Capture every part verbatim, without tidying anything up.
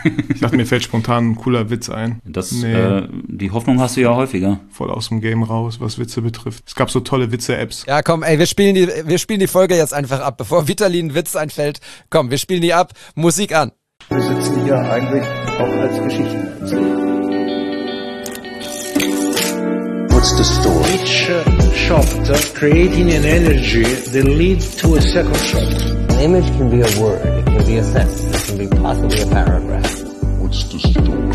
Ich dachte, mir fällt spontan ein cooler Witz ein. Das, nee. äh, die Hoffnung hast du ja häufiger. Voll aus dem Game raus, was Witze betrifft. Es gab so tolle Witze-Apps. Ja, komm, ey, wir spielen die, wir spielen die Folge jetzt einfach ab. Bevor Vitali ein Witz einfällt, komm, wir spielen die ab. Musik an. Wir sitzen hier eigentlich auch als Geschichtenerzähler. What's the story? Each uh, shot uh, creating an energy that leads to a second shot. An image can be a word, it can be a sentence, it can be possibly a paragraph. What's the story?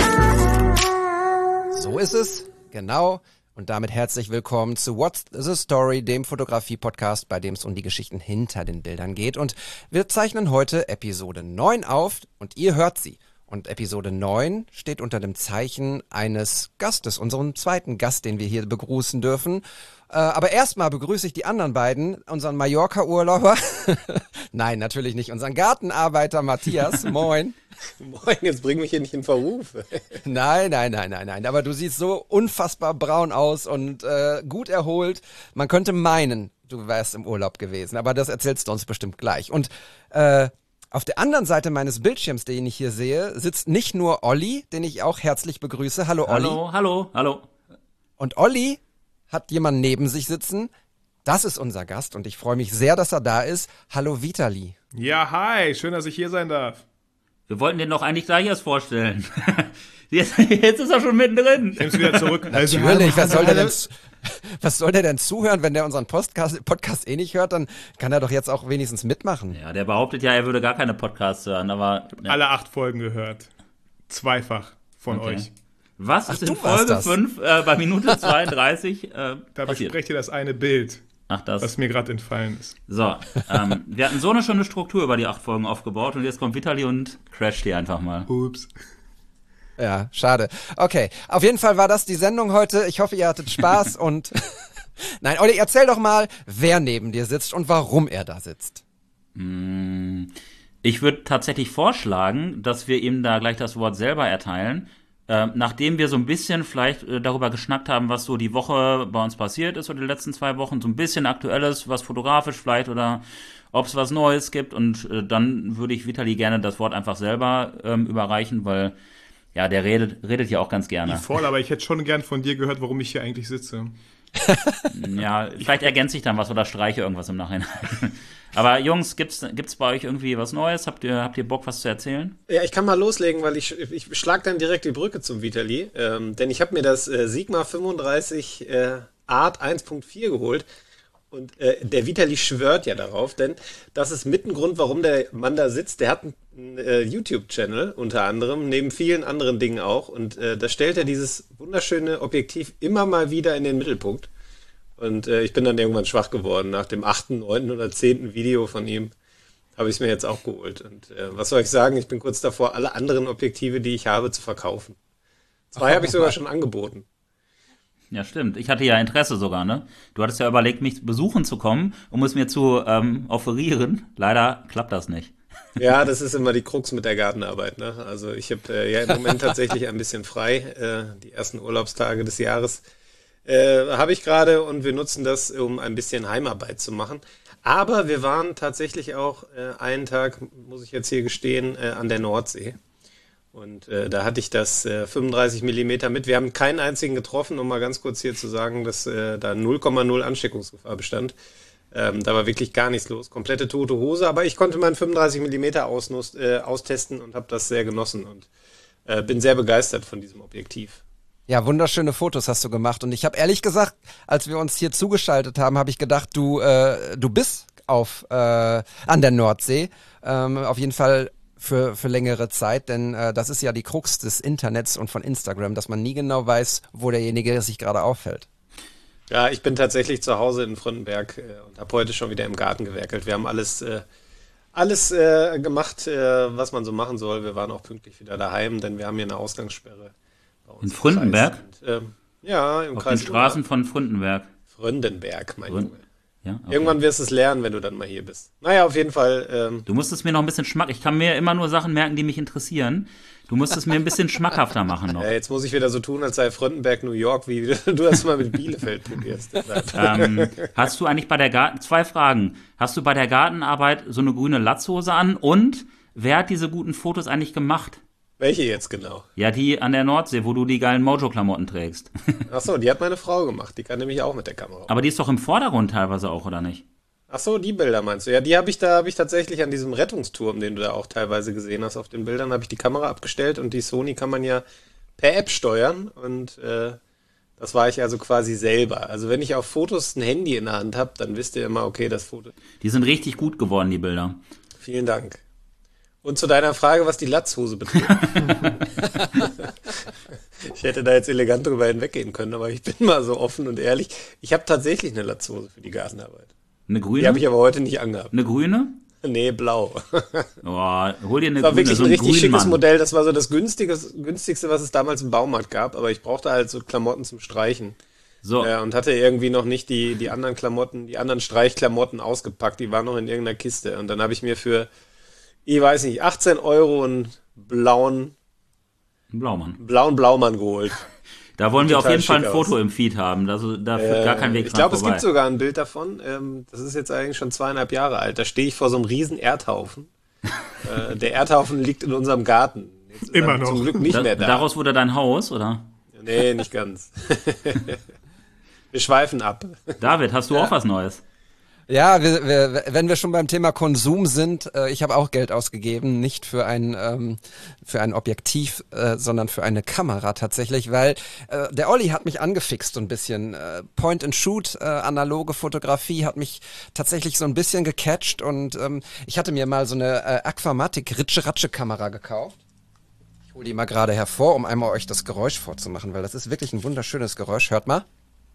So ist es, genau. Und damit herzlich willkommen zu What's the Story, dem Fotografie-Podcast, bei dem es um die Geschichten hinter den Bildern geht. Und wir zeichnen heute Episode neun auf und ihr hört sie. Und Episode neun steht unter dem Zeichen eines Gastes, unserem zweiten Gast, den wir hier begrüßen dürfen. Äh, aber erstmal begrüße ich die anderen beiden, unseren Mallorca-Urlauber. Nein, natürlich nicht, unseren Gartenarbeiter Matthias. Moin. Moin, jetzt bring mich hier nicht in Verruf. Nein, nein, nein, nein, nein. Aber du siehst so unfassbar braun aus und äh, gut erholt. Man könnte meinen, du wärst im Urlaub gewesen, aber das erzählst du uns bestimmt gleich. Und äh, auf der anderen Seite meines Bildschirms, den ich hier sehe, sitzt nicht nur Olli, den ich auch herzlich begrüße. Hallo Olli. Hallo, hallo, hallo. Und Olli hat jemanden neben sich sitzen. Das ist unser Gast und ich freue mich sehr, dass er da ist. Hallo Vitali. Ja, hi, schön, dass ich hier sein darf. Wir wollten den doch eigentlich gleich erst vorstellen. Jetzt, jetzt ist er schon mittendrin. Ich nehm's wieder zurück. Also, Natürlich, was soll der denn, was soll der denn zuhören, wenn der unseren Podcast, Podcast eh nicht hört, dann kann er doch jetzt auch wenigstens mitmachen. Ja, der behauptet ja, er würde gar keine Podcasts hören, aber... Ja. Alle acht Folgen gehört. Zweifach von Okay. euch. Was Ach, ist in du warst Folge das. fünf äh, bei Minute zweiunddreißig äh, Da passiert? besprecht ihr das eine Bild, Ach, das. was mir gerade entfallen ist. So, ähm, wir hatten so eine schöne Struktur über die acht Folgen aufgebaut und jetzt kommt Vitali und crasht die einfach mal. Ups. Ja, schade. Okay, auf jeden Fall war das die Sendung heute. Ich hoffe, ihr hattet Spaß und... Nein, Olli, erzähl doch mal, wer neben dir sitzt und warum er da sitzt. Mm, Ich würde tatsächlich vorschlagen, dass wir ihm da gleich das Wort selber erteilen, äh, nachdem wir so ein bisschen vielleicht äh, darüber geschnackt haben, was so die Woche bei uns passiert ist oder die letzten zwei Wochen, so ein bisschen Aktuelles, was fotografisch vielleicht oder ob es was Neues gibt und äh, dann würde ich Vitali gerne das Wort einfach selber ähm, überreichen, weil ja, der redet, redet ja auch ganz gerne. Voll, aber ich hätte schon gern von dir gehört, warum ich hier eigentlich sitze. Ja, vielleicht ergänze ich dann was oder streiche irgendwas im Nachhinein. Aber Jungs, gibt's gibt's bei euch irgendwie was Neues? Habt ihr habt ihr Bock, was zu erzählen? Ja, ich kann mal loslegen, weil ich, ich schlag dann direkt die Brücke zum Vitali. Ähm, denn ich habe mir das äh, Sigma fünfunddreißig äh, Art eins Punkt vier geholt. Und äh, der Vitali schwört ja darauf, denn das ist mit ein Grund, warum der Mann da sitzt. Der hat einen äh, YouTube-Channel unter anderem, neben vielen anderen Dingen auch. Und äh, da stellt er dieses wunderschöne Objektiv immer mal wieder in den Mittelpunkt. Und äh, ich bin dann irgendwann schwach geworden. Nach dem achten, neunten oder zehnten Video von ihm habe ich es mir jetzt auch geholt. Und äh, was soll ich sagen, ich bin kurz davor, alle anderen Objektive, die ich habe, zu verkaufen. Zwei habe ich sogar schon angeboten. Ja, stimmt. Ich hatte ja Interesse sogar, ne? Du hattest ja überlegt, mich besuchen zu kommen, um es mir zu ähm, offerieren. Leider klappt das nicht. Ja, das ist immer die Krux mit der Gartenarbeit, ne? Also ich habe äh, ja im Moment tatsächlich ein bisschen frei. Äh, die ersten Urlaubstage des Jahres äh, habe ich gerade und wir nutzen das, um ein bisschen Heimarbeit zu machen. Aber wir waren tatsächlich auch äh, einen Tag, muss ich jetzt hier gestehen, äh, an der Nordsee. Und äh, da hatte ich das äh, fünfunddreißig Millimeter mit. Wir haben keinen einzigen getroffen, um mal ganz kurz hier zu sagen, dass äh, da null Komma null Ansteckungsgefahr bestand. Ähm, da war wirklich gar nichts los. Komplette tote Hose. Aber ich konnte meinen fünfunddreißig Millimeter ausnus- äh, austesten und habe das sehr genossen und äh, bin sehr begeistert von diesem Objektiv. Ja, wunderschöne Fotos hast du gemacht. Und ich habe ehrlich gesagt, als wir uns hier zugeschaltet haben, habe ich gedacht, du, äh, du bist auf äh, an der Nordsee. Ähm, auf jeden Fall für, für längere Zeit, denn äh, das ist ja die Krux des Internets und von Instagram, dass man nie genau weiß, wo derjenige sich gerade aufhält. Ja, ich bin tatsächlich zu Hause in Fröndenberg äh, und habe heute schon wieder im Garten gewerkelt. Wir haben alles, äh, alles äh, gemacht, äh, was man so machen soll. Wir waren auch pünktlich wieder daheim, denn wir haben hier eine Ausgangssperre. Bei uns In Fröndenberg? Und, äh, ja, im Auf Kreis den Straßen von Fröndenberg. Fröndenberg, mein Frön- Junge. Ja, okay. Irgendwann wirst du es lernen, wenn du dann mal hier bist. Naja, auf jeden Fall. Ähm, Du musstest mir noch ein bisschen Schmack. Ich kann mir immer nur Sachen merken, die mich interessieren. Du musst es mir ein bisschen schmackhafter machen noch. Ja, jetzt muss ich wieder so tun, als sei Fröndenberg New York, wie du das mal mit Bielefeld probierst. ähm, hast du eigentlich bei der Garten, zwei Fragen. Hast du bei der Gartenarbeit so eine grüne Latzhose an? Und wer hat diese guten Fotos eigentlich gemacht? Welche jetzt genau? Ja, die an der Nordsee, wo du die geilen Mojo-Klamotten trägst. Ach so, die hat meine Frau gemacht. Die kann nämlich auch mit der Kamera. Aber die ist doch im Vordergrund teilweise auch, oder nicht? Ach so, die Bilder meinst du? Ja, die habe ich da, habe ich tatsächlich an diesem Rettungsturm, den du da auch teilweise gesehen hast auf den Bildern, habe ich die Kamera abgestellt und die Sony kann man ja per App steuern und äh, das war ich also quasi selber. Also wenn ich auf Fotos ein Handy in der Hand habe, dann wisst ihr immer, okay, das Foto. Die sind richtig gut geworden, die Bilder. Vielen Dank. Und zu deiner Frage, was die Latzhose betrifft. Ich hätte da jetzt elegant drüber hinweggehen können, aber ich bin mal so offen und ehrlich. Ich habe tatsächlich eine Latzhose für die Gartenarbeit. Eine grüne? Die habe ich aber heute nicht angehabt. Eine grüne? Nee, blau. Oh, hol dir eine das war grüne, wirklich so ein ein richtig schickes Grünmann. Modell. Das war so das günstigste, günstigste, was es damals im Baumarkt gab. Aber ich brauchte halt so Klamotten zum Streichen. So. Äh, und hatte irgendwie noch nicht die, die anderen Klamotten, die anderen Streichklamotten ausgepackt. Die waren noch in irgendeiner Kiste. Und dann habe ich mir für, ich weiß nicht, achtzehn Euro einen blauen, Ein Blaumann. blauen Blaumann geholt. Da wollen wir auf Total jeden Fall ein schick Foto aus. im Feed haben. Also da führt Äh, gar kein Weg Ich dran glaube, es vorbei. gibt sogar ein Bild davon. Ähm, das ist jetzt eigentlich schon zweieinhalb Jahre alt. Da stehe ich vor so einem riesen Erdhaufen. äh, der Erdhaufen liegt in unserem Garten. Jetzt ist Immer er noch. Zum Glück nicht Da, mehr da. Daraus wurde dein Haus, oder? Nee, nicht ganz. Wir schweifen ab. David, hast du auch was Neues? Ja, wir, wir, wenn wir schon beim Thema Konsum sind, äh, ich habe auch Geld ausgegeben, nicht für ein ähm, für ein Objektiv, äh, sondern für eine Kamera tatsächlich, weil äh, der Olli hat mich angefixt so ein bisschen. Äh, Point-and-Shoot, äh, analoge Fotografie hat mich tatsächlich so ein bisschen gecatcht und ähm, ich hatte mir mal so eine äh, Aquamatic Ritsche-Ratsche-Kamera gekauft. Ich hole die mal gerade hervor, um einmal euch das Geräusch vorzumachen, weil das ist wirklich ein wunderschönes Geräusch. Hört mal.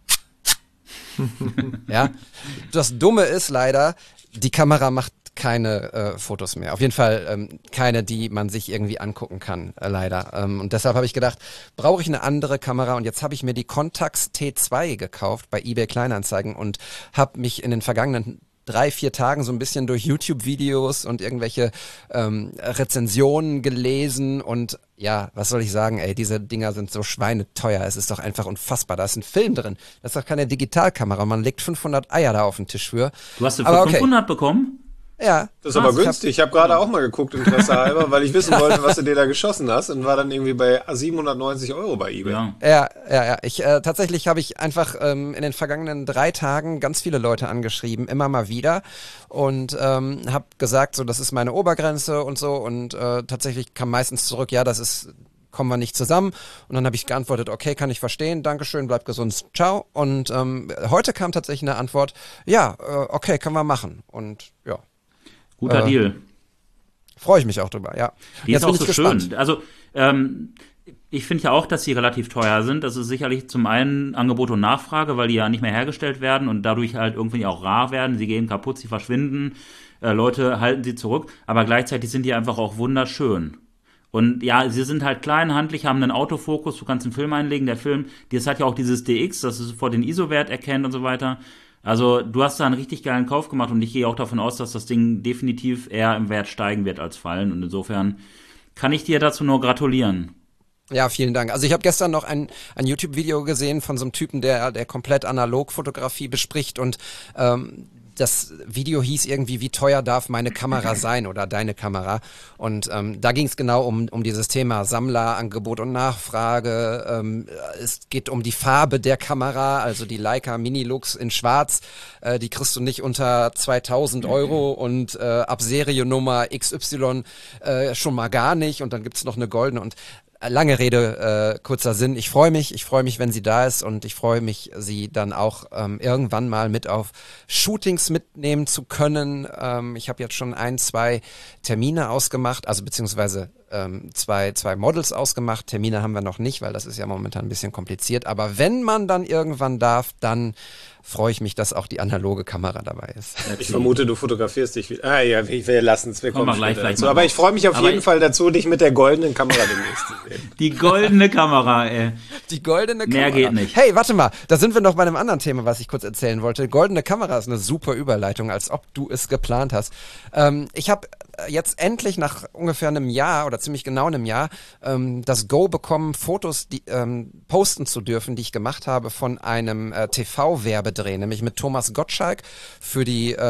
Ja, das Dumme ist leider, die Kamera macht keine äh, Fotos mehr. Auf jeden Fall ähm, keine, die man sich irgendwie angucken kann, äh, leider. Ähm, und deshalb habe ich gedacht, brauche ich eine andere Kamera? Und jetzt habe ich mir die Contax T zwei gekauft bei eBay Kleinanzeigen und habe mich in den vergangenen drei, vier Tagen so ein bisschen durch YouTube-Videos und irgendwelche ähm, Rezensionen gelesen und ja, was soll ich sagen, ey, diese Dinger sind so schweineteuer, es ist doch einfach unfassbar, da ist ein Film drin, das ist doch keine Digitalkamera, man legt fünfhundert Eier da auf den Tisch für. Du hast sie für Aber okay. fünfhundert bekommen? Ja. Das ist aber Krass, günstig. Ich habe gerade auch mal geguckt, Interesse halber, weil ich wissen wollte, was du dir da geschossen hast und war dann irgendwie bei siebenhundertneunzig Euro bei eBay. Ja. Ja, ja, ja. Ich äh, tatsächlich habe ich einfach ähm, in den vergangenen drei Tagen ganz viele Leute angeschrieben, immer mal wieder und ähm, habe gesagt, so das ist meine Obergrenze und so und äh, tatsächlich kam meistens zurück, ja, das ist kommen wir nicht zusammen und dann habe ich geantwortet, okay, kann ich verstehen, Dankeschön, bleib gesund, ciao und ähm, heute kam tatsächlich eine Antwort, ja, äh, okay, können wir machen und ja. Guter Äh, Deal. Freue ich mich auch drüber, ja. Die Jetzt ist auch bin so ich gespannt. schön. Also, ähm, ich finde ja auch, dass sie relativ teuer sind. Das ist sicherlich zum einen Angebot und Nachfrage, weil die ja nicht mehr hergestellt werden und dadurch halt irgendwie auch rar werden. Sie gehen kaputt, sie verschwinden. Äh, Leute halten sie zurück. Aber gleichzeitig sind die einfach auch wunderschön. Und ja, sie sind halt klein, handlich, haben einen Autofokus. Du kannst einen Film einlegen. Der Film, das hat ja auch dieses D X, das es vor den I S O-Wert erkennt und so weiter. Also du hast da einen richtig geilen Kauf gemacht und ich gehe auch davon aus, dass das Ding definitiv eher im Wert steigen wird als fallen und insofern kann ich dir dazu nur gratulieren. Ja, vielen Dank. Also ich habe gestern noch ein, ein YouTube-Video gesehen von so einem Typen, der, der komplett Analogfotografie bespricht und ähm, das Video hieß irgendwie, wie teuer darf meine Kamera sein oder deine Kamera und ähm, da ging es genau um, um dieses Thema Sammlerangebot und Nachfrage. Ähm, es geht um die Farbe der Kamera, also die Leica Minilux in schwarz, äh, die kriegst du nicht unter zweitausend Euro und äh, ab Seriennummer X Y äh, schon mal gar nicht und dann gibt's noch eine goldene und lange Rede, äh, kurzer Sinn. Ich freue mich, ich freue mich, wenn sie da ist und ich freue mich, sie dann auch ähm, irgendwann mal mit auf Shootings mitnehmen zu können. Ähm, ich habe jetzt schon ein, zwei Termine ausgemacht, also beziehungsweise ähm, zwei, zwei Models ausgemacht. Termine haben wir noch nicht, weil das ist ja momentan ein bisschen kompliziert. Aber wenn man dann irgendwann darf, dann freue ich mich, dass auch die analoge Kamera dabei ist. Ich vermute, du fotografierst dich wieder. Ah ja, wir, wir lassen es, wir Kommen kommen wir gleich später vielleicht dazu. mal Aber drauf. ich freue mich auf Aber jeden ich- Fall dazu, dich mit der goldenen Kamera demnächst zu sehen. Die goldene Kamera, ey. Die goldene Kamera. Mehr geht nicht. Hey, warte mal, da sind wir noch bei einem anderen Thema, was ich kurz erzählen wollte. Goldene Kamera ist eine super Überleitung, als ob du es geplant hast. Ähm, ich habe jetzt endlich nach ungefähr einem Jahr oder ziemlich genau einem Jahr ähm, das Go bekommen, Fotos die, ähm, posten zu dürfen, die ich gemacht habe von einem äh, T V-Werbedreh, nämlich mit Thomas Gottschalk für die ähm,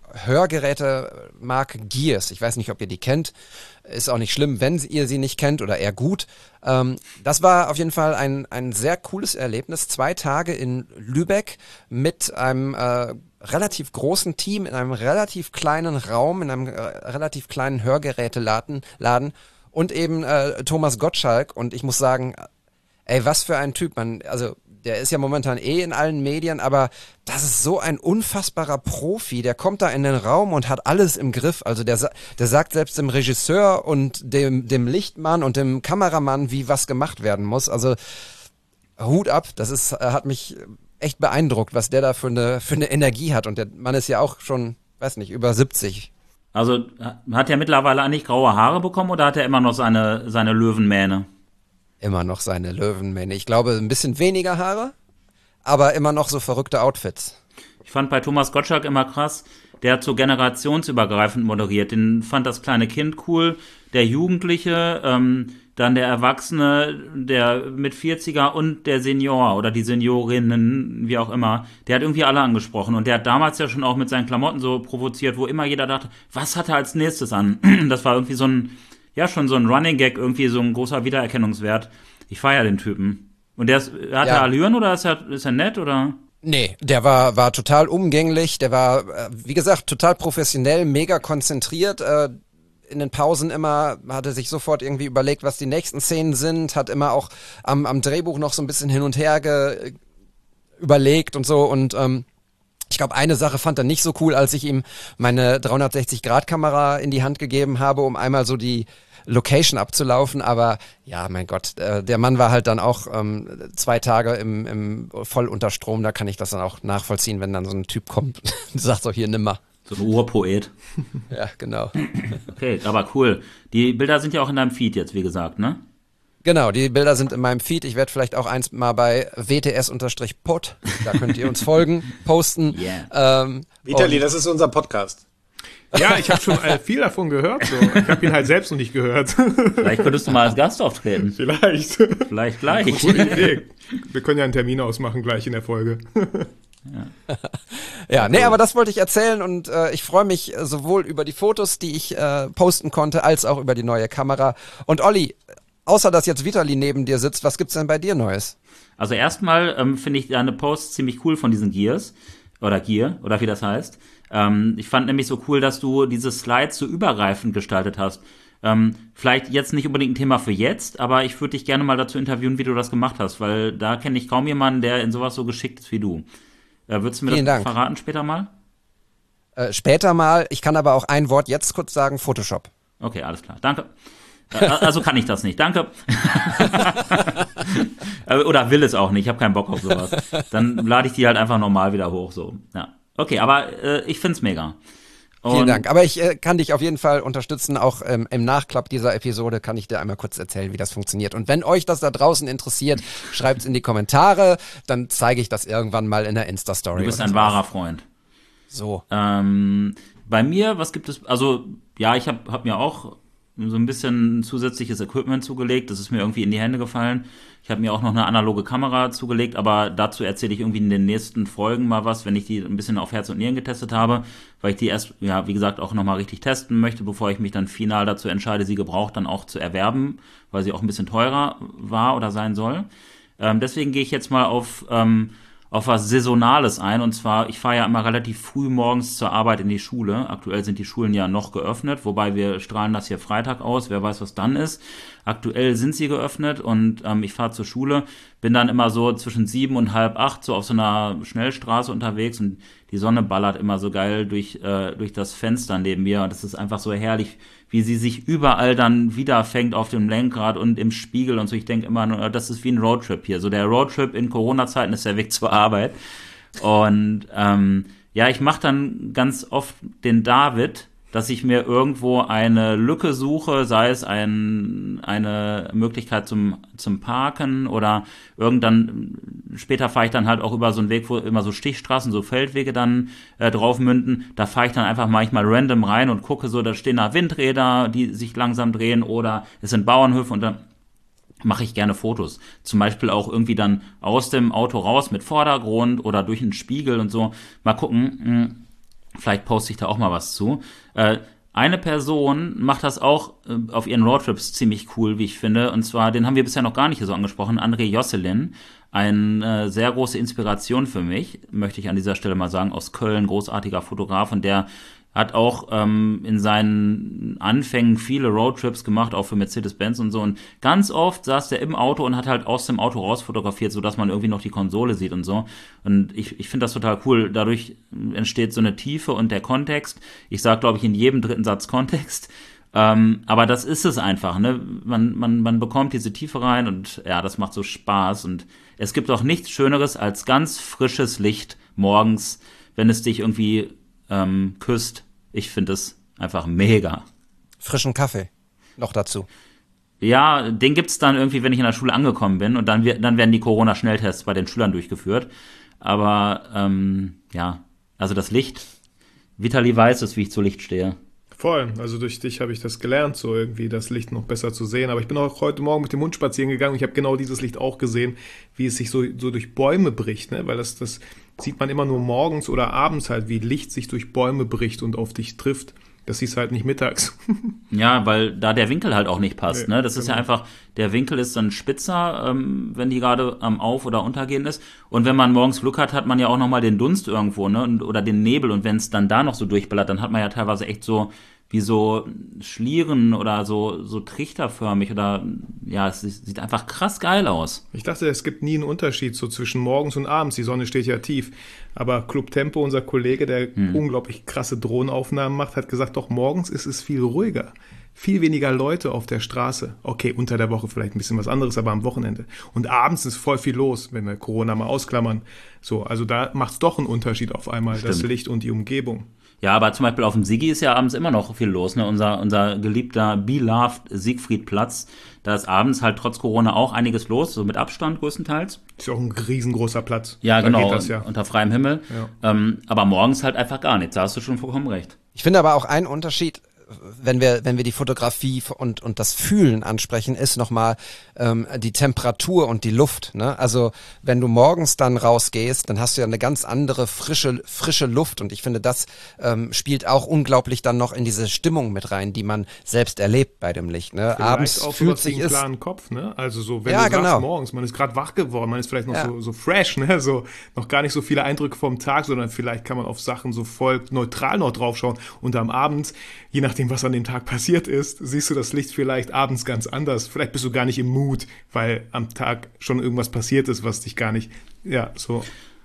Hörgerätemarke Gears. Ich weiß nicht, ob ihr die kennt. Ist auch nicht schlimm, wenn ihr sie nicht kennt oder eher gut. Ähm, das war auf jeden Fall ein, ein sehr cooles Erlebnis. Zwei Tage in Lübeck mit einem äh, relativ großen Team, in einem relativ kleinen Raum, in einem äh, relativ kleinen Hörgeräteladen Laden und eben äh, Thomas Gottschalk. Und ich muss sagen, ey, was für ein Typ. Man, also der ist ja momentan eh in allen Medien, aber das ist so ein unfassbarer Profi. Der kommt da in den Raum und hat alles im Griff. Also der, der sagt selbst dem Regisseur und dem, dem Lichtmann und dem Kameramann, wie was gemacht werden muss. Also Hut ab, das ist, hat mich echt beeindruckt, was der da für eine, für eine Energie hat. Und der Mann ist ja auch schon, weiß nicht, über siebzig. Also hat er mittlerweile eigentlich graue Haare bekommen oder hat er immer noch seine, seine Löwenmähne? Immer noch seine Löwenmähne. Ich glaube, ein bisschen weniger Haare, aber immer noch so verrückte Outfits. Ich fand bei Thomas Gottschalk immer krass, der hat so generationsübergreifend moderiert. Den fand das kleine Kind cool, der Jugendliche, ähm, dann der Erwachsene, der mit vierziger und der Senior oder die Seniorinnen, wie auch immer. Der hat irgendwie alle angesprochen und der hat damals ja schon auch mit seinen Klamotten so provoziert, wo immer jeder dachte, was hat er als nächstes an? Das war irgendwie so ein Ja, schon so ein Running Gag, irgendwie so ein großer Wiedererkennungswert. Ich feiere den Typen. Und der ist, hat Ja. er Allüren oder ist er, ist er nett oder? Nee, der war, war total umgänglich, der war, äh, wie gesagt, total professionell, mega konzentriert, äh, in den Pausen immer, hat er sich sofort irgendwie überlegt, was die nächsten Szenen sind, hat immer auch am, am Drehbuch noch so ein bisschen hin und her ge, überlegt und so und ähm, ich glaube, eine Sache fand er nicht so cool, als ich ihm meine dreihundertsechzig Grad Kamera in die Hand gegeben habe, um einmal so die Location abzulaufen, aber ja, mein Gott, äh, der Mann war halt dann auch ähm, zwei Tage im, im voll unter Strom, da kann ich das dann auch nachvollziehen, wenn dann so ein Typ kommt und sagt so, hier, nimm mal. So ein Urpoet. Ja, genau. Okay, aber cool. Die Bilder sind ja auch in deinem Feed jetzt, wie gesagt, ne? Genau, die Bilder sind in meinem Feed. Ich werde vielleicht auch eins mal bei W T S-Pod, da könnt ihr uns folgen, posten. Yeah. Ähm, Vitali, das ist unser Podcast. Ja, ich habe schon äh, viel davon gehört. So. Ich habe ihn halt selbst noch nicht gehört. Vielleicht könntest du mal als Gast auftreten. Vielleicht. Vielleicht gleich. Gute Idee. Wir können ja einen Termin ausmachen gleich in der Folge. Ja, nee, aber das wollte ich erzählen und äh, ich freue mich sowohl über die Fotos, die ich äh, posten konnte, als auch über die neue Kamera. Und Olli, außer dass jetzt Vitali neben dir sitzt, was gibt's denn bei dir Neues? Also erstmal ähm, finde ich deine Posts ziemlich cool von diesen Gears oder Gear oder wie das heißt. Ähm, ich fand nämlich so cool, dass du diese Slides so übergreifend gestaltet hast. Ähm, vielleicht jetzt nicht unbedingt ein Thema für jetzt, aber ich würde dich gerne mal dazu interviewen, wie du das gemacht hast, weil da kenne ich kaum jemanden, der in sowas so geschickt ist wie du. Äh, würdest du mir Vielen das Dank. verraten später mal? Äh, später mal, ich kann aber auch ein Wort jetzt kurz sagen, Photoshop. Okay, alles klar. Danke. Äh, also kann ich das nicht. Danke. Oder will es auch nicht. Ich habe keinen Bock auf sowas. Dann lade ich die halt einfach normal wieder hoch. So. Ja. Okay, aber äh, ich find's mega. Und Vielen Dank. Aber ich äh, kann dich auf jeden Fall unterstützen. Auch ähm, im Nachklapp dieser Episode kann ich dir einmal kurz erzählen, wie das funktioniert. Und wenn euch das da draußen interessiert, schreibt's in die Kommentare. Dann zeige ich das irgendwann mal in der Insta-Story. Du bist oder ein so. wahrer Freund. So. Ähm, bei mir, was gibt es? Also, ja, ich habe hab mir auch so ein bisschen zusätzliches Equipment zugelegt. Das ist mir irgendwie in die Hände gefallen. Ich habe mir auch noch eine analoge Kamera zugelegt, aber dazu erzähle ich irgendwie in den nächsten Folgen mal was, wenn ich die ein bisschen auf Herz und Nieren getestet habe, weil ich die erst, ja, wie gesagt, auch nochmal richtig testen möchte, bevor ich mich dann final dazu entscheide, sie gebraucht dann auch zu erwerben, weil sie auch ein bisschen teurer war oder sein soll. Ähm, deswegen gehe ich jetzt mal auf ähm, auf was Saisonales ein, und zwar, ich fahre ja immer relativ früh morgens zur Arbeit in die Schule. Aktuell sind die Schulen ja noch geöffnet, wobei wir strahlen das hier Freitag aus, wer weiß, was dann ist. Aktuell sind sie geöffnet und ähm, ich fahre zur Schule, bin dann immer so zwischen sieben und halb acht so auf so einer Schnellstraße unterwegs und die Sonne ballert immer so geil durch, äh, durch das Fenster neben mir und es ist einfach so herrlich, wie sie sich überall dann wiederfängt auf dem Lenkrad und im Spiegel und so. Ich denke immer nur, das ist wie ein Roadtrip hier. So der Roadtrip in Corona-Zeiten ist der Weg zur Arbeit. Und ähm, ja, ich mache dann ganz oft den David, dass ich mir irgendwo eine Lücke suche, sei es ein, eine Möglichkeit zum, zum Parken oder irgendwann, später fahre ich dann halt auch über so einen Weg, wo immer so Stichstraßen, so Feldwege dann äh, drauf münden. Da fahre ich dann einfach manchmal random rein und gucke so, da stehen da Windräder, die sich langsam drehen oder es sind Bauernhöfe und dann mache ich gerne Fotos. Zum Beispiel auch irgendwie dann aus dem Auto raus mit Vordergrund oder durch einen Spiegel und so. Mal gucken, mh, Vielleicht poste ich da auch mal was zu. Äh, eine Person macht das auch äh, auf ihren Roadtrips ziemlich cool, wie ich finde. Und zwar, den haben wir bisher noch gar nicht so angesprochen, André Josselin. Eine äh, sehr große Inspiration für mich, möchte ich an dieser Stelle mal sagen, aus Köln, großartiger Fotograf. Und der hat auch ähm, in seinen Anfängen viele Roadtrips gemacht, auch für Mercedes-Benz und so. Und ganz oft saß der im Auto und hat halt aus dem Auto raus fotografiert, sodass man irgendwie noch die Konsole sieht und so. Und ich, ich finde das total cool. Dadurch entsteht so eine Tiefe und der Kontext. Ich sage, glaube ich, in jedem dritten Satz Kontext. Ähm, aber das ist es einfach, ne? Man, man, man bekommt diese Tiefe rein und ja, das macht so Spaß. Und es gibt auch nichts Schöneres als ganz frisches Licht morgens, wenn es dich irgendwie ähm, küsst. Ich finde es einfach mega. Frischen Kaffee noch dazu. Ja, den gibt's dann irgendwie, wenn ich in der Schule angekommen bin und dann, dann werden die Corona-Schnelltests bei den Schülern durchgeführt. Aber ähm, ja, also das Licht, Vitali weiß es, wie ich zu Licht stehe. Voll, also durch dich habe ich das gelernt, so irgendwie das Licht noch besser zu sehen. Aber ich bin auch heute Morgen mit dem Hund spazieren gegangen und ich habe genau dieses Licht auch gesehen, wie es sich so, so durch Bäume bricht, ne? Weil das, das sieht man immer nur morgens oder abends halt, wie Licht sich durch Bäume bricht und auf dich trifft. Das siehst du halt nicht mittags. Ja, weil da der Winkel halt auch nicht passt, Nee, ne? Das ist ja genau. einfach, der Winkel ist dann spitzer, ähm, wenn die gerade am Auf- oder Untergehen ist. Und wenn man morgens Glück hat, hat man ja auch nochmal den Dunst irgendwo, ne? Und, oder den Nebel. Und wenn es dann da noch so durchballert, dann hat man ja teilweise echt so wie so Schlieren oder so, so trichterförmig oder ja, es sieht einfach krass geil aus. Ich dachte, es gibt nie einen Unterschied so zwischen morgens und abends. Die Sonne steht ja tief. Aber Club Tempo, unser Kollege, der hm. unglaublich krasse Drohnenaufnahmen macht, hat gesagt, doch morgens ist es viel ruhiger. Viel weniger Leute auf der Straße. Okay, unter der Woche vielleicht ein bisschen was anderes, aber am Wochenende. Und abends ist voll viel los, wenn wir Corona mal ausklammern. So, also da macht es doch einen Unterschied auf einmal, Stimmt. das Licht und die Umgebung. Ja, aber zum Beispiel auf dem Sigi ist ja abends immer noch viel los, ne? Unser, unser geliebter Beloved Siegfriedplatz. Da ist abends halt trotz Corona auch einiges los, so mit Abstand größtenteils. Ist ja auch ein riesengroßer Platz. Ja, Da genau, geht das ja. unter freiem Himmel. Ja. Ähm, aber morgens halt einfach gar nichts, da hast du schon vollkommen recht. Ich finde aber auch ein Unterschied, wenn wir, wenn wir die Fotografie und, und das Fühlen ansprechen, ist nochmal ähm, die Temperatur und die Luft. Ne? Also wenn du morgens dann rausgehst, dann hast du ja eine ganz andere frische, frische Luft und ich finde, das ähm, spielt auch unglaublich dann noch in diese Stimmung mit rein, die man selbst erlebt bei dem Licht. Ne? Abends auch fühlt sowas wie sich einen es... klaren Kopf, ne? Also so, wenn Ja, du sagst, genau. morgens, man ist gerade wach geworden, man ist vielleicht noch Ja. so, so fresh, ne? So noch gar nicht so viele Eindrücke vom Tag, sondern vielleicht kann man auf Sachen so voll neutral noch draufschauen und am Abend, je nachdem, was an dem Tag passiert ist, siehst du das Licht vielleicht abends ganz anders. Vielleicht bist du gar nicht im Mut, weil am Tag schon irgendwas passiert ist, was dich gar nicht, ja, so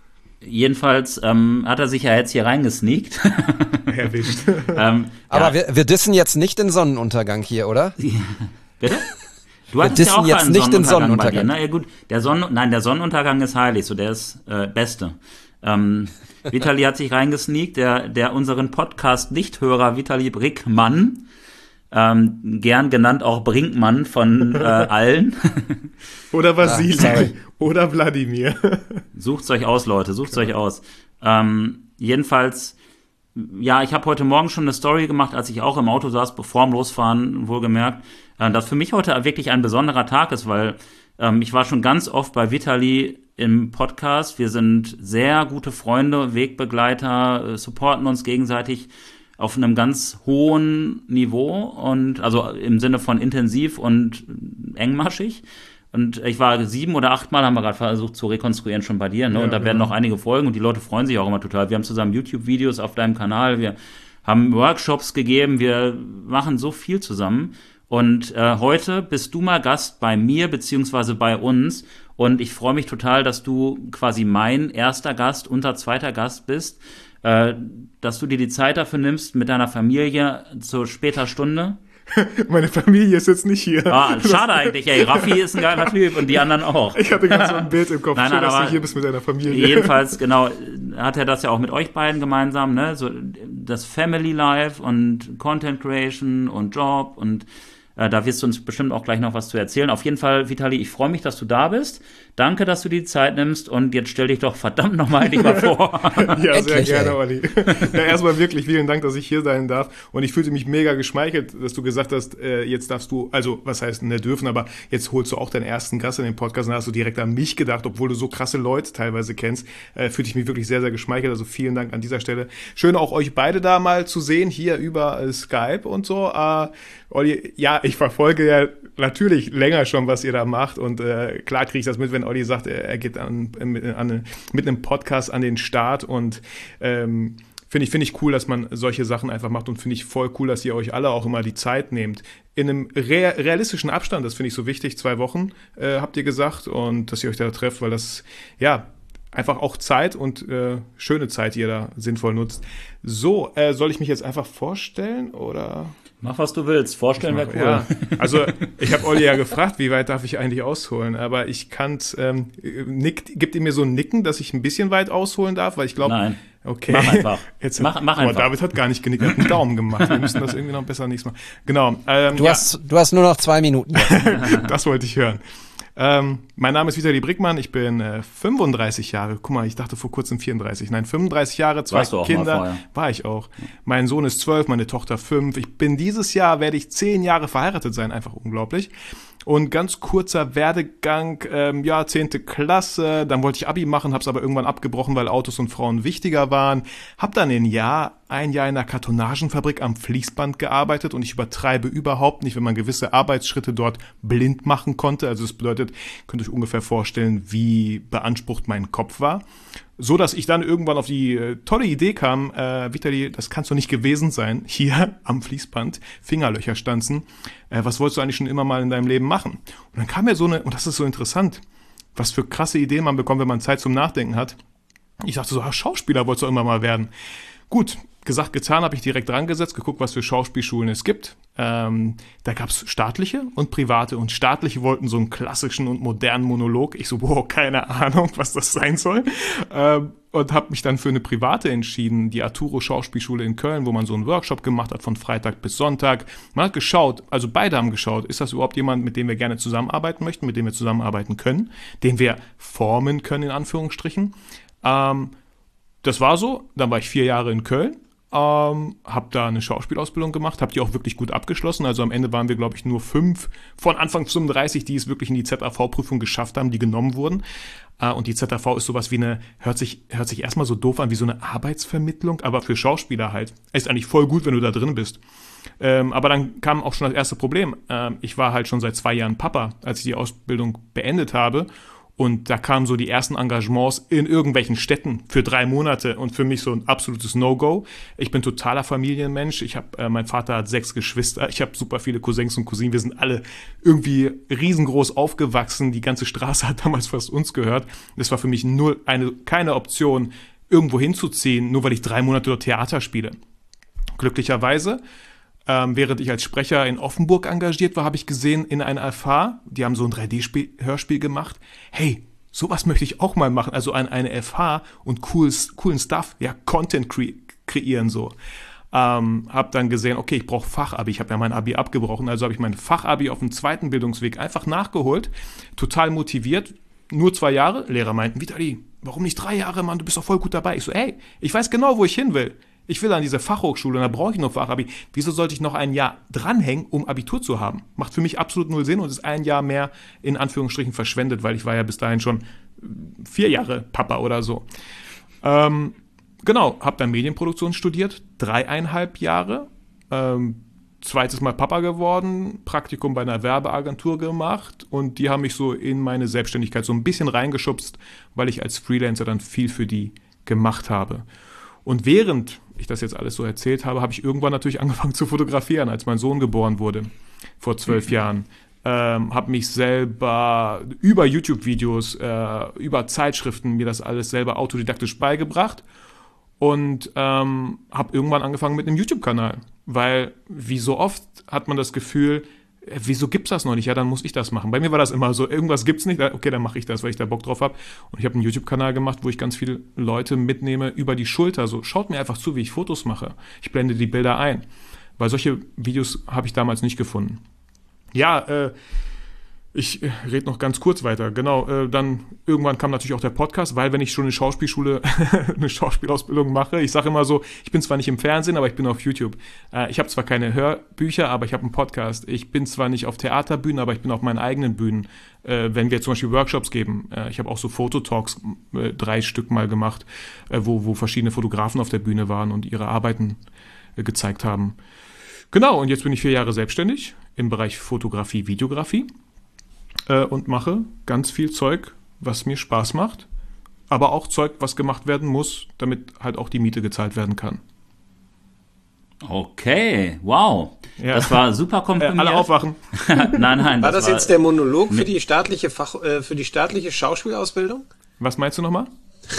Jedenfalls ähm, hat er sich ja jetzt hier reingesneakt. erwischt. ähm, Aber ja, wir, wir dissen jetzt nicht den Sonnenuntergang hier, oder? bitte? Du Wir hattest ja dissen auch jetzt einen nicht den Sonnenuntergang bei dir, Sonnenuntergang. ne? Ja gut, der Sonnen, nein, der Sonnenuntergang ist heilig, so der ist äh, beste. Ähm, Vitali hat sich reingesneakt, der, der unseren Podcast-Nichthörer Vitali Brickmann, ähm, gern genannt auch Brinkmann von äh, allen. Oder Vasili. Ah, sorry. Oder Wladimir. Sucht's euch aus, Leute, sucht's euch aus. Ähm, jedenfalls, ja, ich habe heute Morgen schon eine Story gemacht, als ich auch im Auto saß, bevor dem Losfahren, wohlgemerkt, äh, dass für mich heute wirklich ein besonderer Tag ist, weil ähm, ich war schon ganz oft bei Vitali im Podcast. Wir sind sehr gute Freunde, Wegbegleiter, äh, supporten uns gegenseitig auf einem ganz hohen Niveau und also im Sinne von intensiv und engmaschig. Und ich war sieben oder achtmal, haben wir gerade versucht zu rekonstruieren, schon bei dir, ne? Ja, Und da werden genau. noch einige Folgen und die Leute freuen sich auch immer total. Wir haben zusammen YouTube-Videos auf deinem Kanal, wir haben Workshops gegeben, wir machen so viel zusammen. Und äh, heute bist du mal Gast bei mir beziehungsweise bei uns. Und ich freue mich total, dass du quasi mein erster Gast, unser zweiter Gast bist. Äh, dass du dir die Zeit dafür nimmst mit deiner Familie zu später Stunde. Meine Familie ist jetzt nicht hier. Ah, schade eigentlich, ey. Raffi ist ein geiler Typ und die anderen auch. Ich hatte gerade so ein Bild im Kopf, Nein, schön, nein, dass aber du hier bist mit deiner Familie. Jedenfalls, genau, hat er das ja auch mit euch beiden gemeinsam, ne? So das Family Life und Content Creation und Job und Äh, da wirst du uns bestimmt auch gleich noch was zu erzählen. Auf jeden Fall, Vitali, ich freue mich, dass du da bist. Danke, dass du die Zeit nimmst und jetzt stell dich doch verdammt nochmal endlich mal vor. Ja, sehr Endlich, gerne, ey. Olli. Ja, erstmal wirklich vielen Dank, dass ich hier sein darf. Und ich fühlte mich mega geschmeichelt, dass du gesagt hast, äh, jetzt darfst du, also was heißt ne dürfen, aber jetzt holst du auch deinen ersten Gast in den Podcast und da hast du direkt an mich gedacht, obwohl du so krasse Leute teilweise kennst. Äh, fühlte ich mich wirklich sehr, sehr geschmeichelt. Also vielen Dank an dieser Stelle. Schön auch euch beide da mal zu sehen, hier über äh, Skype und so. Äh, Olli, ja, ich verfolge ja natürlich länger schon, was ihr da macht und äh, klar kriege ich das mit, wenn Olli sagt, er, er geht an, an, mit einem Podcast an den Start und ähm, finde ich, finde ich cool, dass man solche Sachen einfach macht und finde ich voll cool, dass ihr euch alle auch immer die Zeit nehmt. In einem rea- realistischen Abstand, das finde ich so wichtig, zwei Wochen äh, habt ihr gesagt und dass ihr euch da trefft, weil das, ja, einfach auch Zeit und äh, schöne Zeit, die ihr da sinnvoll nutzt. So, äh, soll ich mich jetzt einfach vorstellen oder... Mach, was du willst. Vorstellen wäre cool. Ja. Also, ich habe Olli ja gefragt, wie weit darf ich eigentlich ausholen? Aber ich kann, ähm, nickt, gibt ihr mir so ein Nicken, dass ich ein bisschen weit ausholen darf? Weil ich glaube, Nein. Okay. Mach einfach. Jetzt, mach mach aber einfach. David hat gar nicht genickt, er hat einen Daumen gemacht. Wir müssen das irgendwie noch besser nächstes Mal. Genau. Ähm, Du, ja, hast, du hast nur noch zwei Minuten. das wollte ich hören. Ähm, mein Name ist Vitali Brickmann, ich bin äh, fünfunddreißig Jahre. Guck mal, ich dachte vor kurzem vierunddreißig. Nein, fünfunddreißig Jahre, zwei Warst du auch mal Kinder. vorher. War ich auch. Mein Sohn ist zwölf, meine Tochter fünf. Ich bin dieses Jahr, werde ich zehn Jahre verheiratet sein. Einfach unglaublich. Und ganz kurzer Werdegang, ähm, ja, zehnte Klasse, dann wollte ich Abi machen, hab's aber irgendwann abgebrochen, weil Autos und Frauen wichtiger waren. Hab dann ein Jahr, ein Jahr in einer Kartonagenfabrik am Fließband gearbeitet und ich übertreibe überhaupt nicht, wenn man gewisse Arbeitsschritte dort blind machen konnte. Also das bedeutet, könnt ihr euch ungefähr vorstellen, wie beansprucht mein Kopf war. So, dass ich dann irgendwann auf die äh, tolle Idee kam, äh, Vitali, das kannst doch nicht gewesen sein, hier am Fließband, Fingerlöcher stanzen, äh, was wolltest du eigentlich schon immer mal in deinem Leben machen? Und dann kam mir so eine, und das ist so interessant, was für krasse Ideen man bekommt, wenn man Zeit zum Nachdenken hat. Ich dachte so, ah, Schauspieler wolltest du immer mal werden. Gut, gesagt, getan, habe ich direkt dran gesetzt, geguckt, was für Schauspielschulen es gibt. Ähm, da gab es staatliche und private und staatliche wollten so einen klassischen und modernen Monolog. Ich so, wow, keine Ahnung, was das sein soll. Ähm, und habe mich dann für eine private entschieden, die Arturo Schauspielschule in Köln, wo man so einen Workshop gemacht hat von Freitag bis Sonntag. Man hat geschaut, also beide haben geschaut, ist das überhaupt jemand, mit dem wir gerne zusammenarbeiten möchten, mit dem wir zusammenarbeiten können, den wir formen können, in Anführungsstrichen. Ähm, das war so, dann war ich vier Jahre in Köln. Ähm, habe da eine Schauspielausbildung gemacht, habe die auch wirklich gut abgeschlossen. Also am Ende waren wir, glaube ich, nur fünf von Anfang fünfunddreißig, die es wirklich in die Z A V-Prüfung geschafft haben, die genommen wurden. Äh, und die Z A V ist sowas wie eine, hört sich, hört sich erstmal so doof an, wie so eine Arbeitsvermittlung, aber für Schauspieler halt. Ist eigentlich voll gut, wenn du da drin bist. Ähm, aber dann kam auch schon das erste Problem. Ähm, ich war halt schon seit zwei Jahren Papa, als ich die Ausbildung beendet habe. Und da kamen so die ersten Engagements in irgendwelchen Städten für drei Monate und für mich so ein absolutes No-Go. Ich bin totaler Familienmensch. Ich habe, äh, mein Vater hat sechs Geschwister. Ich habe super viele Cousins und Cousinen. Wir sind alle irgendwie riesengroß aufgewachsen. Die ganze Straße hat damals fast uns gehört. Das war für mich null, eine, keine Option, irgendwo hinzuziehen, nur weil ich drei Monate dort Theater spiele. Glücklicherweise, Ähm, während ich als Sprecher in Offenburg engagiert war, habe ich gesehen in einer F H, die haben so ein drei D-Hörspiel gemacht. Hey, sowas möchte ich auch mal machen. Also an eine F H und cool, coolen Stuff, ja, Content kre- kreieren so. Ähm, hab dann gesehen, okay, ich brauche Fachabi. Ich habe ja mein Abi abgebrochen, also habe ich mein Fachabi auf dem zweiten Bildungsweg einfach nachgeholt. Total motiviert. Nur zwei Jahre. Lehrer meinten, Vitali, warum nicht drei Jahre, Mann? Du bist doch voll gut dabei. Ich so, ey, ich weiß genau, wo ich hin will. Ich will an diese Fachhochschule und da brauche ich noch Fachabi. Wieso sollte ich noch ein Jahr dranhängen, um Abitur zu haben? Macht für mich absolut null Sinn und ist ein Jahr mehr in Anführungsstrichen verschwendet, weil ich war ja bis dahin schon vier Jahre Papa oder so. Ähm, genau, habe dann Medienproduktion studiert, dreieinhalb Jahre. Ähm, zweites Mal Papa geworden, Praktikum bei einer Werbeagentur gemacht und die haben mich so in meine Selbstständigkeit so ein bisschen reingeschubst, weil ich als Freelancer dann viel für die gemacht habe. Und während ich das jetzt alles so erzählt habe, habe ich irgendwann natürlich angefangen zu fotografieren, als mein Sohn geboren wurde, vor zwölf mhm. Jahren. Ähm, habe mich selber über YouTube-Videos, äh, über Zeitschriften mir das alles selber autodidaktisch beigebracht und ähm, habe irgendwann angefangen mit einem YouTube-Kanal. Weil, wie so oft hat man das Gefühl, äh, wieso gibt's das noch nicht? Ja, dann muss ich das machen. Bei mir war das immer so, irgendwas gibt's nicht, okay, dann mache ich das, weil ich da Bock drauf habe. Und ich habe einen YouTube-Kanal gemacht, wo ich ganz viele Leute mitnehme über die Schulter. So, schaut mir einfach zu, wie ich Fotos mache. Ich blende die Bilder ein. Weil solche Videos habe ich damals nicht gefunden. Ja, äh, ich rede noch ganz kurz weiter. Genau, äh, dann irgendwann kam natürlich auch der Podcast, weil wenn ich schon eine Schauspielschule, eine Schauspielausbildung mache, ich sage immer so, ich bin zwar nicht im Fernsehen, aber ich bin auf YouTube. Äh, ich habe zwar keine Hörbücher, aber ich habe einen Podcast. Ich bin zwar nicht auf Theaterbühnen, aber ich bin auf meinen eigenen Bühnen. Äh, wenn wir zum Beispiel Workshops geben, äh, ich habe auch so Fototalks, äh, drei Stück mal gemacht, äh, wo, wo verschiedene Fotografen auf der Bühne waren und ihre Arbeiten äh, gezeigt haben. Genau, und jetzt bin ich vier Jahre selbstständig im Bereich Fotografie, Videografie. Und mache ganz viel Zeug, was mir Spaß macht, aber auch Zeug, was gemacht werden muss, damit halt auch die Miete gezahlt werden kann. Okay, wow. Ja. Das war super komprimiert. Äh, alle aufwachen. nein, nein. War das, das war jetzt der Monolog für die staatliche Fach, äh, für die staatliche Schauspielausbildung? Was meinst du nochmal?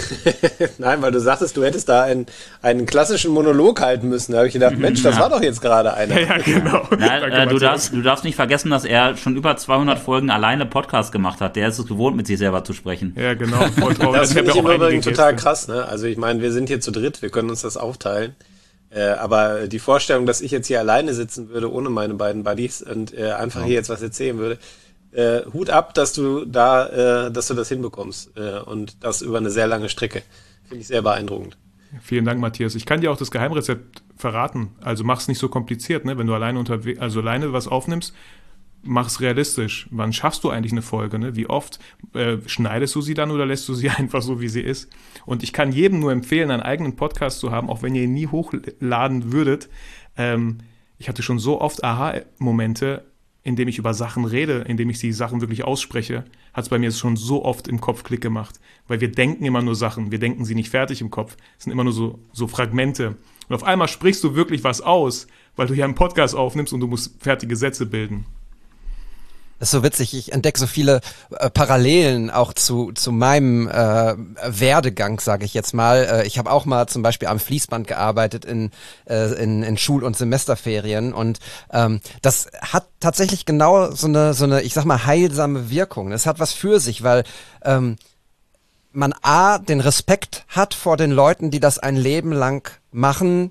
Nein, weil du sagtest, du hättest da einen, einen klassischen Monolog halten müssen. Da habe ich gedacht, Mensch, das ja. war doch jetzt gerade einer. Ja, ja genau. Na, äh, du, darfst, du darfst nicht vergessen, dass er schon über zweihundert Folgen alleine Podcast gemacht hat. Der ist es gewohnt, mit sich selber zu sprechen. Ja, genau. Voll traurig. Das finde ich im Übrigen total krass. Ne? Also ich meine, wir sind hier zu dritt, wir können uns das aufteilen. Äh, aber die Vorstellung, dass ich jetzt hier alleine sitzen würde, ohne meine beiden Buddies und äh, einfach ja. hier jetzt was erzählen würde, Äh, Hut ab, dass du da, äh, dass du das hinbekommst äh, und das über eine sehr lange Strecke. Finde ich sehr beeindruckend. Vielen Dank, Matthias. Ich kann dir auch das Geheimrezept verraten. Also mach's nicht so kompliziert, ne? Wenn du alleine unterwe- also alleine was aufnimmst, mach's realistisch. Wann schaffst du eigentlich eine Folge? Ne? Wie oft äh, schneidest du sie dann oder lässt du sie einfach so, wie sie ist? Und ich kann jedem nur empfehlen, einen eigenen Podcast zu haben, auch wenn ihr ihn nie hochladen würdet. Ähm, ich hatte schon so oft Aha-Momente, indem ich über Sachen rede, indem ich die Sachen wirklich ausspreche, hat es bei mir schon so oft im Kopf Klick gemacht. Weil wir denken immer nur Sachen, wir denken sie nicht fertig im Kopf. Es sind immer nur so, so Fragmente. Und auf einmal sprichst du wirklich was aus, weil du hier einen Podcast aufnimmst und du musst fertige Sätze bilden. Das ist so witzig, ich entdecke so viele äh, Parallelen auch zu zu meinem äh, Werdegang, sage ich jetzt mal. Äh, ich habe auch mal zum Beispiel am Fließband gearbeitet in äh, in, in Schul- und Semesterferien und ähm, das hat tatsächlich genau so eine so eine, ich sag mal, heilsame Wirkung. Es hat was für sich, weil ähm, man a den Respekt hat vor den Leuten, die das ein Leben lang machen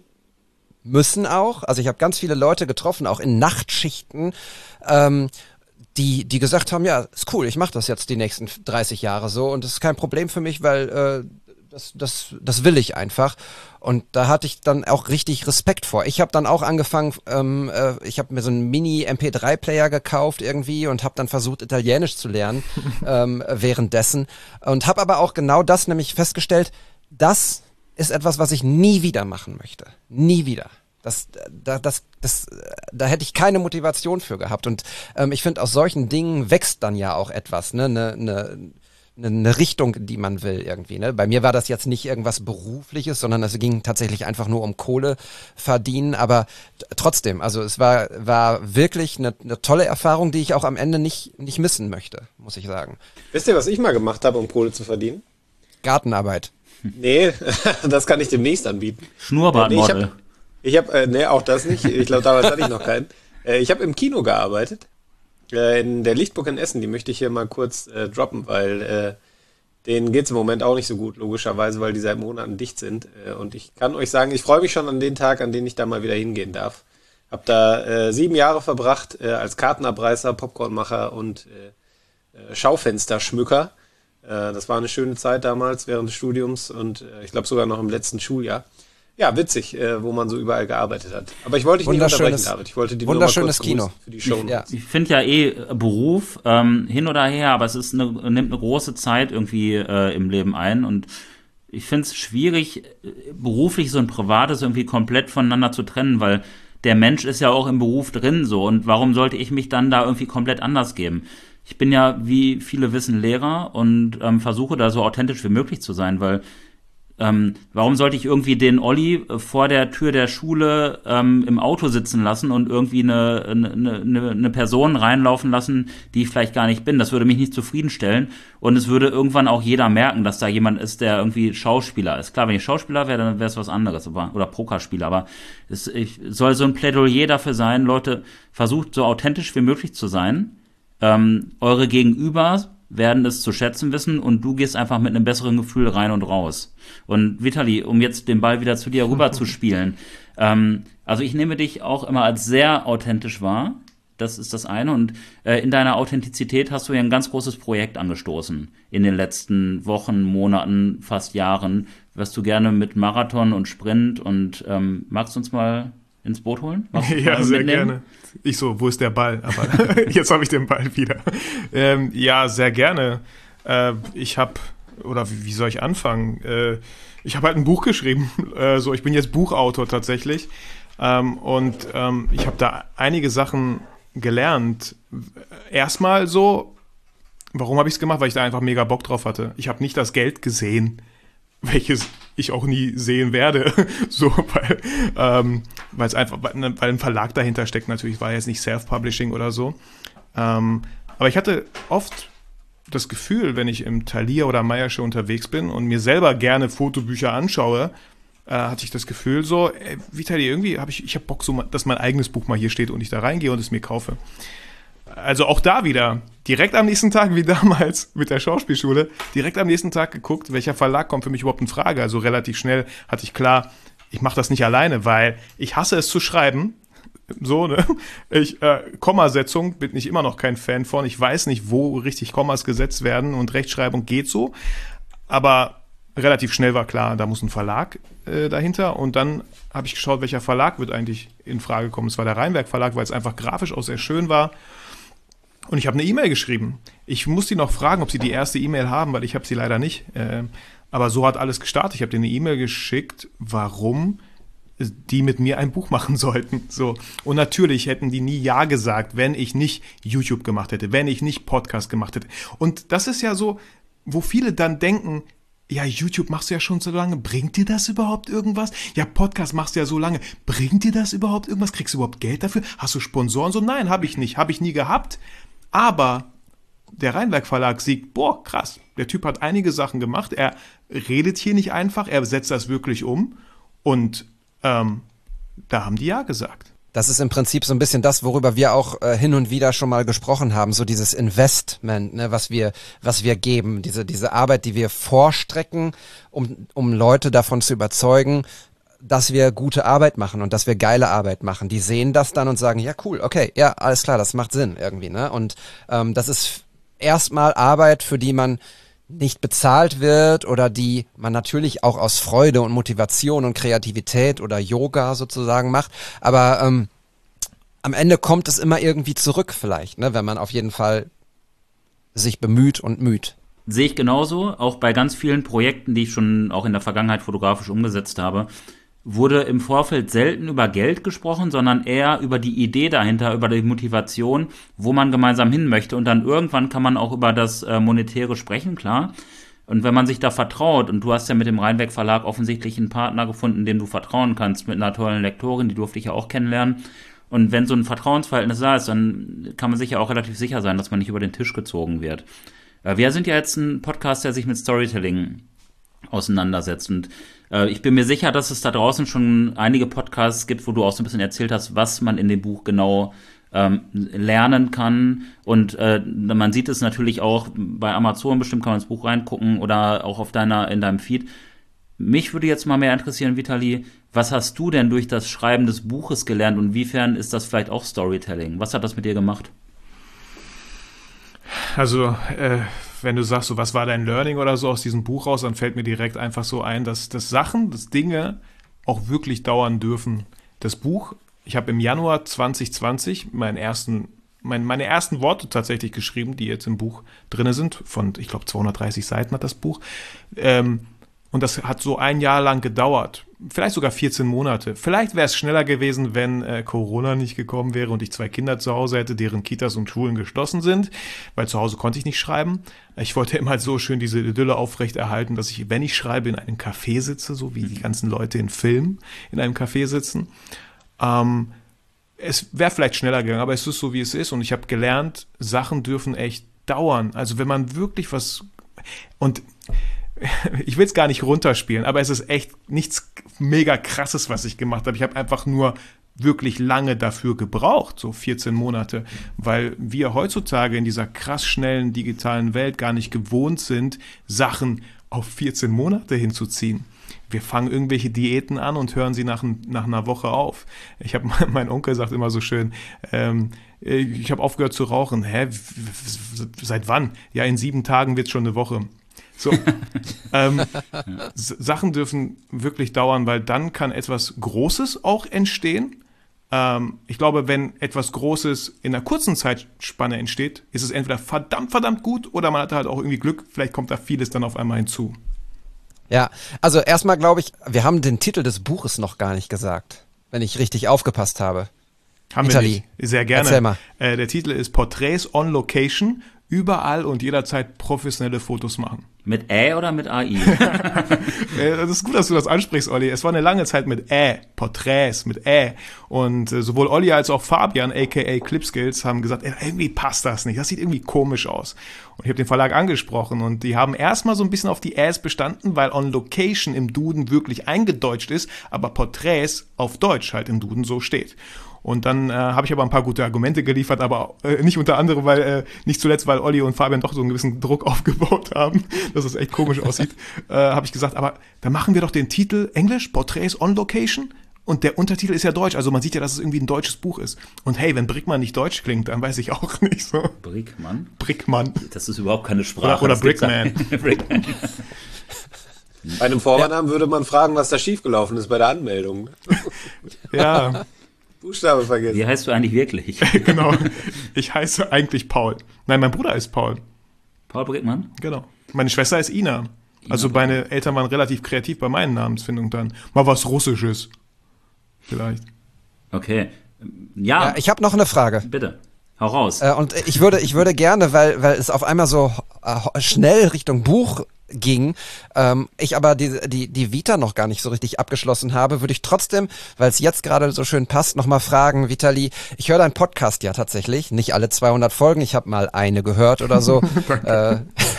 müssen auch. Also ich habe ganz viele Leute getroffen, auch in Nachtschichten. Ähm, die die gesagt haben, ja, ist cool, ich mache das jetzt die nächsten dreißig Jahre so und das ist kein Problem für mich, weil äh, das das das will ich einfach. Und da hatte ich dann auch richtig Respekt vor. Ich habe dann auch angefangen, ähm, äh, ich habe mir so einen Mini-M P drei Player gekauft irgendwie und habe dann versucht, Italienisch zu lernen ähm, währenddessen. Und habe aber auch genau das nämlich festgestellt, das ist etwas, was ich nie wieder machen möchte. Nie wieder. Das, da, das, das, da hätte ich keine Motivation für gehabt. Und ähm, ich finde, aus solchen Dingen wächst dann ja auch etwas, ne, ne, ne, eine Richtung, die man will irgendwie. Ne? Bei mir war das jetzt nicht irgendwas Berufliches, sondern es ging tatsächlich einfach nur um Kohle verdienen. Aber t- trotzdem, also es war, war wirklich eine, eine tolle Erfahrung, die ich auch am Ende nicht, nicht missen möchte, muss ich sagen. Wisst ihr, was ich mal gemacht habe, um Kohle zu verdienen? Gartenarbeit. Nee, das kann ich demnächst anbieten. Schnurrbartmodel. Ich habe, äh, nee, auch das nicht. Ich glaube, damals hatte ich noch keinen. Äh, ich habe im Kino gearbeitet. Äh, in der Lichtburg in Essen. Die möchte ich hier mal kurz äh, droppen, weil äh, denen geht's im Moment auch nicht so gut, logischerweise, weil die seit Monaten dicht sind. Äh, und ich kann euch sagen, ich freue mich schon an den Tag, an den ich da mal wieder hingehen darf. Hab da äh, sieben Jahre verbracht äh, als Kartenabreißer, Popcornmacher und äh, äh, Schaufensterschmücker. Äh, das war eine schöne Zeit damals während des Studiums und äh, ich glaube sogar noch im letzten Schuljahr. Ja, witzig, äh, wo man so überall gearbeitet hat. Aber ich wollte dich nicht unterbrechen, David. Ich wollte die nur mal kurz Kino für die Show. Ja. Ich finde ja eh Beruf ähm, hin oder her, aber es ist eine, nimmt eine große Zeit irgendwie äh, im Leben ein und ich finde es schwierig, beruflich und Privates irgendwie komplett voneinander zu trennen, weil der Mensch ist ja auch im Beruf drin so und warum sollte ich mich dann da irgendwie komplett anders geben? Ich bin ja, wie viele wissen, Lehrer und ähm, versuche da so authentisch wie möglich zu sein, weil Ähm, warum sollte ich irgendwie den Olli vor der Tür der Schule ähm, im Auto sitzen lassen und irgendwie eine, eine, eine, eine Person reinlaufen lassen, die ich vielleicht gar nicht bin? Das würde mich nicht zufriedenstellen und es würde irgendwann auch jeder merken, dass da jemand ist, der irgendwie Schauspieler ist. Klar, wenn ich Schauspieler wäre, dann wäre es was anderes, aber, oder Pokerspieler, aber es ich, soll so ein Plädoyer dafür sein, Leute, versucht so authentisch wie möglich zu sein. Ähm, eure Gegenüber werden es zu schätzen wissen und du gehst einfach mit einem besseren Gefühl rein und raus. Und Vitali, um jetzt den Ball wieder zu dir rüber zu spielen, ähm, also ich nehme dich auch immer als sehr authentisch wahr. Das ist das eine. Und äh, in deiner Authentizität hast du ja ein ganz großes Projekt angestoßen in den letzten Wochen, Monaten, fast Jahren, was du gerne mit Marathon und Sprint und ähm, magst du uns mal ins Boot holen? Ja, sehr mitnehmen? Gerne. Ich so, wo ist der Ball? Aber jetzt habe ich den Ball wieder. Ähm, ja, sehr gerne. Äh, ich habe, oder wie, wie soll ich anfangen? Äh, ich habe halt ein Buch geschrieben. Äh, so, ich bin jetzt Buchautor tatsächlich. Ähm, und ähm, ich habe da einige Sachen gelernt. Erstmal so, warum habe ich es gemacht? Weil ich da einfach mega Bock drauf hatte. Ich habe nicht das Geld gesehen, welches ich auch nie sehen werde, so, weil ähm, weil es einfach, weil ein Verlag dahinter steckt natürlich, war jetzt nicht Self-Publishing oder so. Ähm, aber ich hatte oft das Gefühl, wenn ich im Thalia oder Meiersche unterwegs bin und mir selber gerne Fotobücher anschaue, äh, hatte ich das Gefühl so, ey, Vitali, irgendwie habe ich, ich habe Bock, so, dass mein eigenes Buch mal hier steht und ich da reingehe und es mir kaufe. Also auch da wieder, direkt am nächsten Tag, wie damals mit der Schauspielschule, direkt am nächsten Tag geguckt, welcher Verlag kommt für mich überhaupt in Frage. Also relativ schnell hatte ich klar, ich mache das nicht alleine, weil ich hasse es zu schreiben. So, ne? Ich, äh, Kommasetzung bin ich immer noch kein Fan von. Ich weiß nicht, wo richtig Kommas gesetzt werden und Rechtschreibung geht so. Aber relativ schnell war klar, da muss ein Verlag äh, dahinter. Und dann habe ich geschaut, welcher Verlag wird eigentlich in Frage kommen. Es war der Rheinwerk Verlag, weil es einfach grafisch auch sehr schön war. Und ich habe eine E-Mail geschrieben. Ich muss die noch fragen, ob sie die erste E-Mail haben, weil ich habe sie leider nicht. Äh, aber so hat alles gestartet. Ich habe denen eine E-Mail geschickt, warum die mit mir ein Buch machen sollten. So. Und natürlich hätten die nie Ja gesagt, wenn ich nicht YouTube gemacht hätte, wenn ich nicht Podcast gemacht hätte. Und das ist ja so, wo viele dann denken, ja, YouTube machst du ja schon so lange, bringt dir das überhaupt irgendwas? Ja, Podcast machst du ja so lange, bringt dir das überhaupt irgendwas? Kriegst du überhaupt Geld dafür? Hast du Sponsoren? So, nein, habe ich nicht, habe ich nie gehabt. Aber der Rheinwerk Verlag sieht, boah, krass, der Typ hat einige Sachen gemacht, er redet hier nicht einfach, er setzt das wirklich um und ähm, da haben die Ja gesagt. Das ist im Prinzip so ein bisschen das, worüber wir auch äh, hin und wieder schon mal gesprochen haben, so dieses Investment, ne, was wir, was wir geben, diese, diese Arbeit, die wir vorstrecken, um, um Leute davon zu überzeugen, dass wir gute Arbeit machen und dass wir geile Arbeit machen. Die sehen das dann und sagen, ja cool, okay, ja, alles klar, das macht Sinn irgendwie, ne? Und ähm, das ist erstmal Arbeit, für die man nicht bezahlt wird oder die man natürlich auch aus Freude und Motivation und Kreativität oder Yoga sozusagen macht. Aber ähm, am Ende kommt es immer irgendwie zurück vielleicht, ne? Wenn man auf jeden Fall sich bemüht und müht. Sehe ich genauso, auch bei ganz vielen Projekten, die ich schon auch in der Vergangenheit fotografisch umgesetzt habe, wurde im Vorfeld selten über Geld gesprochen, sondern eher über die Idee dahinter, über die Motivation, wo man gemeinsam hin möchte. Und dann irgendwann kann man auch über das äh, Monetäre sprechen, klar. Und wenn man sich da vertraut, und du hast ja mit dem Rheinwerk Verlag offensichtlich einen Partner gefunden, dem du vertrauen kannst, mit einer tollen Lektorin, die durfte ich ja auch kennenlernen. Und wenn so ein Vertrauensverhältnis da ist, dann kann man sich ja auch relativ sicher sein, dass man nicht über den Tisch gezogen wird. Äh, wir sind ja jetzt ein Podcast, der sich mit Storytelling auseinandersetzt. Und äh, ich bin mir sicher, dass es da draußen schon einige Podcasts gibt, wo du auch so ein bisschen erzählt hast, was man in dem Buch genau ähm, lernen kann. Und äh, man sieht es natürlich auch bei Amazon, bestimmt kann man ins Buch reingucken oder auch auf deiner, in deinem Feed. Mich würde jetzt mal mehr interessieren, Vitali, was hast du denn durch das Schreiben des Buches gelernt und inwiefern ist das vielleicht auch Storytelling? Was hat das mit dir gemacht? Also, äh, wenn du sagst, so, was war dein Learning oder so aus diesem Buch raus, dann fällt mir direkt einfach so ein, dass, dass Sachen, dass Dinge auch wirklich dauern dürfen. Das Buch, ich habe im Januar zwanzig zwanzig meinen ersten, mein, meine ersten Worte tatsächlich geschrieben, die jetzt im Buch drin sind, von, ich glaube, zweihundertdreißig Seiten hat das Buch. Ähm, und das hat so ein Jahr lang gedauert. Vielleicht sogar vierzehn Monate. Vielleicht wäre es schneller gewesen, wenn äh, Corona nicht gekommen wäre und ich zwei Kinder zu Hause hätte, deren Kitas und Schulen geschlossen sind, weil zu Hause konnte ich nicht schreiben. Ich wollte immer so schön diese Idylle aufrechterhalten, dass ich, wenn ich schreibe, in einem Café sitze, so wie die ganzen Leute in Filmen in einem Café sitzen. Ähm, es wäre vielleicht schneller gegangen, aber es ist so, wie es ist. Und ich habe gelernt, Sachen dürfen echt dauern. Also wenn man wirklich was... Und ich will es gar nicht runterspielen, aber es ist echt nichts mega Krasses, was ich gemacht habe. Ich habe einfach nur wirklich lange dafür gebraucht, so vierzehn Monate, weil wir heutzutage in dieser krass schnellen digitalen Welt gar nicht gewohnt sind, Sachen auf vierzehn Monate hinzuziehen. Wir fangen irgendwelche Diäten an und hören sie nach, nach einer Woche auf. Ich habe, mein Onkel sagt immer so schön, ähm, ich habe aufgehört zu rauchen. Hä, seit wann? Ja, in sieben Tagen wird's schon eine Woche. So, ähm, S- Sachen dürfen wirklich dauern, weil dann kann etwas Großes auch entstehen. Ähm, ich glaube, wenn etwas Großes in einer kurzen Zeitspanne entsteht, ist es entweder verdammt, verdammt gut oder man hat halt auch irgendwie Glück. Vielleicht kommt da vieles dann auf einmal hinzu. Ja, also erstmal glaube ich, wir haben den Titel des Buches noch gar nicht gesagt, wenn ich richtig aufgepasst habe. Haben Vitali, wir nicht. Sehr gerne. erzähl mal. Äh, der Titel ist Porträts on Location. Überall und jederzeit professionelle Fotos machen. Mit Ä oder mit A I? äh, das ist gut, dass du das ansprichst, Olli. Es war eine lange Zeit mit Ä, Porträts, mit Ä. Und äh, sowohl Olli als auch Fabian, aka Clipskills, haben gesagt, ey, irgendwie passt das nicht. Das sieht irgendwie komisch aus. Und ich habe den Verlag angesprochen und die haben erstmal so ein bisschen auf die Äs bestanden, weil on Location im Duden wirklich eingedeutscht ist, aber Porträts auf Deutsch halt im Duden so steht. Und dann äh, habe ich aber ein paar gute Argumente geliefert, aber äh, nicht unter anderem, weil äh, nicht zuletzt, weil Olli und Fabian doch so einen gewissen Druck aufgebaut haben, dass es echt komisch aussieht, äh, habe ich gesagt, aber dann machen wir doch den Titel Englisch, Porträts on Location, und der Untertitel ist ja deutsch, also man sieht ja, dass es irgendwie ein deutsches Buch ist. Und hey, wenn Brickmann nicht deutsch klingt, dann weiß ich auch nicht so. Brickmann? Brickmann. Das ist überhaupt keine Sprache. Oder, oder Brickman. Brickman. Bei einem Vornamen ja. würde man fragen, was da schiefgelaufen ist bei der Anmeldung. Ja. Buchstabe vergessen. Wie heißt du eigentlich wirklich? Genau. Ich heiße eigentlich Paul. Nein, mein Bruder ist Paul. Paul Brickmann? Genau. Meine Schwester ist Ina. Ina also meine Eltern waren relativ kreativ bei meinen Namensfindungen dann. Mal was Russisches. Vielleicht. Okay. Ja. ja ich habe noch eine Frage. Bitte. Hau raus. Äh, und ich würde, ich würde gerne, weil, weil es auf einmal so äh, schnell Richtung Buch ging, ähm, ich aber die, die, die Vita noch gar nicht so richtig abgeschlossen habe, würde ich trotzdem, weil es jetzt gerade so schön passt, nochmal fragen, Vitali, ich höre deinen Podcast ja tatsächlich, nicht alle zweihundert Folgen, ich habe mal eine gehört oder so. äh,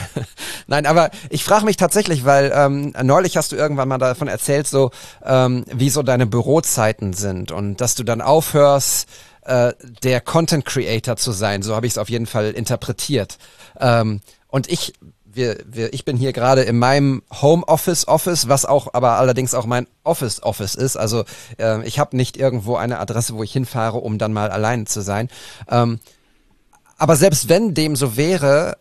Nein, aber ich frage mich tatsächlich, weil ähm, neulich hast du irgendwann mal davon erzählt, so ähm, wie so deine Bürozeiten sind und dass du dann aufhörst, äh, der Content Creator zu sein, so habe ich es auf jeden Fall interpretiert. Ähm, und ich Wir, wir, ich bin hier gerade in meinem Homeoffice Office, was auch aber allerdings auch mein Office Office ist. Also äh, ich habe nicht irgendwo eine Adresse, wo ich hinfahre, um dann mal alleine zu sein. Ähm, aber selbst wenn dem so wäre,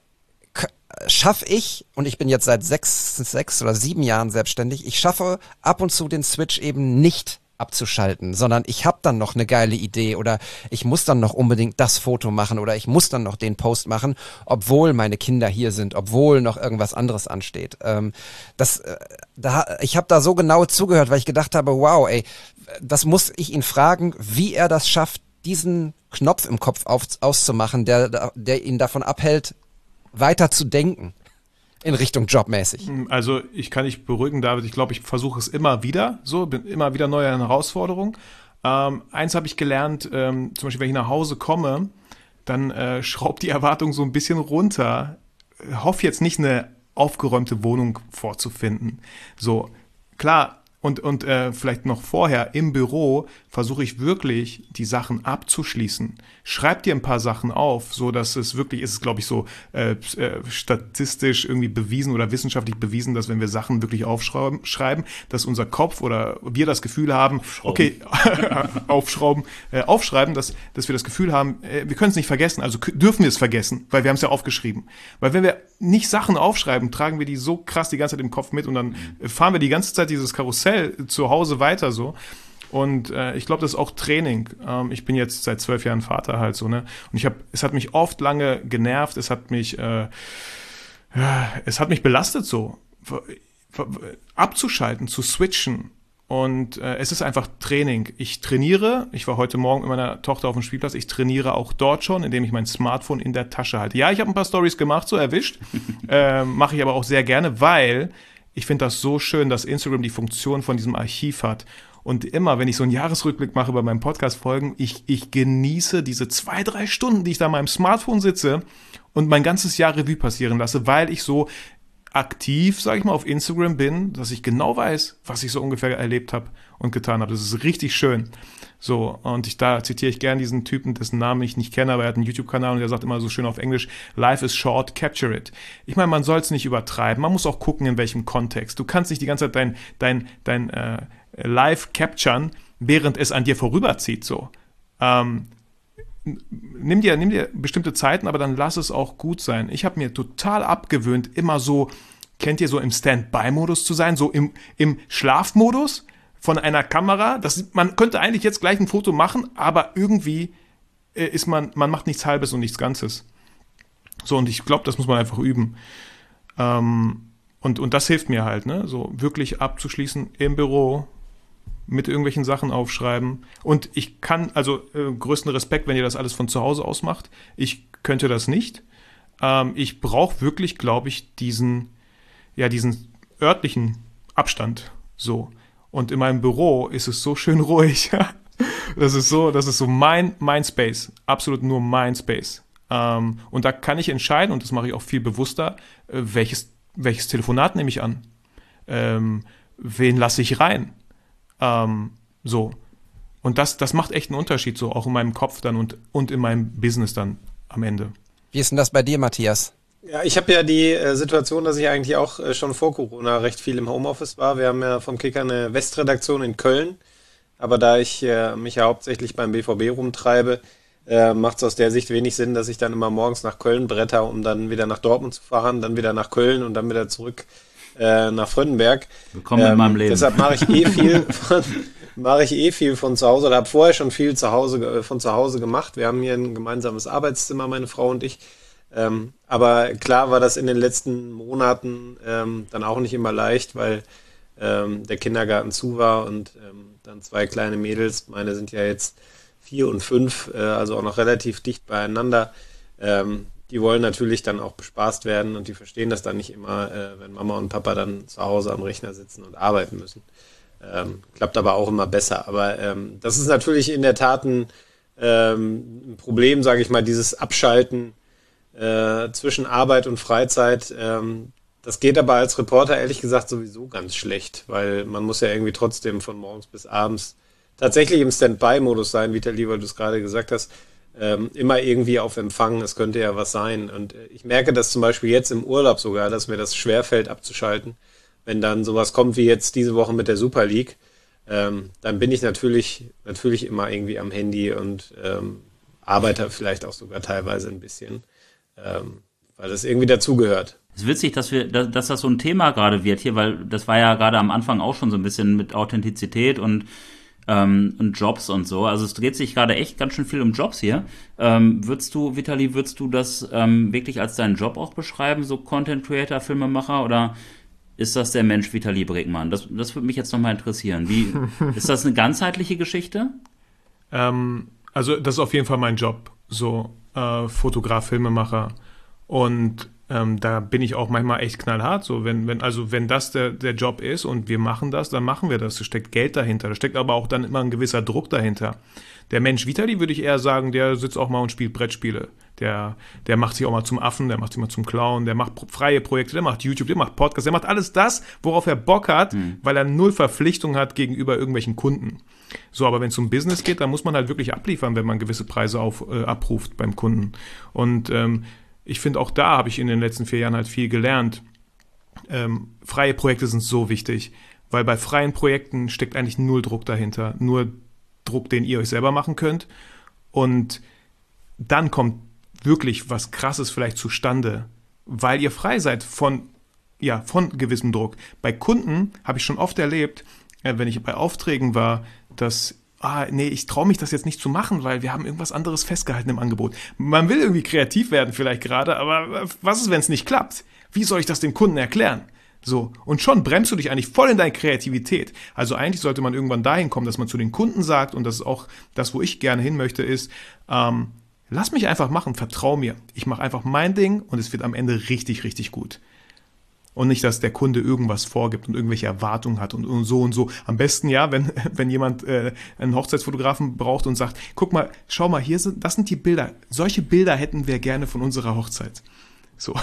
schaffe ich, und ich bin jetzt seit sechs, sechs oder sieben Jahren selbstständig, ich schaffe ab und zu den Switch eben nicht abzuschalten, sondern ich habe dann noch eine geile Idee oder ich muss dann noch unbedingt das Foto machen oder ich muss dann noch den Post machen, obwohl meine Kinder hier sind, obwohl noch irgendwas anderes ansteht. Ähm, das, äh, da, ich habe da so genau zugehört, weil ich gedacht habe, wow, ey, das muss ich ihn fragen, wie er das schafft, diesen Knopf im Kopf auf, auszumachen, der, der ihn davon abhält, weiter zu denken. In Richtung jobmäßig. Also ich kann dich beruhigen, David. Ich glaube, ich versuche es immer wieder so, bin immer wieder neue Herausforderungen. Ähm, eins habe ich gelernt, ähm, zum Beispiel, wenn ich nach Hause komme, dann äh, schraubt die Erwartung so ein bisschen runter. Hoff jetzt nicht eine aufgeräumte Wohnung vorzufinden. So, klar, und, und äh, vielleicht noch vorher im Büro versuche ich wirklich, die Sachen abzuschließen. Schreib dir ein paar Sachen auf, so dass es wirklich, ist es glaube ich so äh, äh, statistisch irgendwie bewiesen oder wissenschaftlich bewiesen, dass wenn wir Sachen wirklich aufschreiben, schreiben, dass unser Kopf oder wir das Gefühl haben, okay, aufschrauben, äh, aufschreiben, dass, dass wir das Gefühl haben, äh, wir können es nicht vergessen, also k- dürfen wir es vergessen, weil wir haben es ja aufgeschrieben. Weil wenn wir nicht Sachen aufschreiben, tragen wir die so krass die ganze Zeit im Kopf mit und dann äh, fahren wir die ganze Zeit dieses Karussell zu Hause weiter so. Und äh, ich glaube, das ist auch Training. Ähm, ich bin jetzt seit zwölf Jahren Vater halt so, ne? Und ich habe, es hat mich oft lange genervt, es hat mich, äh, ja, es hat mich belastet so, abzuschalten, zu switchen. Und äh, es ist einfach Training. Ich trainiere, ich war heute Morgen mit meiner Tochter auf dem Spielplatz, ich trainiere auch dort schon, indem ich mein Smartphone in der Tasche halte. Ja, ich habe ein paar Storys gemacht, so erwischt, äh, mache ich aber auch sehr gerne, weil ich finde das so schön, dass Instagram die Funktion von diesem Archiv hat. Und immer, wenn ich so einen Jahresrückblick mache bei meinen Podcast-Folgen, ich, ich genieße diese zwei, drei Stunden, die ich da an meinem Smartphone sitze und mein ganzes Jahr Revue passieren lasse, weil ich so aktiv, sage ich mal, auf Instagram bin, dass ich genau weiß, was ich so ungefähr erlebt habe und getan habe. Das ist richtig schön. So, und ich, da zitiere ich gern diesen Typen, dessen Namen ich nicht kenne, aber er hat einen YouTube-Kanal und der sagt immer so schön auf Englisch, Life is short, capture it. Ich meine, man soll es nicht übertreiben, man muss auch gucken, in welchem Kontext. Du kannst nicht die ganze Zeit dein, dein, dein äh, Live capturen, während es an dir vorüberzieht, so. Ähm, nimm dir, nimm dir bestimmte Zeiten, aber dann lass es auch gut sein. Ich habe mir total abgewöhnt, immer so, kennt ihr so im Standby-Modus zu sein, so im, im Schlafmodus von einer Kamera. Das, man könnte eigentlich jetzt gleich ein Foto machen, aber irgendwie äh, ist man, man macht nichts Halbes und nichts Ganzes. So, und ich glaube, das muss man einfach üben. Ähm, und, und das hilft mir halt, ne? So wirklich abzuschließen im Büro, mit irgendwelchen Sachen aufschreiben. Und ich kann, also äh, größten Respekt, wenn ihr das alles von zu Hause aus macht. Ich könnte das nicht. Ähm, ich brauche wirklich, glaube ich, diesen, ja, diesen örtlichen Abstand. So. Und in meinem Büro ist es so schön ruhig. Das ist so, das ist so mein, mein Space. Absolut nur mein Space. Ähm, und da kann ich entscheiden, und das mache ich auch viel bewusster, äh, welches, welches Telefonat nehme ich an? Ähm, wen lasse ich rein? Ähm, so. Und das, das macht echt einen Unterschied, so auch in meinem Kopf dann und, und in meinem Business dann am Ende. Wie ist denn das bei dir, Matthias? Ja, ich habe ja die äh, Situation, dass ich eigentlich auch äh, schon vor Corona recht viel im Homeoffice war. Wir haben ja vom Kicker eine Westredaktion in Köln, aber da ich äh, mich ja hauptsächlich beim B V B rumtreibe, äh, macht es aus der Sicht wenig Sinn, dass ich dann immer morgens nach Köln bretter, um dann wieder nach Dortmund zu fahren, dann wieder nach Köln und dann wieder zurück äh, nach Frönnenberg. Willkommen ähm, in meinem Leben. Deshalb mache ich eh viel von, mache ich eh viel von zu Hause oder habe vorher schon viel zu Hause von zu Hause gemacht. Wir haben hier ein gemeinsames Arbeitszimmer, meine Frau und ich. Ähm, aber klar war das in den letzten Monaten ähm, dann auch nicht immer leicht, weil ähm, der Kindergarten zu war und ähm, dann zwei kleine Mädels, meine sind ja jetzt vier und fünf, äh, also auch noch relativ dicht beieinander. Ähm, die wollen natürlich dann auch bespaßt werden und die verstehen das dann nicht immer, äh, wenn Mama und Papa dann zu Hause am Rechner sitzen und arbeiten müssen. Ähm, klappt aber auch immer besser. Aber ähm, das ist natürlich in der Tat ein, ähm, ein Problem, sage ich mal, dieses Abschalten äh, zwischen Arbeit und Freizeit. Ähm, das geht aber als Reporter ehrlich gesagt sowieso ganz schlecht, weil man muss ja irgendwie trotzdem von morgens bis abends tatsächlich im Standby-Modus sein, Vitali, weil du es gerade gesagt hast, ähm, immer irgendwie auf Empfang, es könnte ja was sein. Und äh, ich merke das zum Beispiel jetzt im Urlaub sogar, dass mir das schwerfällt abzuschalten. Wenn dann sowas kommt wie jetzt diese Woche mit der Super League, ähm, dann bin ich natürlich natürlich immer irgendwie am Handy und ähm, arbeite vielleicht auch sogar teilweise ein bisschen, ähm, weil das irgendwie dazugehört. Es ist witzig, dass wir, dass das so ein Thema gerade wird hier, weil das war ja gerade am Anfang auch schon so ein bisschen mit Authentizität und ähm, und Jobs und so. Also es dreht sich gerade echt ganz schön viel um Jobs hier. Ähm, würdest du, Vitali, würdest du das ähm, wirklich als deinen Job auch beschreiben, so Content Creator, Filmemacher, oder ist das der Mensch Vitali Bregmann? Das, das würde mich jetzt nochmal interessieren. Wie, ist das eine ganzheitliche Geschichte? Ähm, also das ist auf jeden Fall mein Job, so äh, Fotograf, Filmemacher. Und ähm, da bin ich auch manchmal echt knallhart. So, wenn, wenn, also wenn das der, der Job ist und wir machen das, dann machen wir das. Da steckt Geld dahinter. Da steckt aber auch dann immer ein gewisser Druck dahinter. Der Mensch Vitali, würde ich eher sagen, der sitzt auch mal und spielt Brettspiele. Der, der macht sich auch mal zum Affen, der macht sich mal zum Clown, der macht freie Projekte, der macht YouTube, der macht Podcasts, der macht alles das, worauf er Bock hat, mhm. weil er null Verpflichtung hat gegenüber irgendwelchen Kunden. So, aber wenn es um Business geht, dann muss man halt wirklich abliefern, wenn man gewisse Preise auf, äh, abruft beim Kunden. Und ähm, ich finde, auch da habe ich in den letzten vier Jahren halt viel gelernt. Ähm, freie Projekte sind so wichtig, weil bei freien Projekten steckt eigentlich null Druck dahinter, nur Druck, den ihr euch selber machen könnt. Und dann kommt wirklich was Krasses vielleicht zustande, weil ihr frei seid von, ja, von gewissem Druck. Bei Kunden habe ich schon oft erlebt, äh, wenn ich bei Aufträgen war, dass ah, nee, ich traue mich das jetzt nicht zu machen, weil wir haben irgendwas anderes festgehalten im Angebot. Man will irgendwie kreativ werden vielleicht gerade, aber was ist, wenn es nicht klappt? Wie soll ich das dem Kunden erklären? So, und schon bremst du dich eigentlich voll in deine Kreativität. Also eigentlich sollte man irgendwann dahin kommen, dass man zu den Kunden sagt, und das ist auch das, wo ich gerne hin möchte, ist, ähm, lass mich einfach machen, vertrau mir. Ich mache einfach mein Ding und es wird am Ende richtig, richtig gut. Und nicht, dass der Kunde irgendwas vorgibt und irgendwelche Erwartungen hat und, und so und so. Am besten ja, wenn, wenn jemand äh, einen Hochzeitsfotografen braucht und sagt, guck mal, schau mal, hier sind, das sind die Bilder. Solche Bilder hätten wir gerne von unserer Hochzeit. So,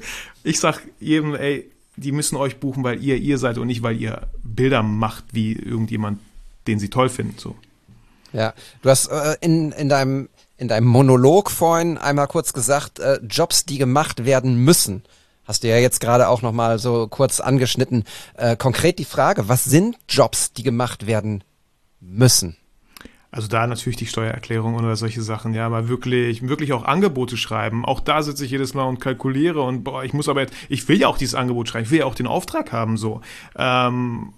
ich sag jedem, ey, die müssen euch buchen, weil ihr ihr seid und nicht, weil ihr Bilder macht, wie irgendjemand, den sie toll finden. So. Ja, du hast äh, in, in deinem in deinem Monolog vorhin einmal kurz gesagt, äh, Jobs, die gemacht werden müssen. Hast du ja jetzt gerade auch nochmal so kurz angeschnitten. Äh, konkret die Frage, was sind Jobs, die gemacht werden müssen? Also da natürlich die Steuererklärung oder solche Sachen, ja, aber wirklich, wirklich auch Angebote schreiben. Auch da sitze ich jedes Mal und kalkuliere und boah, ich muss aber jetzt, ich will ja auch dieses Angebot schreiben, ich will ja auch den Auftrag haben, so. Ähm,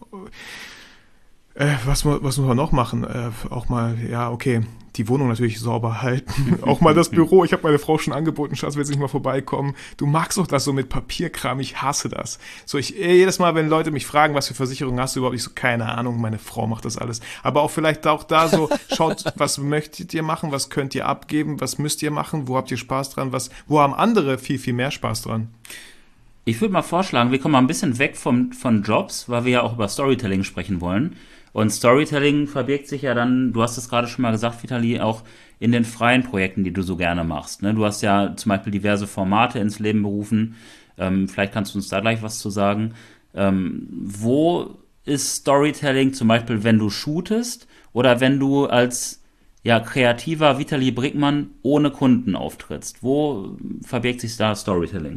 äh, was, was muss man noch machen? Äh, auch mal, ja, okay, die Wohnung natürlich sauber halten. Auch mal das Büro. Ich habe meine Frau schon angeboten, Schatz, willst du nicht mal vorbeikommen? Du magst doch das so mit Papierkram, ich hasse das. So, ich jedes Mal, wenn Leute mich fragen, was für Versicherungen hast du überhaupt, ich so, keine Ahnung, meine Frau macht das alles. Aber auch vielleicht auch da so, schaut, was möchtet ihr machen, was könnt ihr abgeben, was müsst ihr machen, wo habt ihr Spaß dran, was, wo haben andere viel, viel mehr Spaß dran? Ich würde mal vorschlagen, wir kommen mal ein bisschen weg vom, von Jobs, weil wir ja auch über Storytelling sprechen wollen. Und Storytelling verbirgt sich ja dann, du hast es gerade schon mal gesagt, Vitali, auch in den freien Projekten, die du so gerne machst. Ne? Du hast ja zum Beispiel diverse Formate ins Leben berufen. Ähm, vielleicht kannst du uns da gleich was zu sagen. Ähm, wo ist Storytelling zum Beispiel, wenn du shootest oder wenn du als ja, kreativer Vitali Brickmann ohne Kunden auftrittst? Wo verbirgt sich da Storytelling?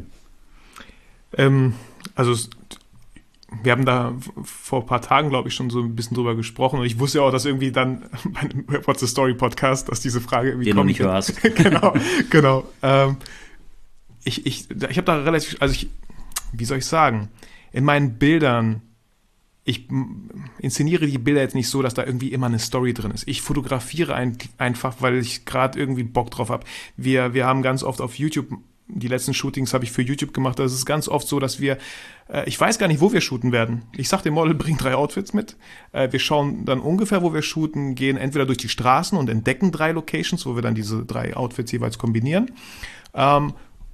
Ähm, also wir haben da vor ein paar Tagen, glaube ich, schon so ein bisschen drüber gesprochen und ich wusste ja auch, dass irgendwie dann beim What's the Story Podcast, dass diese Frage irgendwie Den kommt. Den du nicht hörst. genau, genau. Ähm, ich ich, ich habe da relativ, also ich, wie soll ich sagen, in meinen Bildern, ich inszeniere die Bilder jetzt nicht so, dass da irgendwie immer eine Story drin ist. Ich fotografiere ein, einfach, weil ich gerade irgendwie Bock drauf habe. Wir, wir haben ganz oft auf YouTube, die letzten Shootings habe ich für YouTube gemacht, das ist ganz oft so, dass wir, äh, ich weiß gar nicht, wo wir shooten werden. Ich sag dem Model, bring drei Outfits mit. Äh, wir schauen dann ungefähr, wo wir shooten, gehen entweder durch die Straßen und entdecken drei Locations, wo wir dann diese drei Outfits jeweils kombinieren. Ähm,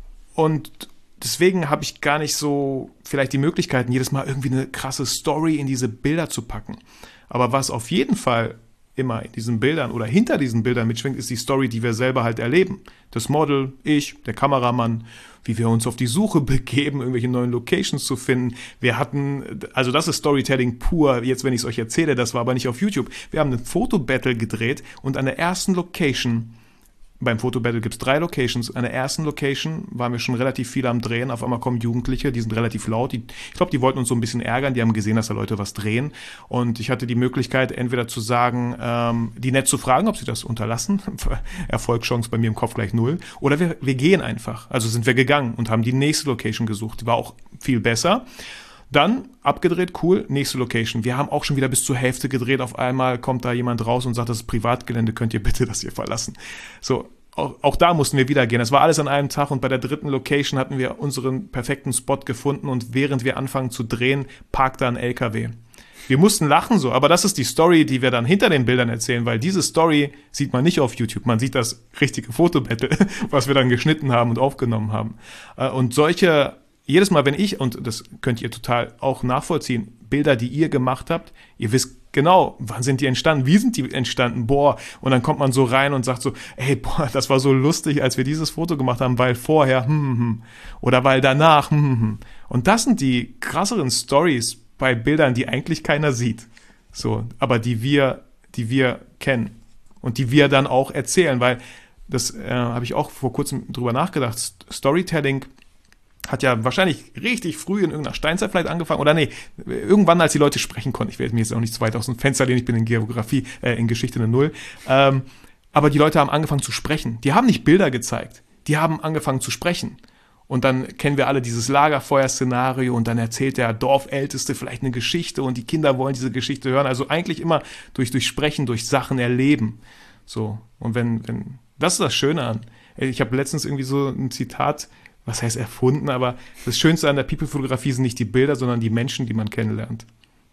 und deswegen habe ich gar nicht so vielleicht die Möglichkeiten, jedes Mal irgendwie eine krasse Story in diese Bilder zu packen. Aber was auf jeden Fall immer in diesen Bildern oder hinter diesen Bildern mitschwingt, ist die Story, die wir selber halt erleben. Das Model, ich, der Kameramann, wie wir uns auf die Suche begeben, irgendwelche neuen Locations zu finden. Wir hatten, also das ist Storytelling pur, jetzt wenn ich es euch erzähle, das war aber nicht auf YouTube. Wir haben ein Fotobattle gedreht und an der ersten Location, beim Fotobattle gibt es drei Locations. An der ersten Location waren wir schon relativ viel am Drehen. Auf einmal kommen Jugendliche, die sind relativ laut. Die, ich glaube, die wollten uns so ein bisschen ärgern. Die haben gesehen, dass da Leute was drehen. Und ich hatte die Möglichkeit, entweder zu sagen, ähm, die nett zu fragen, ob sie das unterlassen. Erfolgschance bei mir im Kopf gleich null. Oder wir, wir gehen einfach. Also sind wir gegangen und haben die nächste Location gesucht. Die war auch viel besser. Dann abgedreht, cool, nächste Location. Wir haben auch schon wieder bis zur Hälfte gedreht. Auf einmal kommt da jemand raus und sagt, das ist Privatgelände, könnt ihr bitte das hier verlassen. So, auch, auch da mussten wir wieder gehen. Das war alles an einem Tag und bei der dritten Location hatten wir unseren perfekten Spot gefunden und während wir anfangen zu drehen, parkt da ein L K W. Wir mussten lachen so, aber das ist die Story, die wir dann hinter den Bildern erzählen, weil diese Story sieht man nicht auf YouTube. Man sieht das richtige Fotobattle, was wir dann geschnitten haben und aufgenommen haben. Und solche Jedes Mal, wenn ich, und das könnt ihr total auch nachvollziehen, Bilder, die ihr gemacht habt, ihr wisst genau, wann sind die entstanden, wie sind die entstanden, boah, und dann kommt man so rein und sagt so, ey, boah, das war so lustig, als wir dieses Foto gemacht haben, weil vorher, hm, hm, hm, oder weil danach, hm, hm, hm. Und das sind die krasseren Stories bei Bildern, die eigentlich keiner sieht, so, aber die wir, die wir kennen und die wir dann auch erzählen, weil das äh, habe ich auch vor kurzem drüber nachgedacht, Storytelling hat ja wahrscheinlich richtig früh in irgendeiner Steinzeit vielleicht angefangen, oder nee, irgendwann, als die Leute sprechen konnten. Ich will mir jetzt auch nicht zu weit aus dem Fenster lehnen, ich bin in Geografie, äh, in Geschichte eine Null. Ähm, aber die Leute haben angefangen zu sprechen. Die haben nicht Bilder gezeigt, die haben angefangen zu sprechen. Und dann kennen wir alle dieses Lagerfeuer-Szenario und dann erzählt der Dorfälteste vielleicht eine Geschichte und die Kinder wollen diese Geschichte hören. Also eigentlich immer durch, durch Sprechen, durch Sachen erleben. So. Und wenn, wenn, das ist das Schöne an. Ich habe letztens irgendwie so ein Zitat, was heißt erfunden, aber das Schönste an der People-Fotografie sind nicht die Bilder, sondern die Menschen, die man kennenlernt.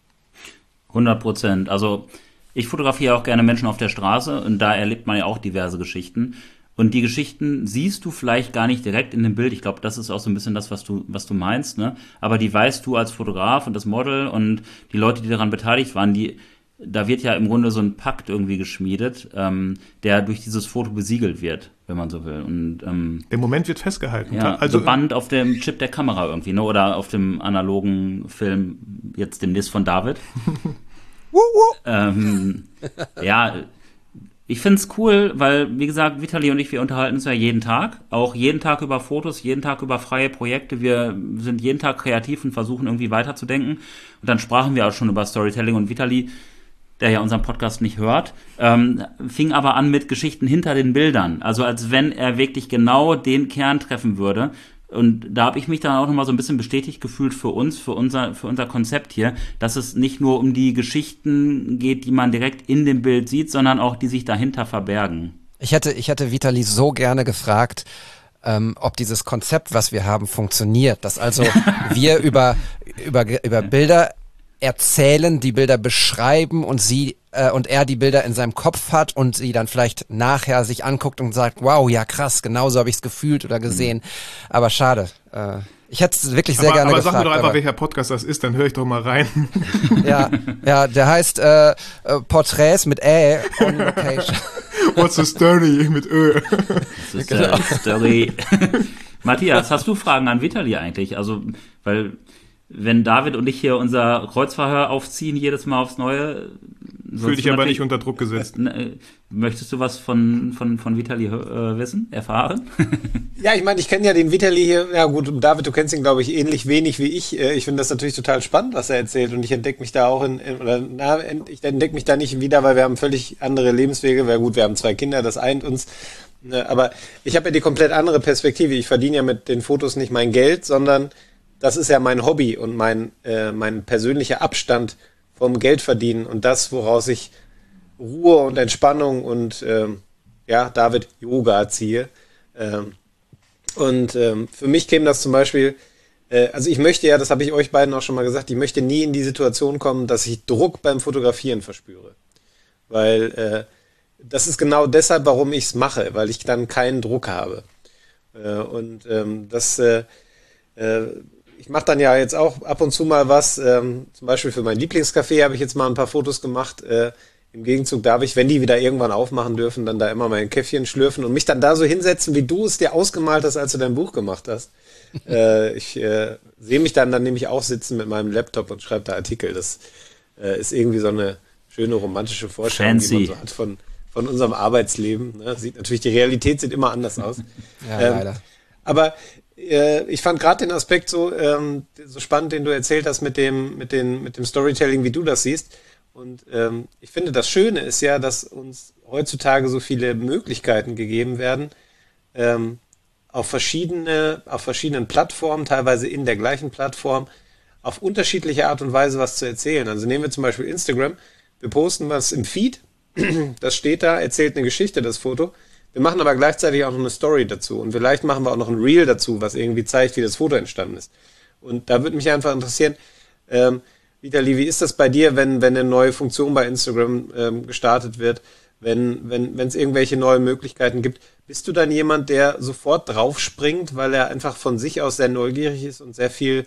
hundert Prozent. Also ich fotografiere auch gerne Menschen auf der Straße und da erlebt man ja auch diverse Geschichten. Und die Geschichten siehst du vielleicht gar nicht direkt in dem Bild. Ich glaube, das ist auch so ein bisschen das, was du, was du meinst, ne? Aber die weißt du als Fotograf und das Model und die Leute, die daran beteiligt waren, die da wird ja im Grunde so ein Pakt irgendwie geschmiedet, ähm, der durch dieses Foto besiegelt wird, wenn man so will. Und ähm, der Moment wird festgehalten. Ja, also gebannt auf dem Chip der Kamera irgendwie, ne? Oder auf dem analogen Film, jetzt demnächst von David. ähm, ja, ich find's cool, weil, wie gesagt, Vitali und ich, wir unterhalten uns ja jeden Tag. Auch jeden Tag über Fotos, jeden Tag über freie Projekte. Wir sind jeden Tag kreativ und versuchen irgendwie weiterzudenken. Und dann sprachen wir auch schon über Storytelling. Und Vitali, der ja unseren Podcast nicht hört, ähm, fing aber an mit Geschichten hinter den Bildern. Also als wenn er wirklich genau den Kern treffen würde. Und da habe ich mich dann auch nochmal so ein bisschen bestätigt gefühlt für uns, für unser, für unser Konzept hier, dass es nicht nur um die Geschichten geht, die man direkt in dem Bild sieht, sondern auch die sich dahinter verbergen. Ich hätte, ich hätte Vitali so gerne gefragt, ähm, ob dieses Konzept, was wir haben, funktioniert. Dass also wir über, über, über Bilder erzählen, die Bilder beschreiben und sie äh, und er die Bilder in seinem Kopf hat und sie dann vielleicht nachher sich anguckt und sagt, wow, ja krass, genauso habe ich es gefühlt oder gesehen. Mhm. Aber schade. Äh, ich hätte es wirklich sehr aber, gerne aber gefragt. Aber sag mir doch einfach, aber, welcher Podcast das ist, dann höre ich doch mal rein. Ja, ja, der heißt äh, äh, Porträts mit Ä on Location. What's the story mit Ö? Das ist genau. Die Story. Matthias, hast du Fragen an Vitali eigentlich? Also, weil wenn David und ich hier unser Kreuzverhör aufziehen, jedes Mal aufs Neue. Fühl dich aber nicht unter Druck gesetzt. Möchtest du was von, von, von Vitali äh, wissen, erfahren? Ja, ich meine, ich kenne ja den Vitali hier, ja gut, David, du kennst ihn, glaube ich, ähnlich wenig wie ich. Ich finde das natürlich total spannend, was er erzählt und ich entdecke mich da auch in, in oder na, ich entdecke mich da nicht wieder, weil wir haben völlig andere Lebenswege, weil gut, wir haben zwei Kinder, das eint uns. Aber ich habe ja die komplett andere Perspektive. Ich verdiene ja mit den Fotos nicht mein Geld, sondern das ist ja mein Hobby und mein, äh, mein persönlicher Abstand vom Geldverdienen und das, woraus ich Ruhe und Entspannung und ähm, ja, David, Yoga ziehe. Ähm, und ähm, für mich käme das zum Beispiel, äh, also ich möchte ja, das habe ich euch beiden auch schon mal gesagt, ich möchte nie in die Situation kommen, dass ich Druck beim Fotografieren verspüre. Weil äh, das ist genau deshalb, warum ich es mache, weil ich dann keinen Druck habe. Äh, und ähm, das äh, äh, ich mache dann ja jetzt auch ab und zu mal was, ähm, zum Beispiel für mein Lieblingscafé habe ich jetzt mal ein paar Fotos gemacht. Äh, Im Gegenzug darf ich, wenn die wieder irgendwann aufmachen dürfen, dann da immer mein Käffchen schlürfen und mich dann da so hinsetzen, wie du es dir ausgemalt hast, als du dein Buch gemacht hast. äh, ich äh, sehe mich dann dann nämlich auch sitzen mit meinem Laptop und schreibe da Artikel. Das äh, ist irgendwie so eine schöne romantische Vorstellung, Fancy. die man so hat von, von unserem Arbeitsleben. Ne? Sieht natürlich, die Realität sieht immer anders aus. Ja, ähm, leider. Aber ich fand gerade den Aspekt so, ähm, so spannend, den du erzählt hast mit dem, mit den, mit dem Storytelling, wie du das siehst. Und ähm, ich finde, das Schöne ist ja, dass uns heutzutage so viele Möglichkeiten gegeben werden, ähm, auf verschiedene, auf verschiedenen Plattformen, teilweise in der gleichen Plattform, auf unterschiedliche Art und Weise was zu erzählen. Also nehmen wir zum Beispiel Instagram. Wir posten was im Feed, das steht da, erzählt eine Geschichte, das Foto. Wir machen aber gleichzeitig auch noch eine Story dazu und vielleicht machen wir auch noch ein Reel dazu, was irgendwie zeigt, wie das Foto entstanden ist. Und da würde mich einfach interessieren, ähm, Vitali, wie ist das bei dir, wenn wenn eine neue Funktion bei Instagram ähm, gestartet wird, wenn wenn wenn es irgendwelche neuen Möglichkeiten gibt? Bist du dann jemand, der sofort draufspringt, weil er einfach von sich aus sehr neugierig ist und sehr viel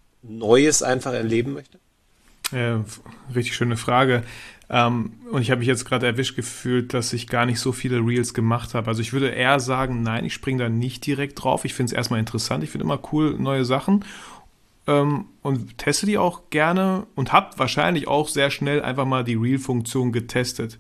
Neues einfach erleben möchte? Ja, richtig schöne Frage. Um, und ich habe mich jetzt gerade erwischt gefühlt, dass ich gar nicht so viele Reels gemacht habe. Also ich würde eher sagen, nein, ich springe da nicht direkt drauf. Ich finde es erstmal interessant. Ich finde immer cool neue Sachen um, und teste die auch gerne und habe wahrscheinlich auch sehr schnell einfach mal die Reel-Funktion getestet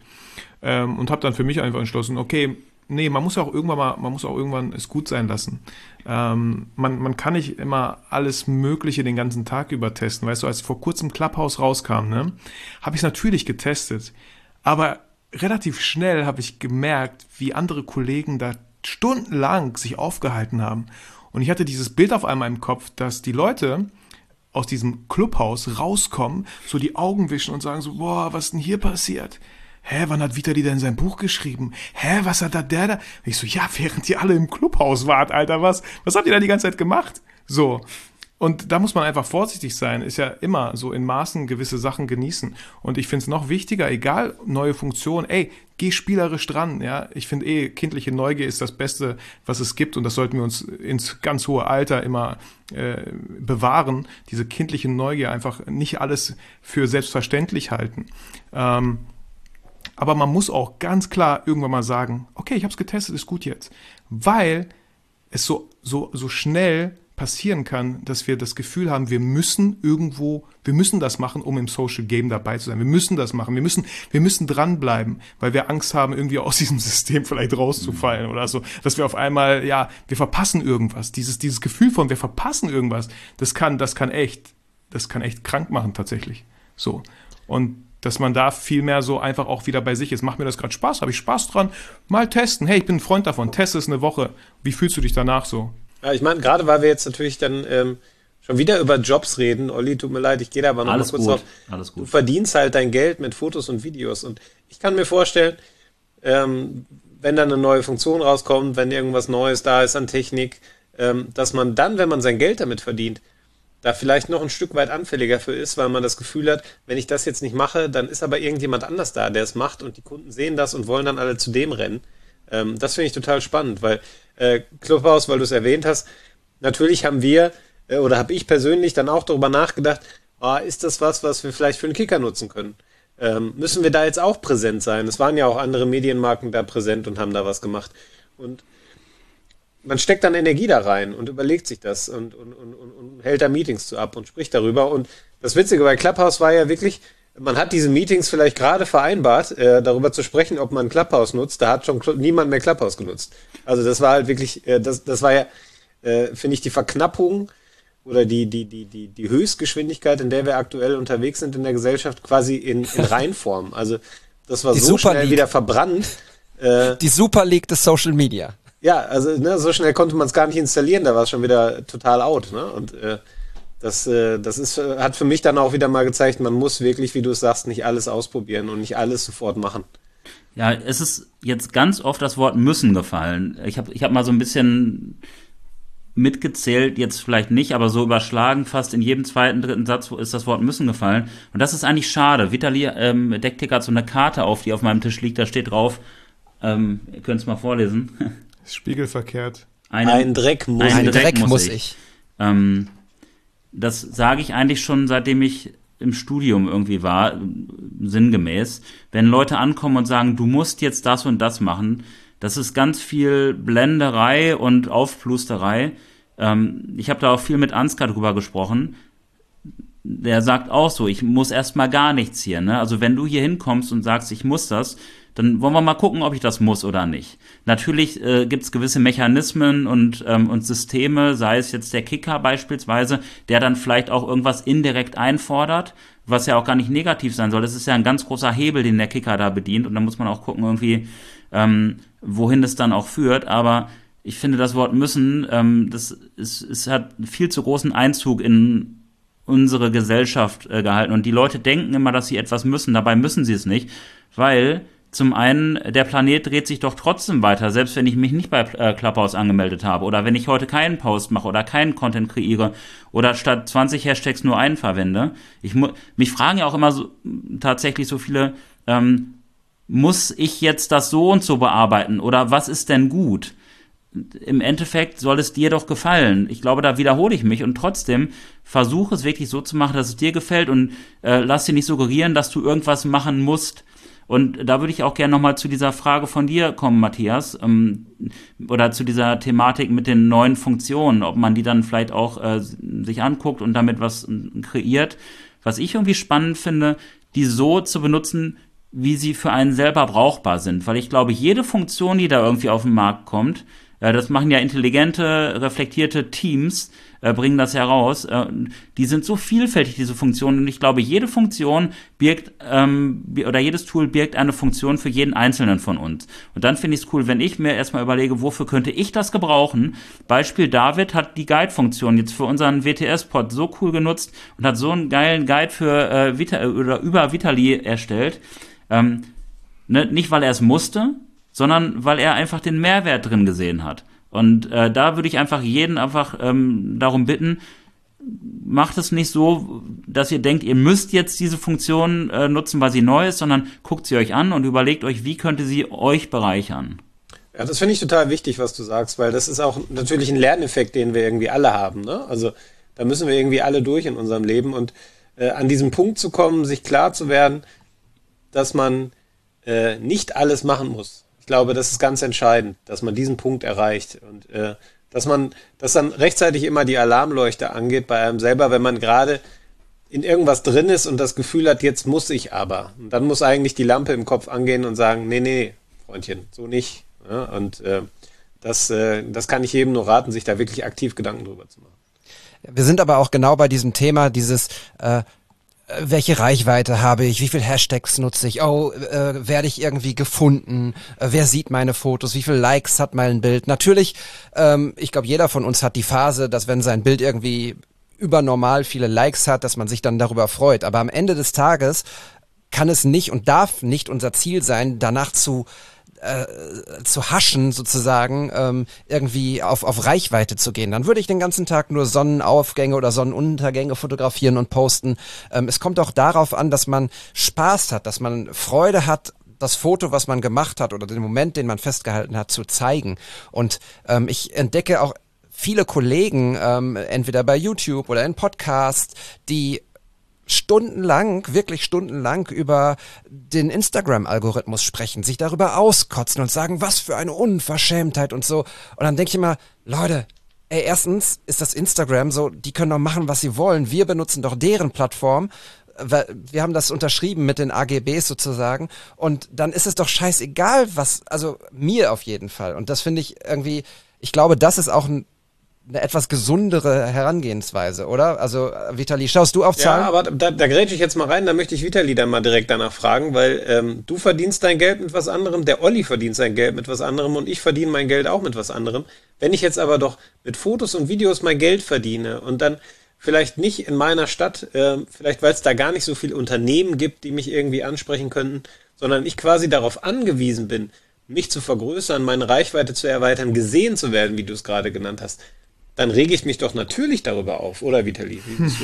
um, und habe dann für mich einfach entschlossen, okay, nee, man muss auch irgendwann mal, man muss auch irgendwann es gut sein lassen. Ähm, man, man kann nicht immer alles Mögliche den ganzen Tag über testen. Weißt du, als vor kurzem Clubhouse rauskam, ne, habe ich es natürlich getestet. Aber relativ schnell habe ich gemerkt, wie andere Kollegen da stundenlang sich aufgehalten haben. Und ich hatte dieses Bild auf einmal im Kopf, dass die Leute aus diesem Clubhouse rauskommen, so die Augen wischen und sagen so, boah, was ist denn hier passiert? Hä, wann hat Vitali denn sein Buch geschrieben? Hä, was hat da der da? Und ich so, ja, während ihr alle im Clubhaus wart, Alter, was? Was habt ihr da die ganze Zeit gemacht? So. Und da muss man einfach vorsichtig sein. Ist ja immer so in Maßen gewisse Sachen genießen. Und ich finde es noch wichtiger, egal, neue Funktion, ey, geh spielerisch dran, ja. Ich finde eh, kindliche Neugier ist das Beste, was es gibt. Und das sollten wir uns ins ganz hohe Alter immer äh, bewahren. Diese kindliche Neugier, einfach nicht alles für selbstverständlich halten. Ähm, Aber man muss auch ganz klar irgendwann mal sagen, okay, ich habe es getestet, ist gut jetzt. Weil es so, so, so schnell passieren kann, dass wir das Gefühl haben, wir müssen irgendwo, wir müssen das machen, um im Social Game dabei zu sein. Wir müssen das machen, wir müssen, wir müssen dranbleiben, weil wir Angst haben, irgendwie aus diesem System vielleicht rauszufallen oder so. Dass wir auf einmal, ja, wir verpassen irgendwas. Dieses, dieses Gefühl von, wir verpassen irgendwas, das kann, das kann echt, das kann echt krank machen tatsächlich. So. Und dass man da viel mehr so einfach auch wieder bei sich ist. Macht mir das gerade Spaß? Habe ich Spaß dran? Mal testen. Hey, ich bin ein Freund davon. Test es eine Woche. Wie fühlst du dich danach so? Ja, ich meine, gerade weil wir jetzt natürlich dann ähm, schon wieder über Jobs reden. Olli, tut mir leid, ich gehe da aber noch Alles mal kurz gut. drauf. Alles gut. Du verdienst halt dein Geld mit Fotos und Videos. Und ich kann mir vorstellen, ähm, wenn dann eine neue Funktion rauskommt, wenn irgendwas Neues da ist an Technik, ähm, dass man dann, wenn man sein Geld damit verdient, da vielleicht noch ein Stück weit anfälliger für ist, weil man das Gefühl hat, wenn ich das jetzt nicht mache, dann ist aber irgendjemand anders da, der es macht und die Kunden sehen das und wollen dann alle zu dem rennen. Ähm, das finde ich total spannend, weil äh, Clubhouse, weil du es erwähnt hast, natürlich haben wir äh, oder habe ich persönlich dann auch darüber nachgedacht, ah, ist das was, was wir vielleicht für einen Kicker nutzen können? Ähm, müssen wir da jetzt auch präsent sein? Es waren ja auch andere Medienmarken da präsent und haben da was gemacht. Und man steckt dann Energie da rein und überlegt sich das und, und, und, und hält da Meetings zu ab und spricht darüber. Und das Witzige bei Clubhouse war ja wirklich, man hat diese Meetings vielleicht gerade vereinbart, äh, darüber zu sprechen, ob man Clubhouse nutzt. Da hat schon niemand mehr Clubhouse genutzt. Also das war halt wirklich, äh, das, das war ja, äh, finde ich, die Verknappung oder die, die, die, die, die Höchstgeschwindigkeit, in der wir aktuell unterwegs sind in der Gesellschaft, quasi in, in Reinform. Also das war Die so Super schnell League. wieder verbrannt. Äh, Die Super League des Social Media. Ja, also ne, so schnell konnte man es gar nicht installieren, da war es schon wieder total out. Ne? Und äh, das, äh, das ist, äh, hat für mich dann auch wieder mal gezeigt, man muss wirklich, wie du es sagst, nicht alles ausprobieren und nicht alles sofort machen. Ja, es ist jetzt ganz oft das Wort müssen gefallen. Ich habe ich hab mal so ein bisschen mitgezählt, jetzt vielleicht nicht, aber so überschlagen, fast in jedem zweiten, dritten Satz ist das Wort müssen gefallen. Und das ist eigentlich schade. Vitali ähm, Decktick hat so eine Karte auf, die auf meinem Tisch liegt, da steht drauf, ähm, ihr könnt es mal vorlesen. Spiegelverkehrt. Einen, ein Dreck muss, ein ein Dreck, Dreck muss ich. ich. Ähm, das sage ich eigentlich schon, seitdem ich im Studium irgendwie war, sinngemäß. Wenn Leute ankommen und sagen, du musst jetzt das und das machen, das ist ganz viel Blenderei und Aufplusterei. Ähm, ich habe da auch viel mit Ansgar drüber gesprochen. Der sagt auch so, ich muss erstmal gar nichts hier. Ne? Also wenn du hier hinkommst und sagst, ich muss das, dann wollen wir mal gucken, ob ich das muss oder nicht. Natürlich äh, gibt es gewisse Mechanismen und, ähm, und Systeme, sei es jetzt der Kicker beispielsweise, der dann vielleicht auch irgendwas indirekt einfordert, was ja auch gar nicht negativ sein soll. Das ist ja ein ganz großer Hebel, den der Kicker da bedient und da muss man auch gucken irgendwie, ähm, wohin das dann auch führt. Aber ich finde, das Wort müssen, ähm, das ist, es hat einen viel zu großen Einzug in unsere Gesellschaft äh, gehalten und die Leute denken immer, dass sie etwas müssen, dabei müssen sie es nicht, weil zum einen, der Planet dreht sich doch trotzdem weiter, selbst wenn ich mich nicht bei äh, Clubhouse angemeldet habe oder wenn ich heute keinen Post mache oder keinen Content kreiere oder statt zwanzig Hashtags nur einen verwende. Ich mu- mich fragen ja auch immer so, tatsächlich so viele, ähm, muss ich jetzt das so und so bearbeiten oder was ist denn gut? Im Endeffekt soll es dir doch gefallen. Ich glaube, da wiederhole ich mich und trotzdem versuche es wirklich so zu machen, dass es dir gefällt und äh, lass dir nicht suggerieren, dass du irgendwas machen musst. Und da würde ich auch gerne nochmal zu dieser Frage von dir kommen, Matthias, ähm, oder zu dieser Thematik mit den neuen Funktionen, ob man die dann vielleicht auch äh, sich anguckt und damit was äh, kreiert. Was ich irgendwie spannend finde, die so zu benutzen, wie sie für einen selber brauchbar sind. Weil ich glaube, jede Funktion, die da irgendwie auf den Markt kommt, äh, das machen ja intelligente, reflektierte Teams, äh, bringen das heraus. Äh, die sind so vielfältig, diese Funktionen. Und ich glaube, jede Funktion birgt, ähm, oder jedes Tool birgt eine Funktion für jeden Einzelnen von uns. Und dann finde ich es cool, wenn ich mir erstmal überlege, wofür könnte ich das gebrauchen? Beispiel David hat die Guide-Funktion jetzt für unseren W T S-Pod so cool genutzt und hat so einen geilen Guide für äh, Vita- oder über Vitali erstellt. Ähm, ne, nicht, weil er es musste, sondern weil er einfach den Mehrwert drin gesehen hat. Und äh, da würde ich einfach jeden einfach ähm, darum bitten, macht es nicht so, dass ihr denkt, ihr müsst jetzt diese Funktion äh, nutzen, weil sie neu ist, sondern guckt sie euch an und überlegt euch, wie könnte sie euch bereichern. Ja, das finde ich total wichtig, was du sagst, weil das ist auch natürlich ein Lerneffekt, den wir irgendwie alle haben. Ne? Also da müssen wir irgendwie alle durch in unserem Leben und äh, an diesen Punkt zu kommen, sich klar zu werden, dass man äh, nicht alles machen muss. Ich glaube, das ist ganz entscheidend, dass man diesen Punkt erreicht und äh, dass man, dass dann rechtzeitig immer die Alarmleuchte angeht bei einem selber, wenn man gerade in irgendwas drin ist und das Gefühl hat, jetzt muss ich aber. Und dann muss eigentlich die Lampe im Kopf angehen und sagen, nee, nee, Freundchen, so nicht. Ja, und äh, das, äh, das kann ich jedem nur raten, sich da wirklich aktiv Gedanken drüber zu machen. Wir sind aber auch genau bei diesem Thema, dieses äh, welche Reichweite habe ich, wie viele Hashtags nutze ich, oh, äh, werde ich irgendwie gefunden, äh, wer sieht meine Fotos, wie viele Likes hat mein Bild. Natürlich, ähm, ich glaube, jeder von uns hat die Phase, dass wenn sein Bild irgendwie übernormal viele Likes hat, dass man sich dann darüber freut. Aber am Ende des Tages kann es nicht und darf nicht unser Ziel sein, danach zu Äh, zu haschen sozusagen, ähm, irgendwie auf, auf Reichweite zu gehen. Dann würde ich den ganzen Tag nur Sonnenaufgänge oder Sonnenuntergänge fotografieren und posten. Ähm, es kommt auch darauf an, dass man Spaß hat, dass man Freude hat, das Foto, was man gemacht hat oder den Moment, den man festgehalten hat, zu zeigen. Und ähm, ich entdecke auch viele Kollegen, ähm, entweder bei YouTube oder in Podcasts, die stundenlang, wirklich stundenlang über den Instagram-Algorithmus sprechen, sich darüber auskotzen und sagen, was für eine Unverschämtheit und so. Und dann denke ich immer, Leute, ey, erstens ist das Instagram so, die können doch machen, was sie wollen. Wir benutzen doch deren Plattform. Wir haben das unterschrieben mit den A G Bs sozusagen. Und dann ist es doch scheißegal, was, also mir auf jeden Fall. Und das finde ich irgendwie, ich glaube, das ist auch ein eine etwas gesundere Herangehensweise, oder? Also, Vitali, schaust du auf Zahlen? Ja, aber da, da grätsche ich jetzt mal rein, da möchte ich Vitali dann mal direkt danach fragen, weil ähm, du verdienst dein Geld mit was anderem, der Olli verdient sein Geld mit was anderem und ich verdiene mein Geld auch mit was anderem. Wenn ich jetzt aber doch mit Fotos und Videos mein Geld verdiene und dann vielleicht nicht in meiner Stadt, äh, vielleicht weil es da gar nicht so viele Unternehmen gibt, die mich irgendwie ansprechen könnten, sondern ich quasi darauf angewiesen bin, mich zu vergrößern, meine Reichweite zu erweitern, gesehen zu werden, wie du es gerade genannt hast, dann rege ich mich doch natürlich darüber auf, oder Vitali?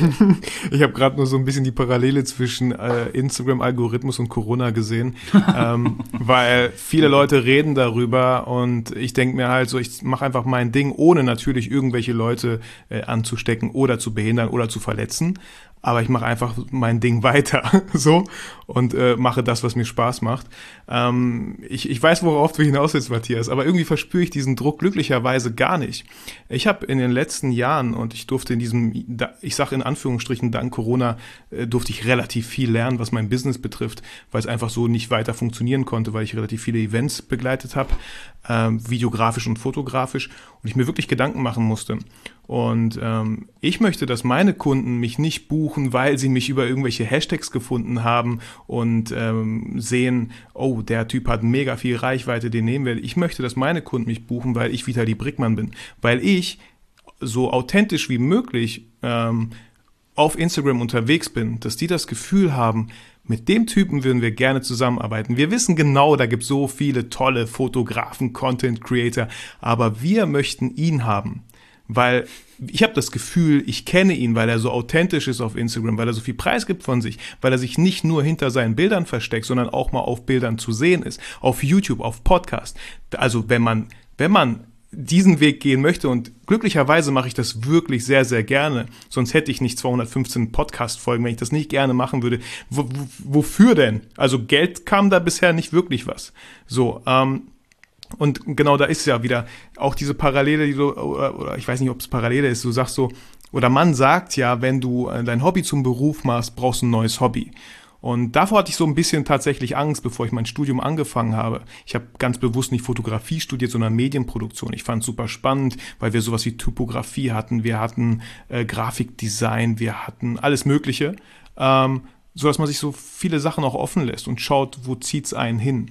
Ich habe gerade nur so ein bisschen die Parallele zwischen äh, Instagram-Algorithmus und Corona gesehen, ähm, weil viele Leute reden darüber und ich denke mir halt so, ich mache einfach mein Ding, ohne natürlich irgendwelche Leute äh, anzustecken oder zu behindern oder zu verletzen. Aber ich mache einfach mein Ding weiter so und äh, mache das, was mir Spaß macht. Ähm, ich, ich weiß, worauf du hinaus willst, Matthias, aber irgendwie verspüre ich diesen Druck glücklicherweise gar nicht. Ich habe in den letzten Jahren, und ich durfte in diesem, ich sage in Anführungsstrichen, dank Corona, äh, durfte ich relativ viel lernen, was mein Business betrifft, weil es einfach so nicht weiter funktionieren konnte, weil ich relativ viele Events begleitet habe, ähm, videografisch und fotografisch, und ich mir wirklich Gedanken machen musste. Und ähm, ich möchte, dass meine Kunden mich nicht buchen, weil sie mich über irgendwelche Hashtags gefunden haben und ähm, sehen, oh, der Typ hat mega viel Reichweite, den nehmen wir. Ich möchte, dass meine Kunden mich buchen, weil ich Vitali Brickmann bin. Weil ich so authentisch wie möglich ähm, auf Instagram unterwegs bin, dass die das Gefühl haben, mit dem Typen würden wir gerne zusammenarbeiten. Wir wissen genau, da gibt es so viele tolle Fotografen, Content Creator, aber wir möchten ihn haben. Weil ich habe das Gefühl, ich kenne ihn, weil er so authentisch ist auf Instagram, weil er so viel Preis gibt von sich, weil er sich nicht nur hinter seinen Bildern versteckt, sondern auch mal auf Bildern zu sehen ist, auf YouTube, auf Podcast. Also wenn man, wenn man diesen Weg gehen möchte, und glücklicherweise mache ich das wirklich sehr, sehr gerne, sonst hätte ich nicht zweihundertfünfzehn Podcast-Folgen, wenn ich das nicht gerne machen würde. W- w- wofür denn? Also Geld kam da bisher nicht wirklich was. So, ähm, und genau da ist ja wieder auch diese Parallele, die du, oder, oder ich weiß nicht, ob es Parallele ist, du sagst so, oder man sagt ja, wenn du dein Hobby zum Beruf machst, brauchst du ein neues Hobby. Und davor hatte ich so ein bisschen tatsächlich Angst, bevor ich mein Studium angefangen habe. Ich habe ganz bewusst nicht Fotografie studiert, sondern Medienproduktion. Ich fand es super spannend, weil wir sowas wie Typografie hatten, wir hatten äh, Grafikdesign, wir hatten alles Mögliche, ähm, so dass man sich so viele Sachen auch offen lässt und schaut, wo zieht's einen hin.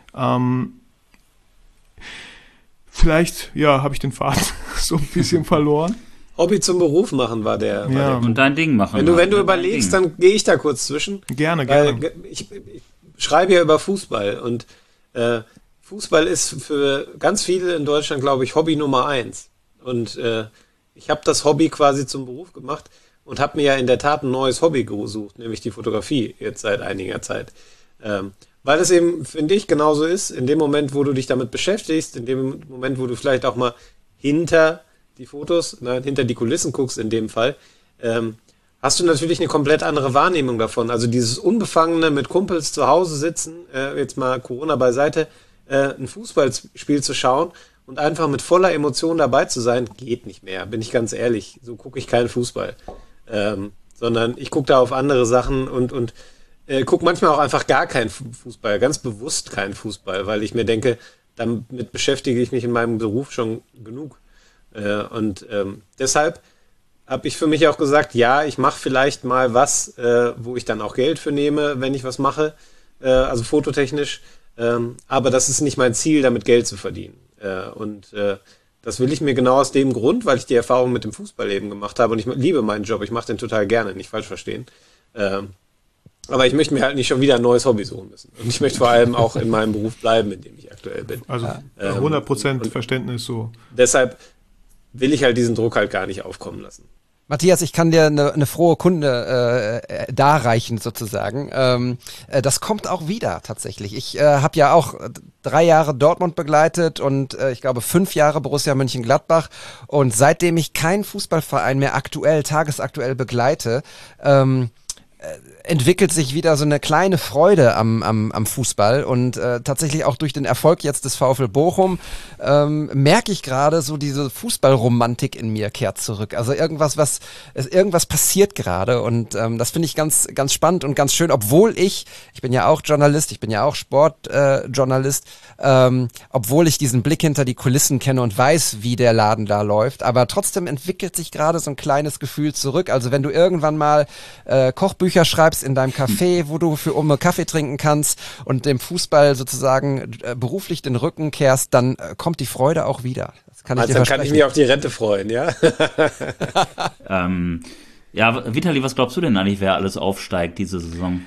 Ähm, Vielleicht, ja, habe ich den Faden so ein bisschen verloren. Hobby zum Beruf machen war der. War ja, der und dein Ding machen. Wenn du, wenn du überlegst, dann gehe ich da kurz zwischen. Gerne, gerne. Weil ich, ich schreibe ja über Fußball und äh, Fußball ist für ganz viele in Deutschland, glaube ich, Hobby Nummer eins. Und äh, ich habe das Hobby quasi zum Beruf gemacht und habe mir ja in der Tat ein neues Hobby gesucht, nämlich die Fotografie, jetzt seit einiger Zeit. Ähm, Weil es eben, finde ich, genauso ist, in dem Moment, wo du dich damit beschäftigst, in dem Moment, wo du vielleicht auch mal hinter die Fotos, na, hinter die Kulissen guckst in dem Fall, ähm, hast du natürlich eine komplett andere Wahrnehmung davon. Also dieses Unbefangene mit Kumpels zu Hause sitzen, äh, jetzt mal Corona beiseite, äh, ein Fußballspiel zu schauen und einfach mit voller Emotion dabei zu sein, geht nicht mehr, bin ich ganz ehrlich. So gucke ich keinen Fußball. Ähm, sondern ich gucke da auf andere Sachen und, und Äh, guck manchmal auch einfach gar keinen Fußball, ganz bewusst keinen Fußball, weil ich mir denke, damit beschäftige ich mich in meinem Beruf schon genug. Äh, und ähm, deshalb habe ich für mich auch gesagt, ja, ich mache vielleicht mal was, äh, wo ich dann auch Geld für nehme, wenn ich was mache, äh, also fototechnisch. Ähm, aber das ist nicht mein Ziel, damit Geld zu verdienen. Äh, und äh, das will ich mir genau aus dem Grund, weil ich die Erfahrung mit dem Fußball eben gemacht habe. Und ich liebe meinen Job, ich mache den total gerne, nicht falsch verstehen. Ähm, aber ich möchte mir halt nicht schon wieder ein neues Hobby suchen müssen. Und ich möchte vor allem auch in meinem Beruf bleiben, in dem ich aktuell bin. Also ähm, hundert Prozent Verständnis so. Deshalb will ich halt diesen Druck halt gar nicht aufkommen lassen. Matthias, ich kann dir eine, eine frohe Kunde äh, darreichen sozusagen. Ähm, äh, das kommt auch wieder tatsächlich. Ich äh, habe ja auch drei Jahre Dortmund begleitet und äh, ich glaube fünf Jahre Borussia Mönchengladbach. Und seitdem ich keinen Fußballverein mehr aktuell, tagesaktuell begleite, ähm, entwickelt sich wieder so eine kleine Freude am, am, am Fußball und äh, tatsächlich auch durch den Erfolg jetzt des VfL Bochum ähm, merke ich gerade so diese Fußballromantik in mir kehrt zurück. Also irgendwas, was irgendwas passiert gerade und ähm, das finde ich ganz ganz spannend und ganz schön, obwohl ich, ich bin ja auch Journalist, ich bin ja auch Sportjournalist, äh, ähm, obwohl ich diesen Blick hinter die Kulissen kenne und weiß, wie der Laden da läuft, aber trotzdem entwickelt sich gerade so ein kleines Gefühl zurück. Also wenn du irgendwann mal äh, Kochbücher schreibst in deinem Café, wo du für Umme Kaffee trinken kannst und dem Fußball sozusagen äh, beruflich den Rücken kehrst, dann äh, kommt die Freude auch wieder. Das kann also ich dir dann kann ich mich auf die Rente freuen, ja? ähm, ja, Vitali, was glaubst du denn eigentlich, wer alles aufsteigt diese Saison?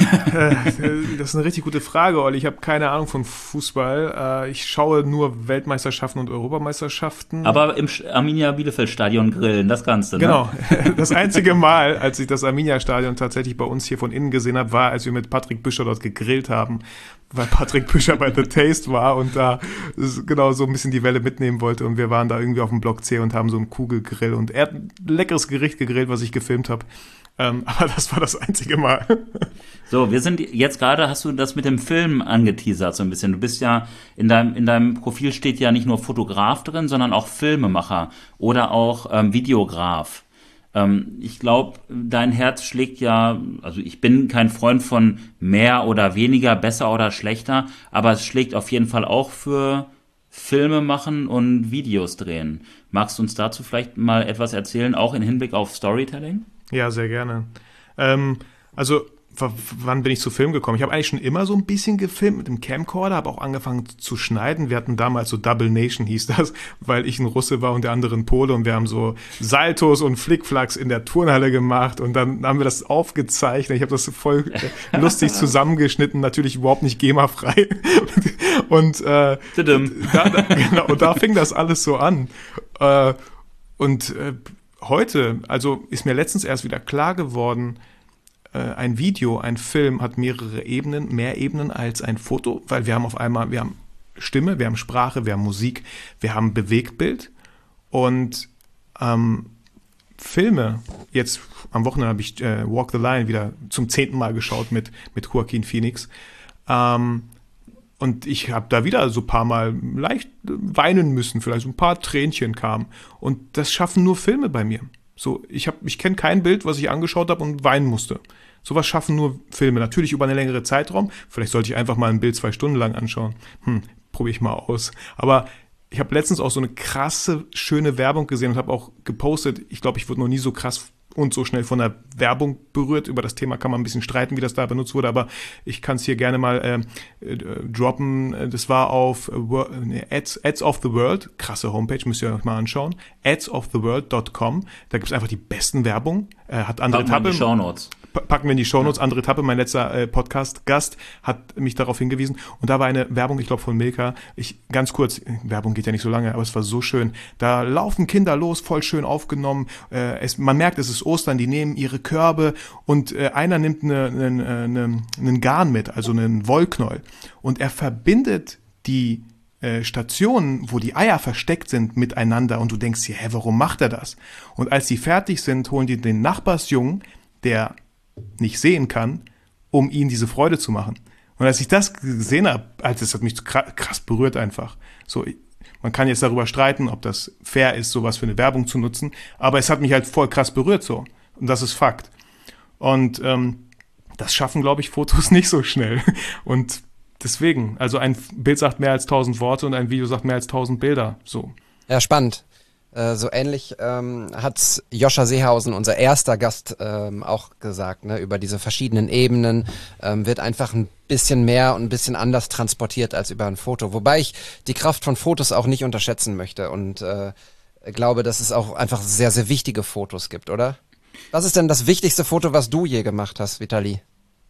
Das ist eine richtig gute Frage, Olli. Ich habe keine Ahnung von Fußball. Ich schaue nur Weltmeisterschaften und Europameisterschaften. Aber im Arminia Bielefeld-Stadion grillen, das kannst du, ne? Genau. Das einzige Mal, als ich das Arminia-Stadion tatsächlich bei uns hier von innen gesehen habe, war, als wir mit Patrick Büscher dort gegrillt haben, weil Patrick Büscher bei The Taste war und da genau so ein bisschen die Welle mitnehmen wollte. Und wir waren da irgendwie auf dem Block C und haben so einen Kugelgrill. Und er hat ein leckeres Gericht gegrillt, was ich gefilmt habe. Ähm, aber das war das einzige Mal. So, wir sind jetzt gerade, hast du das mit dem Film angeteasert so ein bisschen. Du bist ja, in deinem, in deinem Profil steht ja nicht nur Fotograf drin, sondern auch Filmemacher oder auch ähm, Videograf. Ähm, ich glaube, dein Herz schlägt ja, also ich bin kein Freund von mehr oder weniger, besser oder schlechter, aber es schlägt auf jeden Fall auch für Filme machen und Videos drehen. Magst du uns dazu vielleicht mal etwas erzählen, auch in Hinblick auf Storytelling? Ja, sehr gerne. Ähm, also, w- wann bin ich zu Film gekommen? Ich habe eigentlich schon immer so ein bisschen gefilmt mit dem Camcorder, habe auch angefangen zu schneiden. Wir hatten damals so Double Nation hieß das, weil ich ein Russe war und der andere ein Pole und wir haben so Saltos und Flickflacks in der Turnhalle gemacht und dann haben wir das aufgezeichnet. Ich habe das voll lustig zusammengeschnitten, natürlich überhaupt nicht GEMA-frei. Und, äh, da, da, genau, und da fing das alles so an. Äh, und äh, Heute, also ist mir letztens erst wieder klar geworden, äh, ein Video, ein Film hat mehrere Ebenen, mehr Ebenen als ein Foto, weil wir haben auf einmal, wir haben Stimme, wir haben Sprache, wir haben Musik, wir haben Bewegtbild und ähm, Filme, jetzt am Wochenende habe ich äh, Walk the Line wieder zum zehnten Mal geschaut mit, mit Joaquin Phoenix, ähm, und ich habe da wieder so ein paar Mal leicht weinen müssen, vielleicht so ein paar Tränchen kamen. Und das schaffen nur Filme bei mir. So, ich hab, ich kenne kein Bild, was ich angeschaut habe und weinen musste. Sowas schaffen nur Filme. Natürlich über einen längeren Zeitraum. Vielleicht sollte ich einfach mal ein Bild zwei Stunden lang anschauen. Hm, probiere ich mal aus. Aber ich habe letztens auch so eine krasse, schöne Werbung gesehen und habe auch gepostet. Ich glaube, ich wurde noch nie so krass und so schnell von der Werbung berührt. Über das Thema kann man ein bisschen streiten, wie das da benutzt wurde, aber ich kann es hier gerne mal äh, äh, droppen. Das war auf äh, nee, Ads, Ads of the World, krasse Homepage, müsst ihr euch mal anschauen, ads of the world dot com. Da gibt es einfach die besten Werbung. Äh, hat andere Packen wir in die Shownotes. Packen wir in die Shownotes. Ja. Andere Etappe, mein letzter äh, Podcast-Gast hat mich darauf hingewiesen. Und da war eine Werbung, ich glaube von Milka. Ich, ganz kurz, Werbung geht ja nicht so lange, aber es war so schön. Da laufen Kinder los, voll schön aufgenommen. Äh, es, man merkt, es ist Ostern, die nehmen ihre Körbe und äh, einer nimmt eine, eine, eine, einen Garn mit, also einen Wollknäuel. Und er verbindet die äh, Stationen, wo die Eier versteckt sind, miteinander. Und du denkst dir, hä, warum macht er das? Und als die fertig sind, holen die den Nachbarsjungen, der nicht sehen kann, um ihnen diese Freude zu machen. Und als ich das gesehen habe, also das hat mich krass berührt einfach. So, man kann jetzt darüber streiten, ob das fair ist, sowas für eine Werbung zu nutzen, aber es hat mich halt voll krass berührt so. Und das ist Fakt. Und ähm, das schaffen, glaube ich, Fotos nicht so schnell. Und deswegen, also ein Bild sagt mehr als tausend Worte und ein Video sagt mehr als tausend Bilder. So. Ja, spannend. Äh, so ähnlich ähm, hat Joscha Seehausen, unser erster Gast, ähm, auch gesagt, ne, über diese verschiedenen Ebenen ähm, wird einfach ein bisschen mehr und ein bisschen anders transportiert als über ein Foto. Wobei ich die Kraft von Fotos auch nicht unterschätzen möchte und äh, glaube, dass es auch einfach sehr, sehr wichtige Fotos gibt, oder? Was ist denn das wichtigste Foto, was du je gemacht hast, Vitali?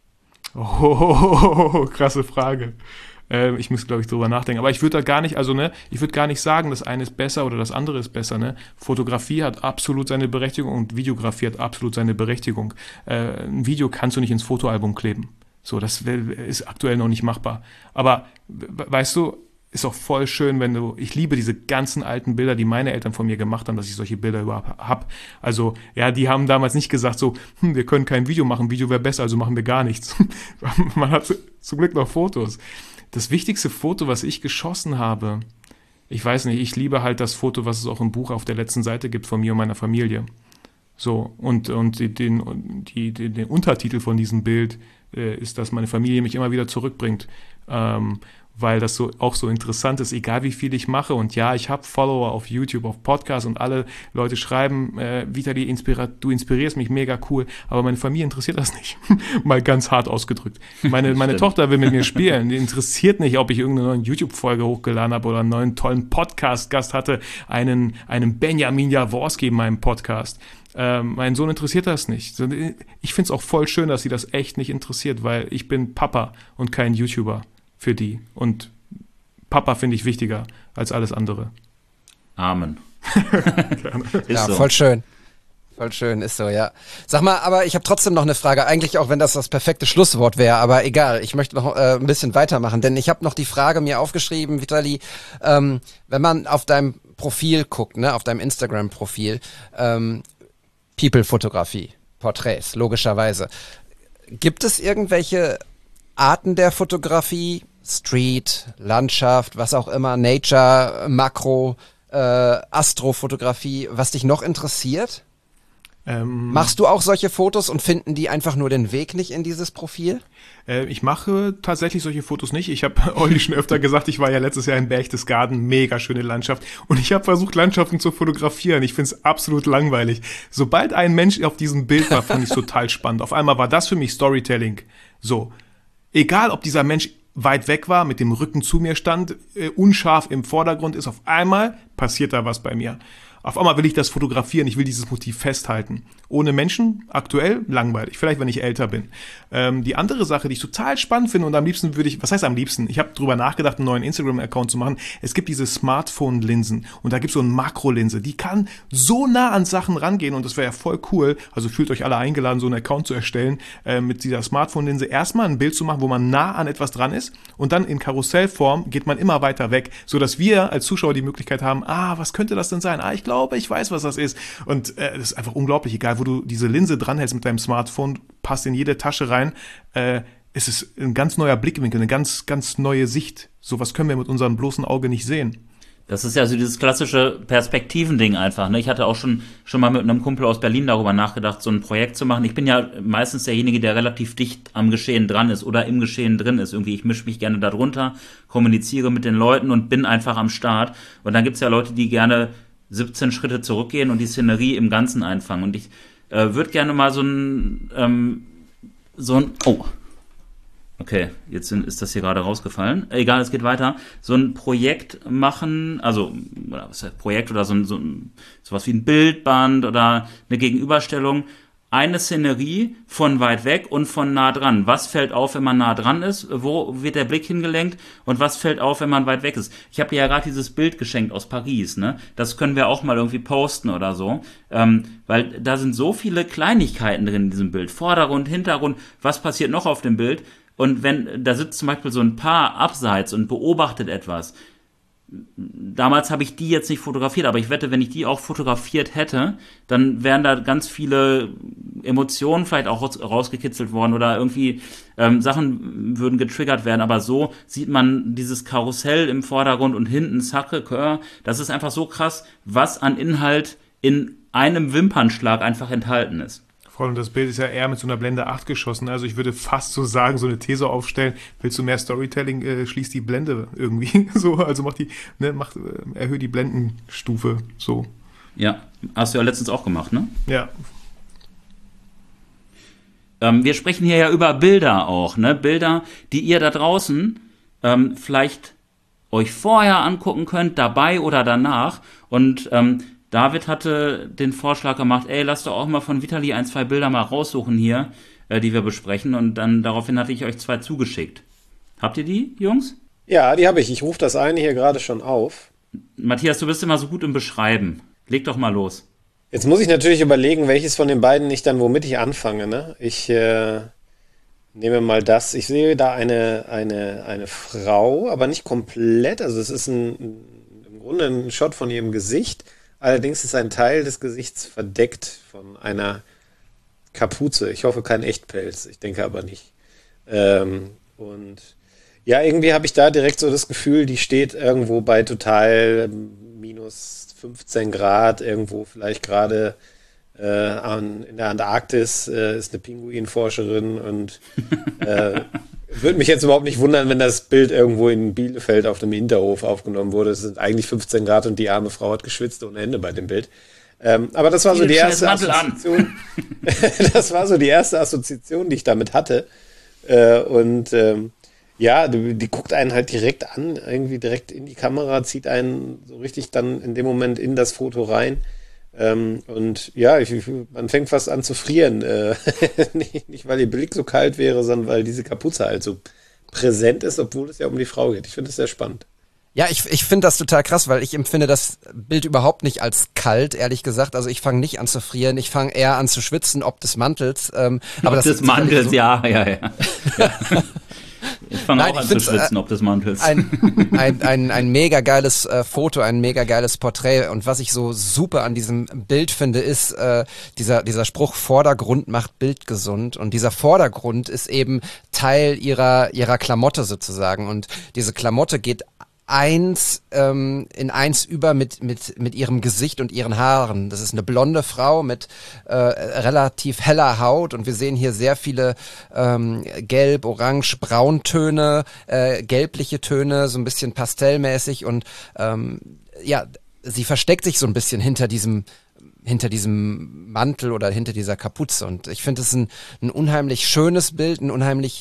Oh, krasse Frage. Äh, ich muss, glaube ich, drüber nachdenken. Aber ich würde da gar nicht, also ne, ich würde gar nicht sagen, das eine ist besser oder das andere ist besser. Ne? Fotografie hat absolut seine Berechtigung und Videografie hat absolut seine Berechtigung. Äh, ein Video kannst du nicht ins Fotoalbum kleben. So, das ist aktuell noch nicht machbar. Aber weißt du, ist auch voll schön, wenn du, ich liebe diese ganzen alten Bilder, die meine Eltern von mir gemacht haben, dass ich solche Bilder überhaupt habe. Also, ja, die haben damals nicht gesagt so, hm, wir können kein Video machen, Video wäre besser, also machen wir gar nichts. Man hat zum Glück noch Fotos. Das wichtigste Foto, was ich geschossen habe, ich weiß nicht, ich liebe halt das Foto, was es auch im Buch auf der letzten Seite gibt von mir und meiner Familie. So, und, und den, die, den, den Untertitel von diesem Bild äh, ist, dass meine Familie mich immer wieder zurückbringt. Ähm, weil das so auch so interessant ist, egal wie viel ich mache. Und ja, ich habe Follower auf YouTube, auf Podcasts und alle Leute schreiben, äh, Vitali, inspira- du inspirierst mich, mega cool. Aber meine Familie interessiert das nicht. Mal ganz hart ausgedrückt. Meine, meine Tochter will mit mir spielen. Die interessiert nicht, ob ich irgendeine neue YouTube-Folge hochgeladen habe oder einen neuen tollen Podcast-Gast hatte, einen, einen Benjamin Jaworski in meinem Podcast. Ähm, mein Sohn interessiert das nicht. Ich finde es auch voll schön, dass sie das echt nicht interessiert, weil ich bin Papa und kein YouTuber für die. Und Papa finde ich wichtiger als alles andere. Amen. Ja, so. Voll schön. Voll schön, ist so, ja. Sag mal, aber ich habe trotzdem noch eine Frage, eigentlich auch wenn das das perfekte Schlusswort wäre, aber egal, ich möchte noch äh, ein bisschen weitermachen, denn ich habe noch die Frage mir aufgeschrieben, Vitali, ähm, wenn man auf deinem Profil guckt, ne, auf deinem Instagram-Profil, ähm, People-Fotografie, Porträts, logischerweise. Gibt es irgendwelche Arten der Fotografie, Street, Landschaft, was auch immer, Nature, Makro, äh, Astrofotografie, was dich noch interessiert? Ähm, Machst du auch solche Fotos und finden die einfach nur den Weg nicht in dieses Profil? Äh, ich mache tatsächlich solche Fotos nicht. Ich habe Olli schon öfter gesagt, ich war ja letztes Jahr in Berchtesgaden, mega schöne Landschaft. Und ich habe versucht, Landschaften zu fotografieren. Ich finde es absolut langweilig. Sobald ein Mensch auf diesem Bild war, fand ich es total spannend. Auf einmal war das für mich Storytelling. So. Egal, ob dieser Mensch weit weg war, mit dem Rücken zu mir stand, äh, unscharf im Vordergrund ist, auf einmal passiert da was bei mir. Auf einmal will ich das fotografieren, ich will dieses Motiv festhalten. Ohne Menschen, aktuell, langweilig. Vielleicht, wenn ich älter bin. Ähm, die andere Sache, die ich total spannend finde und am liebsten würde ich, was heißt am liebsten? Ich habe drüber nachgedacht, einen neuen Instagram-Account zu machen. Es gibt diese Smartphone-Linsen und da gibt es so eine Makrolinse, die kann so nah an Sachen rangehen und das wäre ja voll cool. Also fühlt euch alle eingeladen, so einen Account zu erstellen, äh, mit dieser Smartphone-Linse erstmal ein Bild zu machen, wo man nah an etwas dran ist und dann in Karussellform geht man immer weiter weg, sodass wir als Zuschauer die Möglichkeit haben, ah, was könnte das denn sein? Ah, ich glaube, ich weiß, was das ist. Und äh, das ist einfach unglaublich, egal wo du diese Linse dranhältst mit deinem Smartphone, passt in jede Tasche rein, äh, es ist ein ganz neuer Blickwinkel, eine ganz, ganz neue Sicht. Sowas können wir mit unserem bloßen Auge nicht sehen. Das ist ja so dieses klassische Perspektivending einfach. Ne? Ich hatte auch schon schon mal mit einem Kumpel aus Berlin darüber nachgedacht, so ein Projekt zu machen. Ich bin ja meistens derjenige, der relativ dicht am Geschehen dran ist oder im Geschehen drin ist. Irgendwie, ich mische mich gerne darunter, kommuniziere mit den Leuten und bin einfach am Start. Und dann gibt's ja Leute, die gerne siebzehn Schritte zurückgehen und die Szenerie im Ganzen einfangen. Und ich äh, würde gerne mal so ein, ähm, so ein, oh, okay, jetzt sind, ist das hier gerade rausgefallen. Egal, es geht weiter. So ein Projekt machen, also, oder was heißt Projekt oder so ein, so ein, sowas wie ein Bildband oder eine Gegenüberstellung. Eine Szenerie von weit weg und von nah dran. Was fällt auf, wenn man nah dran ist? Wo wird der Blick hingelenkt? Und was fällt auf, wenn man weit weg ist? Ich habe dir ja gerade dieses Bild geschenkt aus Paris, ne? Das können wir auch mal irgendwie posten oder so. Ähm, weil da sind so viele Kleinigkeiten drin in diesem Bild. Vordergrund, Hintergrund, was passiert noch auf dem Bild? Und wenn, da sitzt zum Beispiel so ein Paar abseits und beobachtet etwas. Damals habe ich die jetzt nicht fotografiert, aber ich wette, wenn ich die auch fotografiert hätte, dann wären da ganz viele Emotionen vielleicht auch raus, rausgekitzelt worden oder irgendwie ähm, Sachen würden getriggert werden. Aber so sieht man dieses Karussell im Vordergrund und hinten Sacré-Cœur. Das ist einfach so krass, was an Inhalt in einem Wimpernschlag einfach enthalten ist. Und das Bild ist ja eher mit so einer Blende acht geschossen. Also ich würde fast so sagen, so eine These aufstellen, willst du mehr Storytelling, äh, schließ die Blende irgendwie. so, also mach die, ne, mach, äh, erhöhe die Blendenstufe so. Ja, hast du ja letztens auch gemacht, ne? Ja. Ähm, wir sprechen hier ja über Bilder auch, ne? Bilder, die ihr da draußen ähm, vielleicht euch vorher angucken könnt, dabei oder danach. Und ähm, David hatte den Vorschlag gemacht, ey, lasst doch auch mal von Vitali ein, zwei Bilder mal raussuchen hier, äh, die wir besprechen. Und dann daraufhin hatte ich euch zwei zugeschickt. Habt ihr die, Jungs? Ja, die habe ich. Ich rufe das eine hier gerade schon auf. Matthias, du bist immer so gut im Beschreiben. Leg doch mal los. Jetzt muss ich natürlich überlegen, welches von den beiden ich dann, womit ich anfange. Ne? Ich äh, nehme mal das. Ich sehe da eine, eine, eine Frau, aber nicht komplett. Also es ist ein, im Grunde ein Shot von ihrem Gesicht. Allerdings ist ein Teil des Gesichts verdeckt von einer Kapuze. Ich hoffe kein Echtpelz. Ich denke aber nicht. Ähm, und ja, irgendwie habe ich da direkt so das Gefühl, die steht irgendwo bei total minus fünfzehn Grad, irgendwo vielleicht gerade äh, an, in der Antarktis, äh, ist eine Pinguinforscherin und äh, würde mich jetzt überhaupt nicht wundern, wenn das Bild irgendwo in Bielefeld auf dem Hinterhof aufgenommen wurde. Es sind eigentlich fünfzehn Grad und die arme Frau hat geschwitzt ohne Ende bei dem Bild. Ähm, aber das war so die erste Assoziation. Das war so die erste Assoziation, die ich damit hatte. Äh, und ähm, ja, die, die guckt einen halt direkt an, irgendwie direkt in die Kamera, zieht einen so richtig dann in dem Moment in das Foto rein. Ähm, und ja, ich, man fängt fast an zu frieren. Äh, nicht, nicht, weil ihr Blick so kalt wäre, sondern weil diese Kapuze halt so präsent ist, obwohl es ja um die Frau geht. Ich finde es sehr spannend. Ja, ich, ich finde das total krass, weil ich empfinde das Bild überhaupt nicht als kalt, ehrlich gesagt. Also ich fange nicht an zu frieren, ich fange eher an zu schwitzen, ob des Mantels. Ähm, aber ob das des Mantels, so ja, ja, ja. ja. Ich fange auch an zu schwitzen, äh, ob des Mantels. Ein, ein, ein, ein mega geiles äh, Foto, ein mega geiles Porträt. Und was ich so super an diesem Bild finde, ist äh, dieser, dieser Spruch, Vordergrund macht Bild gesund. Und dieser Vordergrund ist eben Teil ihrer, ihrer Klamotte sozusagen. Und diese Klamotte geht eins ähm, in eins über mit mit mit ihrem Gesicht und ihren Haaren. Das ist eine blonde Frau mit äh, relativ heller Haut und wir sehen hier sehr viele ähm, Gelb, Orange, Brauntöne, äh, gelbliche Töne, so ein bisschen pastellmäßig und ähm, ja, sie versteckt sich so ein bisschen hinter diesem hinter diesem Mantel oder hinter dieser Kapuze und ich finde es ein, ein unheimlich schönes Bild, ein unheimlich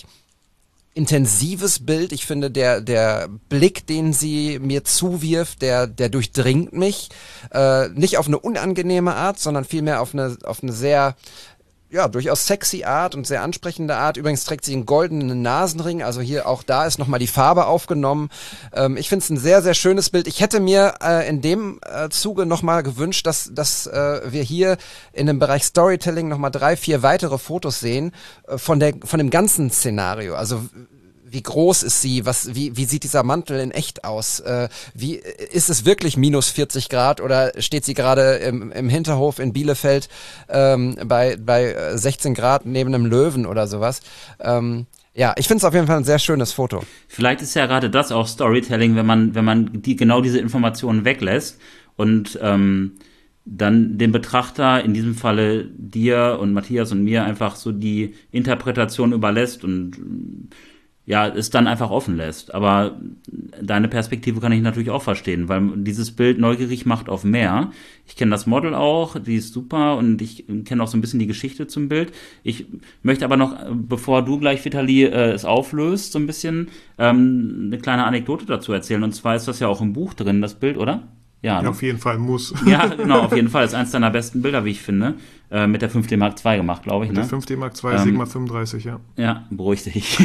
intensives Bild. Ich finde, der der Blick, den sie mir zuwirft, der der durchdringt mich. Äh, nicht auf eine unangenehme Art, sondern vielmehr auf eine auf eine sehr, ja, durchaus sexy Art und sehr ansprechende Art. Übrigens trägt sie einen goldenen Nasenring, also hier auch da ist nochmal die Farbe aufgenommen. Ähm, ich finde es ein sehr, sehr schönes Bild. Ich hätte mir äh, in dem äh, Zuge nochmal gewünscht, dass, dass äh, wir hier in dem Bereich Storytelling nochmal drei, vier weitere Fotos sehen äh, von der von dem ganzen Szenario. Also wie groß ist sie? Was, wie, wie sieht dieser Mantel in echt aus? Äh, wie, ist es wirklich minus vierzig Grad oder steht sie gerade im, im Hinterhof in Bielefeld ähm, bei, bei sechzehn Grad neben einem Löwen oder sowas? Ähm, ja, ich finde es auf jeden Fall ein sehr schönes Foto. Vielleicht ist ja gerade das auch Storytelling, wenn man, wenn man die, genau diese Informationen weglässt und ähm, dann dem Betrachter, in diesem Falle dir und Matthias und mir, einfach so die Interpretation überlässt und ja, es dann einfach offen lässt. Aber deine Perspektive kann ich natürlich auch verstehen, weil dieses Bild neugierig macht auf mehr. Ich kenne das Model auch, die ist super und ich kenne auch so ein bisschen die Geschichte zum Bild. Ich möchte aber noch, bevor du gleich, Vitali, äh, es auflöst, so ein bisschen ähm, eine kleine Anekdote dazu erzählen. Und zwar ist das ja auch im Buch drin, das Bild, oder? Ja, ja, auf jeden Fall muss. Ja, genau, auf jeden Fall. Das ist eins deiner besten Bilder, wie ich finde. Äh, mit der fünf D Mark zwei gemacht, glaube ich. Mit ne? der fünf D Mark zwei, ähm, Sigma fünfunddreißig, ja. Ja, beruhig dich.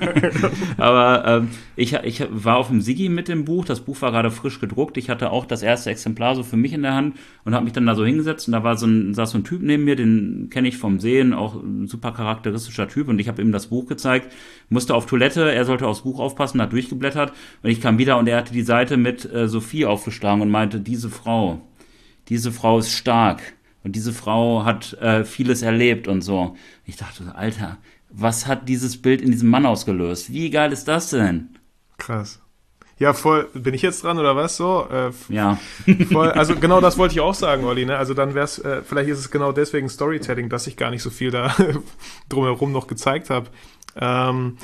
Aber ähm, ich, ich war auf dem Sigi mit dem Buch. Das Buch war gerade frisch gedruckt. Ich hatte auch das erste Exemplar so für mich in der Hand und habe mich dann da so hingesetzt. Und da war so ein, saß so ein Typ neben mir, den kenne ich vom Sehen, auch ein super charakteristischer Typ. Und ich habe ihm das Buch gezeigt, musste auf Toilette, er sollte aufs Buch aufpassen, hat durchgeblättert. Und ich kam wieder und er hatte die Seite mit äh, Sophie aufgeschlagen und meinte, diese Frau, diese Frau ist stark. Und diese Frau hat äh, vieles erlebt und so. Ich dachte, Alter, was hat dieses Bild in diesem Mann ausgelöst? Wie geil ist das denn? Krass. Ja, voll. Bin ich jetzt dran oder was so? Äh, ja. Voll, also genau das wollte ich auch sagen, Olli. Ne? Also dann wäre es, äh, vielleicht ist es genau deswegen Storytelling, dass ich gar nicht so viel da drumherum noch gezeigt habe. Ähm,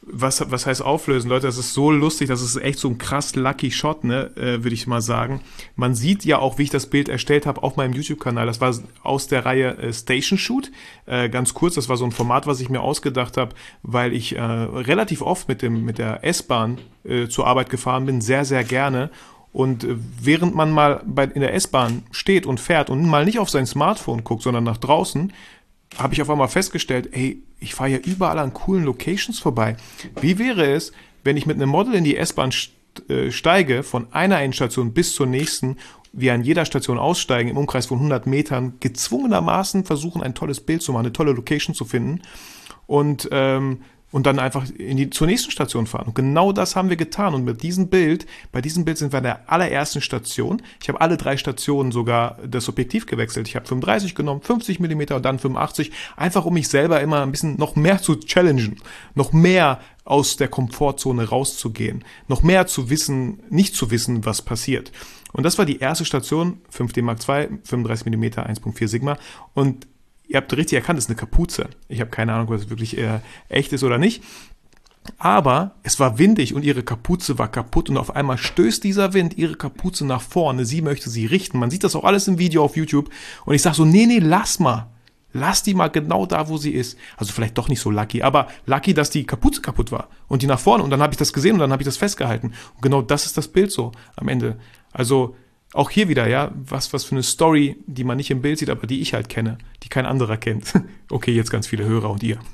Was, was heißt auflösen, Leute? Das ist so lustig, das ist echt so ein krass lucky Shot, ne, äh, würde ich mal sagen. Man sieht ja auch, wie ich das Bild erstellt habe auf meinem YouTube-Kanal. Das war aus der Reihe äh, Station Shoot. Äh, ganz kurz, das war so ein Format, was ich mir ausgedacht habe, weil ich äh, relativ oft mit dem mit der S-Bahn äh, zur Arbeit gefahren bin, sehr, sehr gerne. Und äh, während man mal bei, in der S-Bahn steht und fährt und mal nicht auf sein Smartphone guckt, sondern nach draußen, habe ich auf einmal festgestellt, ey, ich fahre ja überall an coolen Locations vorbei. Wie wäre es, wenn ich mit einem Model in die S-Bahn steige, von einer Endstation bis zur nächsten, wir an jeder Station aussteigen, im Umkreis von hundert Metern, gezwungenermaßen versuchen, ein tolles Bild zu machen, eine tolle Location zu finden und ähm, und dann einfach in die, zur nächsten Station fahren. Und genau das haben wir getan. Und mit diesem Bild, bei diesem Bild sind wir an der allerersten Station. Ich habe alle drei Stationen sogar das Objektiv gewechselt. Ich habe fünfunddreißig genommen, fünfzig Millimeter und dann fünfundachtzig, einfach um mich selber immer ein bisschen noch mehr zu challengen, noch mehr aus der Komfortzone rauszugehen, noch mehr zu wissen, nicht zu wissen, was passiert. Und das war die erste Station, fünf D Mark zwei, fünfunddreißig Millimeter, eins Komma vier Sigma. Und ihr habt richtig erkannt, es ist eine Kapuze. Ich habe keine Ahnung, ob es wirklich äh, echt ist oder nicht. Aber es war windig und ihre Kapuze war kaputt und auf einmal stößt dieser Wind ihre Kapuze nach vorne. Sie möchte sie richten. Man sieht das auch alles im Video auf YouTube. Und ich sage so, nee, nee, lass mal. Lass die mal genau da, wo sie ist. Also vielleicht doch nicht so lucky, aber lucky, dass die Kapuze kaputt war. Und die nach vorne. Und dann habe ich das gesehen und dann habe ich das festgehalten. Und genau das ist das Bild so am Ende. Also auch hier wieder, ja, was, was für eine Story, die man nicht im Bild sieht, aber die ich halt kenne, die kein anderer kennt. Okay, jetzt ganz viele Hörer und ihr.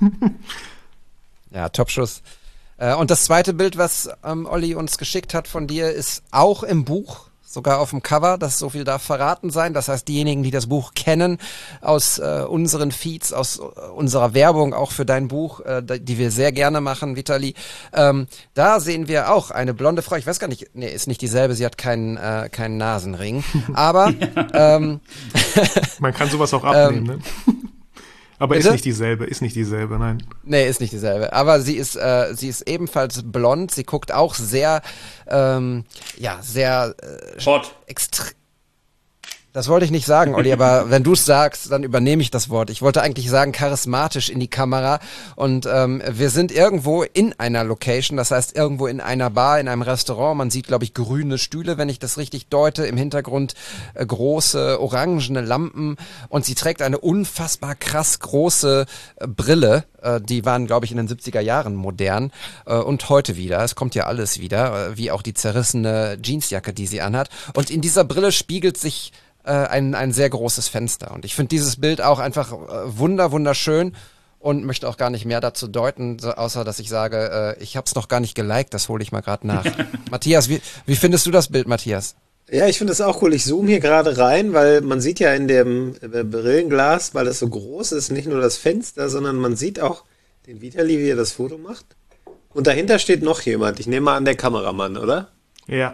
Ja, Topschuss. Äh, und das zweite Bild, was ähm, Olli uns geschickt hat von dir, ist auch im Buch, sogar auf dem Cover. Das so viel darf verraten sein. Das heißt, diejenigen, die das Buch kennen, aus äh, unseren Feeds, aus äh, unserer Werbung, auch für dein Buch, äh, die wir sehr gerne machen, Vitali, ähm, da sehen wir auch eine blonde Frau. Ich weiß gar nicht, nee, ist nicht dieselbe, sie hat keinen, äh, keinen Nasenring. Aber ähm, man kann sowas auch abnehmen, ne? Aber Bitte? ist nicht dieselbe, ist nicht dieselbe, nein. Nee, ist nicht dieselbe. Aber sie ist, äh, sie ist ebenfalls blond. Sie guckt auch sehr, ähm, ja, sehr äh, Hot. extrem. Das wollte ich nicht sagen, Olli, aber wenn du es sagst, dann übernehme ich das Wort. Ich wollte eigentlich sagen, charismatisch in die Kamera. Und ähm, wir sind irgendwo in einer Location, das heißt irgendwo in einer Bar, in einem Restaurant. Man sieht, glaube ich, grüne Stühle, wenn ich das richtig deute. Im Hintergrund äh, große, orangene Lampen. Und sie trägt eine unfassbar krass große äh, Brille. Äh, die waren, glaube ich, in den siebziger Jahren modern. Äh, und heute wieder. Es kommt ja alles wieder, äh, wie auch die zerrissene Jeansjacke, die sie anhat. Und in dieser Brille spiegelt sich Ein, ein sehr großes Fenster. Und ich finde dieses Bild auch einfach äh, wunder, wunderschön und möchte auch gar nicht mehr dazu deuten, so, außer dass ich sage, äh, ich habe es noch gar nicht geliked, das hole ich mal gerade nach. Matthias, wie, wie findest du das Bild, Matthias? Ja, ich finde das auch cool. Ich zoome hier gerade rein, weil man sieht ja in dem äh, Brillenglas, weil es so groß ist, nicht nur das Fenster, sondern man sieht auch den Vitali, wie er das Foto macht. Und dahinter steht noch jemand. Ich nehme mal an, der Kameramann, oder? Ja.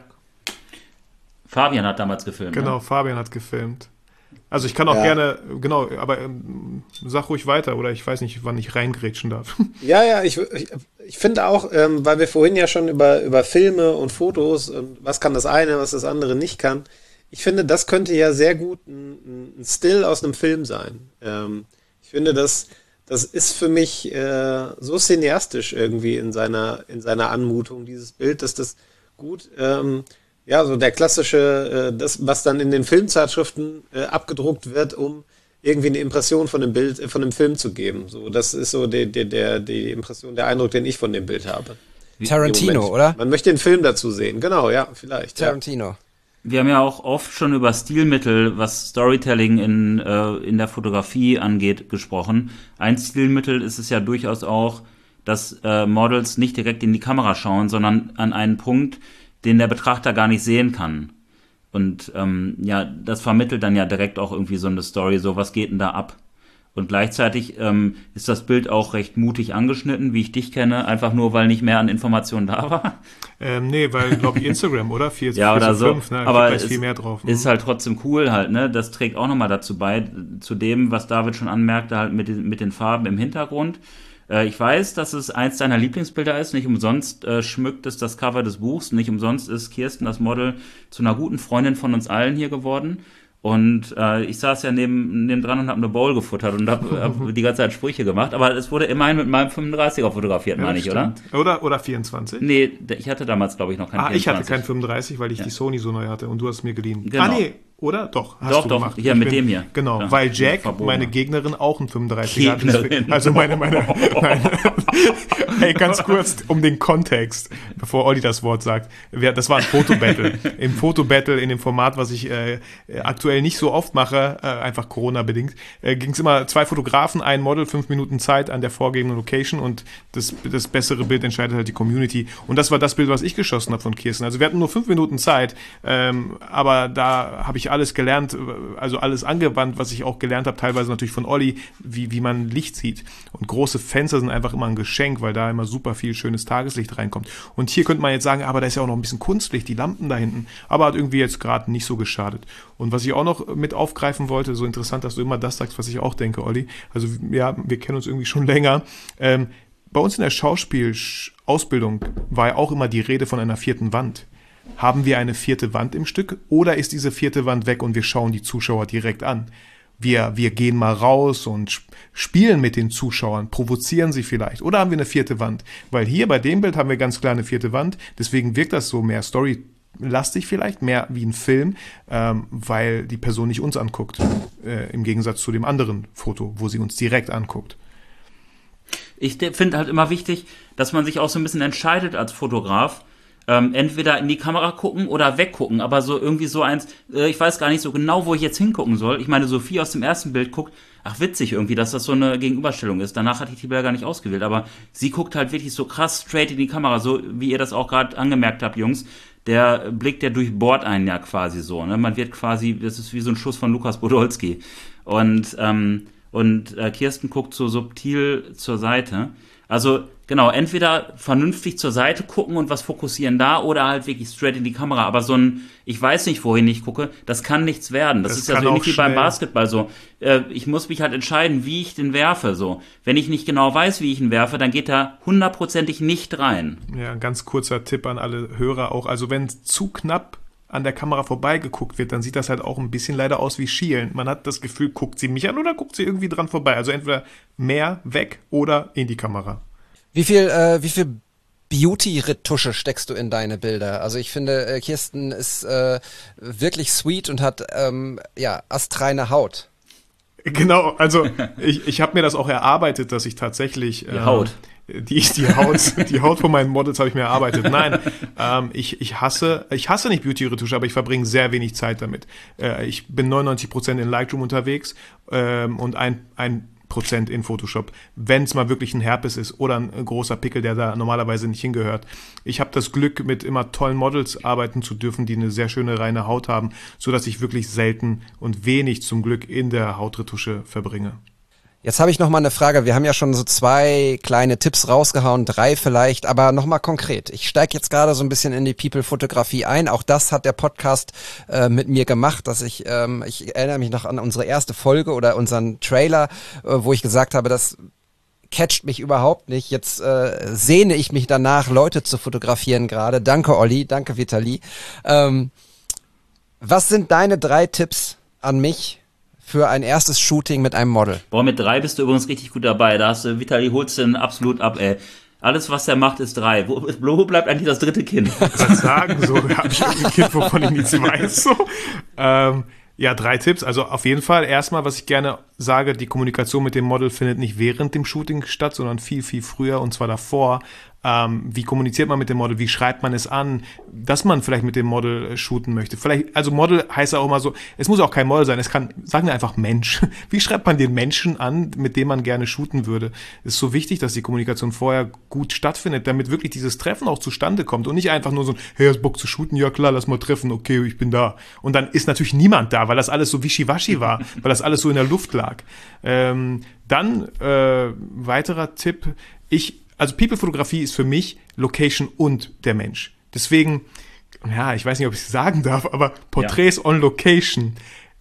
Fabian hat damals gefilmt. Genau, ne? Fabian hat gefilmt. Also ich kann auch ja. gerne, genau, aber ähm, sag ruhig weiter oder ich weiß nicht, wann ich reingrätschen darf. Ja, ja, ich, ich, ich finde auch, ähm, weil wir vorhin ja schon über, über Filme und Fotos und was kann das eine, was das andere nicht kann. Ich finde, das könnte ja sehr gut ein, ein Still aus einem Film sein. Ähm, ich finde, das, das ist für mich äh, so cineastisch irgendwie in seiner, in seiner Anmutung, dieses Bild, dass das gut... Ähm, Ja, so der klassische, äh, das, was dann in den Filmzeitschriften äh, abgedruckt wird, um irgendwie eine Impression von dem Bild, äh, von dem Film zu geben. So, das ist so die, die, der, die Impression, der Eindruck, den ich von dem Bild habe. Tarantino, oder? Man möchte den Film dazu sehen, genau, ja, vielleicht. Tarantino. Ja. Wir haben ja auch oft schon über Stilmittel, was Storytelling in, äh, in der Fotografie angeht, gesprochen. Ein Stilmittel ist es ja durchaus auch, dass äh, Models nicht direkt in die Kamera schauen, sondern an einen Punkt, den der Betrachter gar nicht sehen kann. Und ähm, ja, das vermittelt dann ja direkt auch irgendwie so eine Story, so was geht denn da ab? Und gleichzeitig ähm, ist das Bild auch recht mutig angeschnitten, wie ich dich kenne, einfach nur, weil nicht mehr an Informationen da war. Ähm, nee, weil, glaube ich, Instagram, oder? vier, ja, vier, oder so. fünf, ne? Aber da ist es viel mehr drauf. ist halt trotzdem cool halt, ne? Das trägt auch nochmal dazu bei, zu dem, was David schon anmerkte, halt mit den, mit den Farben im Hintergrund. Ich weiß, dass es eins deiner Lieblingsbilder ist. Nicht umsonst äh, schmückt es das Cover des Buchs. Nicht umsonst ist Kirsten, das Model, zu einer guten Freundin von uns allen hier geworden. Und äh, ich saß ja neben, neben dran und habe eine Bowl gefuttert und habe hab die ganze Zeit Sprüche gemacht. Aber es wurde immerhin mit meinem fünfunddreißiger fotografiert, Ja, meine ich, oder? Oder? Oder vierundzwanzig? Nee, ich hatte damals, glaube ich, noch keinen Ah, ich hatte vierundzwanzig. keinen fünfunddreißig, weil ich die Sony so neu hatte und du hast es mir geliehen. Genau. Ah, nee, oder? Doch, hast Doch, du doch, gemacht. hier Ich mit dem hier. Genau, Ja, weil Jack, verboten. meine Gegnerin, auch einen fünfunddreißiger hat. Gegnerin. Deswegen- Also meine, meine, nein. Hey, ganz kurz, um den Kontext, bevor Olli das Wort sagt. Wir, das war ein Fotobattle. Im Fotobattle, in dem Format, was ich äh, aktuell nicht so oft mache, äh, einfach Corona-bedingt, äh, ging es immer zwei Fotografen, ein Model, fünf Minuten Zeit an der vorgegebenen Location und das, das bessere Bild entscheidet halt die Community. Und das war das Bild, was ich geschossen habe von Kirsten. Also wir hatten nur fünf Minuten Zeit, ähm, aber da habe ich alles gelernt, also alles angewandt, was ich auch gelernt habe, teilweise natürlich von Olli, wie, wie man Licht sieht. Und große Fenster sind einfach immer ein Geschenk, weil da immer super viel schönes Tageslicht reinkommt. Und hier könnte man jetzt sagen, aber da ist ja auch noch ein bisschen Kunstlicht, die Lampen da hinten, aber hat irgendwie jetzt gerade nicht so geschadet. Und was ich auch noch mit aufgreifen wollte, so interessant, dass du immer das sagst, was ich auch denke, Olli, also ja, wir kennen uns irgendwie schon länger, ähm, bei uns in der Schauspielausbildung war ja auch immer die Rede von einer vierten Wand. Haben wir eine vierte Wand im Stück oder ist diese vierte Wand weg und wir schauen die Zuschauer direkt an? Wir, wir gehen mal raus und sp- spielen mit den Zuschauern, provozieren sie vielleicht. Oder haben wir eine vierte Wand? Weil hier bei dem Bild haben wir ganz klar eine vierte Wand, deswegen wirkt das so mehr storylastig vielleicht, mehr wie ein Film, ähm, weil die Person nicht uns anguckt, äh, im Gegensatz zu dem anderen Foto, wo sie uns direkt anguckt. Ich finde halt immer wichtig, dass man sich auch so ein bisschen entscheidet als Fotograf, ähm, entweder in die Kamera gucken oder weggucken, aber so irgendwie so eins, äh, ich weiß gar nicht so genau, wo ich jetzt hingucken soll. Ich meine, Sophie aus dem ersten Bild guckt, ach witzig irgendwie, dass das so eine Gegenüberstellung ist. Danach hatte ich die Bilder gar nicht ausgewählt, aber sie guckt halt wirklich so krass straight in die Kamera, so wie ihr das auch gerade angemerkt habt, Jungs. Der Blick, der durchbohrt einen ja quasi so, ne? Man wird quasi, das ist wie so ein Schuss von Lukas Podolski. Und, ähm, und äh, Kirsten guckt so subtil zur Seite. Also genau, entweder vernünftig zur Seite gucken und was fokussieren da oder halt wirklich straight in die Kamera. Aber so ein, ich weiß nicht, wohin ich gucke, das kann nichts werden. Das, Das ist ja kann so auch ähnlich wie beim schnell- Basketball so. Äh, ich muss mich halt entscheiden, wie ich den werfe. So, wenn ich nicht genau weiß, wie ich ihn werfe, dann geht er hundertprozentig nicht rein. Ja, ein ganz kurzer Tipp an alle Hörer auch. Also wenn zu knapp an der Kamera vorbeigeguckt wird, dann sieht das halt auch ein bisschen leider aus wie Schielen. Man hat das Gefühl, guckt sie mich an oder guckt sie irgendwie dran vorbei. Also entweder mehr weg oder in die Kamera. Wie viel, äh, wie viel Beauty-Retusche steckst du in deine Bilder? Also ich finde, äh, Kirsten ist äh, wirklich sweet und hat ähm, ja astreine Haut. Genau, also ich, ich habe mir das auch erarbeitet, dass ich tatsächlich Die Haut. Die, die Haut, die Haut von meinen Models habe ich mir erarbeitet. Nein, ähm, ich, ich hasse, ich hasse nicht Beauty-Retusche, aber ich verbringe sehr wenig Zeit damit. Äh, ich bin neunundneunzig Prozent in Lightroom unterwegs ähm, und ein, ein Prozent in Photoshop, wenn es mal wirklich ein Herpes ist oder ein, ein großer Pickel, der da normalerweise nicht hingehört. Ich habe das Glück, mit immer tollen Models arbeiten zu dürfen, die eine sehr schöne, reine Haut haben, sodass ich wirklich selten und wenig zum Glück in der Hautretusche verbringe. Jetzt habe ich noch mal eine Frage. Wir haben ja schon so zwei kleine Tipps rausgehauen, drei vielleicht, aber noch mal konkret. Ich steige jetzt gerade so ein bisschen in die People-Fotografie ein. Auch das hat der Podcast äh, mit mir gemacht, dass ich, ähm, ich erinnere mich noch an unsere erste Folge oder unseren Trailer, äh, wo ich gesagt habe, das catcht mich überhaupt nicht. Jetzt äh, sehne ich mich danach, Leute zu fotografieren gerade. Danke, Olli. Danke, Vitali. Ähm, was sind deine drei Tipps an mich für ein erstes Shooting mit einem Model? Boah, mit drei bist du übrigens richtig gut dabei. Da hast du, Vitali holst den absolut ab, ey. Alles, was der macht, ist drei. Wo, wo bleibt eigentlich das dritte Kind? Was sagen, so habe ich ein Kind, wovon ich nichts weiß. So. Ähm, ja, drei Tipps. Also auf jeden Fall erstmal, was ich gerne sage, die Kommunikation mit dem Model findet nicht während dem Shooting statt, sondern viel, viel früher und zwar davor. Ähm, wie kommuniziert man mit dem Model? Wie schreibt man es an, dass man vielleicht mit dem Model äh, shooten möchte? Vielleicht, also Model heißt ja auch immer so, es muss auch kein Model sein, es kann, sagen wir einfach Mensch. Wie schreibt man den Menschen an, mit dem man gerne shooten würde? Es ist so wichtig, dass die Kommunikation vorher gut stattfindet, damit wirklich dieses Treffen auch zustande kommt und nicht einfach nur so ein, hey, hast Bock zu shooten? Ja klar, lass mal treffen, okay, ich bin da. Und dann ist natürlich niemand da, weil das alles so wischiwaschi war, weil das alles so in der Luft lag. Ähm, dann, äh, weiterer Tipp, ich Also People-Fotografie ist für mich Location und der Mensch. Deswegen, ja, ich weiß nicht, ob ich es sagen darf, aber Porträts ja. on Location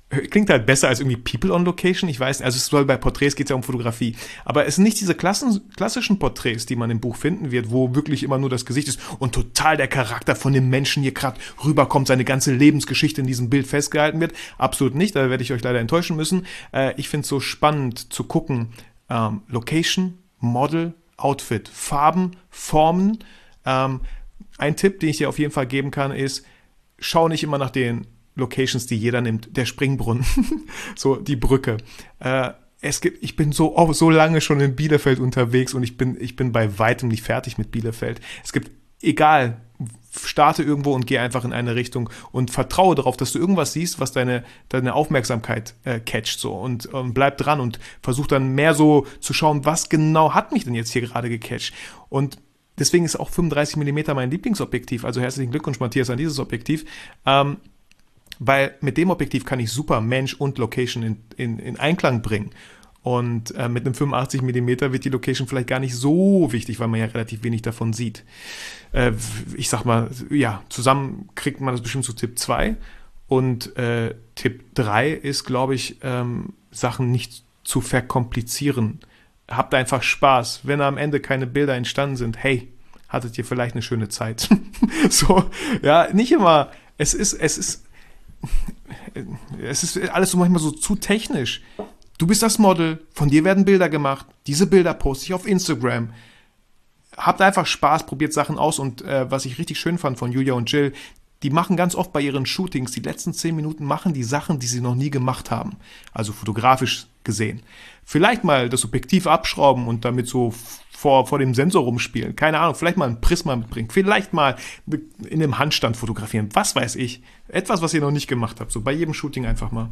klingt halt besser als irgendwie People on Location, ich weiß nicht, also es soll bei Porträts geht es ja um Fotografie, aber es sind nicht diese Klassen, klassischen Porträts, die man im Buch finden wird, wo wirklich immer nur das Gesicht ist und total der Charakter von dem Menschen hier gerade rüberkommt, seine ganze Lebensgeschichte in diesem Bild festgehalten wird, absolut nicht, da werde ich euch leider enttäuschen müssen. Äh, ich finde es so spannend zu gucken, ähm, Location, Model, Outfit, Farben, Formen. Ähm, ein Tipp, den ich dir auf jeden Fall geben kann, ist, schau nicht immer nach den Locations, die jeder nimmt. Der Springbrunnen, so die Brücke. Äh, es gibt, ich bin so oh, so lange schon in Bielefeld unterwegs und ich bin, ich bin bei weitem nicht fertig mit Bielefeld. Es gibt, egal, starte irgendwo und geh einfach in eine Richtung und vertraue darauf, dass du irgendwas siehst, was deine, deine Aufmerksamkeit äh, catcht so und ähm, bleib dran und versuch dann mehr so zu schauen, was genau hat mich denn jetzt hier gerade gecatcht. Und deswegen ist auch fünfunddreißig Millimeter mein Lieblingsobjektiv. Also herzlichen Glückwunsch, Matthias, an dieses Objektiv. Ähm, weil mit dem Objektiv kann ich super Mensch und Location in, in, in Einklang bringen. Und äh, mit einem fünfundachtzig Millimeter wird die Location vielleicht gar nicht so wichtig, weil man ja relativ wenig davon sieht. Äh, ich sag mal, ja, zusammen kriegt man das bestimmt zu Tipp zwei. Und äh, Tipp drei ist, glaube ich, ähm, Sachen nicht zu verkomplizieren. Habt einfach Spaß. Wenn am Ende keine Bilder entstanden sind, hey, hattet ihr vielleicht eine schöne Zeit. So, ja, nicht immer. Es ist, es ist, es ist alles so manchmal so zu technisch. Du bist das Model, von dir werden Bilder gemacht, diese Bilder poste ich auf Instagram. Habt einfach Spaß, probiert Sachen aus und äh, was ich richtig schön fand von Julia und Jill, die machen ganz oft bei ihren Shootings, die letzten zehn Minuten machen die Sachen, die sie noch nie gemacht haben. Also fotografisch gesehen. Vielleicht mal das Objektiv abschrauben und damit so vor, vor dem Sensor rumspielen. Keine Ahnung, vielleicht mal ein Prisma mitbringen. Vielleicht mal in dem Handstand fotografieren. Was weiß ich. Etwas, was ihr noch nicht gemacht habt. So bei jedem Shooting einfach mal.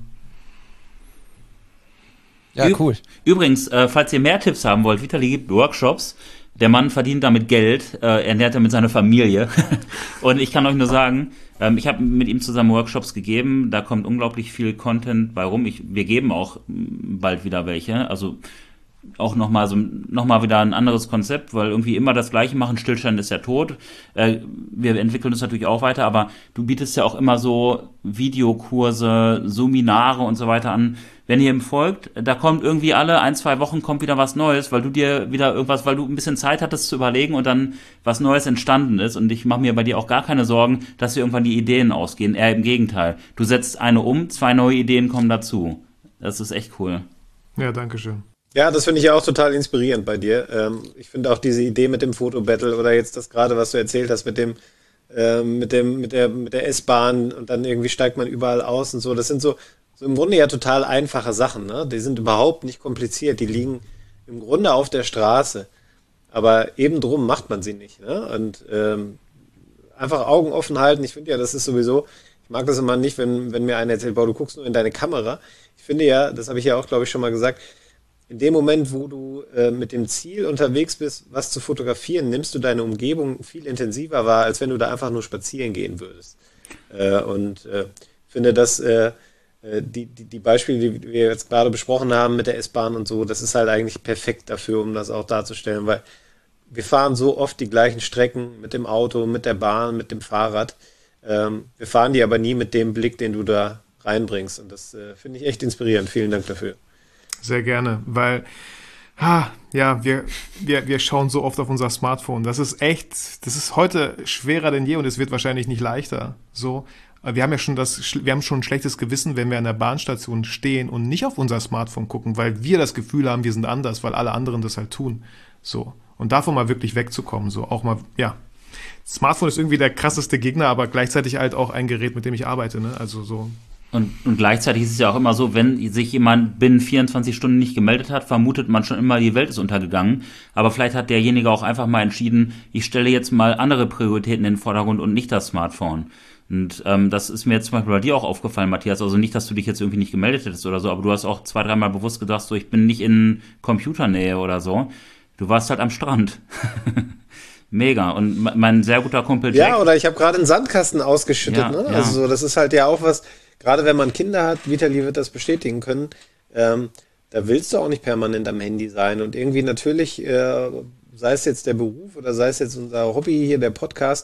Ja, cool. Übrigens, äh, falls ihr mehr Tipps haben wollt, Vitali gibt Workshops. Der Mann verdient damit Geld, äh, ernährt damit seine Familie. Und ich kann euch nur sagen, ähm, ich habe mit ihm zusammen Workshops gegeben. Da kommt unglaublich viel Content bei rum. Ich, wir geben auch bald wieder welche. Also auch nochmal so, noch mal wieder ein anderes Konzept, weil irgendwie immer das Gleiche machen, Stillstand ist ja tot. Äh, wir entwickeln uns natürlich auch weiter, aber du bietest ja auch immer so Videokurse, Seminare und so weiter an. Wenn ihr ihm folgt, da kommt irgendwie alle ein, zwei Wochen kommt wieder was Neues, weil du dir wieder irgendwas, weil du ein bisschen Zeit hattest zu überlegen und dann was Neues entstanden ist. Und ich mache mir bei dir auch gar keine Sorgen, dass dir irgendwann die Ideen ausgehen. Eher im Gegenteil. Du setzt eine um, zwei neue Ideen kommen dazu. Das ist echt cool. Ja, danke schön. Ja, das finde ich ja auch total inspirierend bei dir. Ähm, ich finde auch diese Idee mit dem Fotobattle oder jetzt das gerade, was du erzählt hast mit dem, äh, mit dem, mit der, mit der S-Bahn und dann irgendwie steigt man überall aus und so. Das sind so, so im Grunde ja total einfache Sachen, ne? Die sind überhaupt nicht kompliziert. Die liegen im Grunde auf der Straße. Aber eben drum macht man sie nicht, ne? Und ähm, einfach Augen offen halten. Ich finde ja, das ist sowieso, ich mag das immer nicht, wenn, wenn mir einer erzählt, boah, du guckst nur in deine Kamera. Ich finde ja, das habe ich ja auch, glaube ich, schon mal gesagt, in dem Moment, wo du äh, mit dem Ziel unterwegs bist, was zu fotografieren, nimmst du deine Umgebung viel intensiver wahr, als wenn du da einfach nur spazieren gehen würdest. Äh, und äh, finde, dass äh, die, die, die Beispiele, die wir jetzt gerade besprochen haben mit der S-Bahn und so, das ist halt eigentlich perfekt dafür, um das auch darzustellen, weil wir fahren so oft die gleichen Strecken mit dem Auto, mit der Bahn, mit dem Fahrrad. Ähm, wir fahren die aber nie mit dem Blick, den du da reinbringst. Und das äh, finde ich echt inspirierend. Vielen Dank dafür. Sehr gerne, weil ah, ja, wir, wir, wir schauen so oft auf unser Smartphone. Das ist echt, das ist heute schwerer denn je und es wird wahrscheinlich nicht leichter. So, wir haben ja schon das, wir haben schon ein schlechtes Gewissen, wenn wir an der Bahnstation stehen und nicht auf unser Smartphone gucken, weil wir das Gefühl haben, wir sind anders, weil alle anderen das halt tun. So, und davon mal wirklich wegzukommen, so auch mal, ja. Smartphone ist irgendwie der krasseste Gegner, aber gleichzeitig halt auch ein Gerät, mit dem ich arbeite, ne? Also so. Und, und gleichzeitig ist es ja auch immer so, wenn sich jemand binnen vierundzwanzig Stunden nicht gemeldet hat, vermutet man schon immer, die Welt ist untergegangen. Aber vielleicht hat derjenige auch einfach mal entschieden, ich stelle jetzt mal andere Prioritäten in den Vordergrund und nicht das Smartphone. Und ähm, das ist mir jetzt zum Beispiel bei dir auch aufgefallen, Matthias. Also nicht, dass du dich jetzt irgendwie nicht gemeldet hättest oder so, aber du hast auch zwei, dreimal bewusst gedacht, so ich bin nicht in Computernähe oder so. Du warst halt am Strand. Mega. Und mein sehr guter Kumpel Jack. Ja, oder ich habe gerade einen Sandkasten ausgeschüttet. Ja, ne? ja. Also so, das ist halt ja auch was, gerade wenn man Kinder hat, Vitali wird das bestätigen können, ähm, da willst du auch nicht permanent am Handy sein. Und irgendwie natürlich, äh, sei es jetzt der Beruf oder sei es jetzt unser Hobby hier, der Podcast,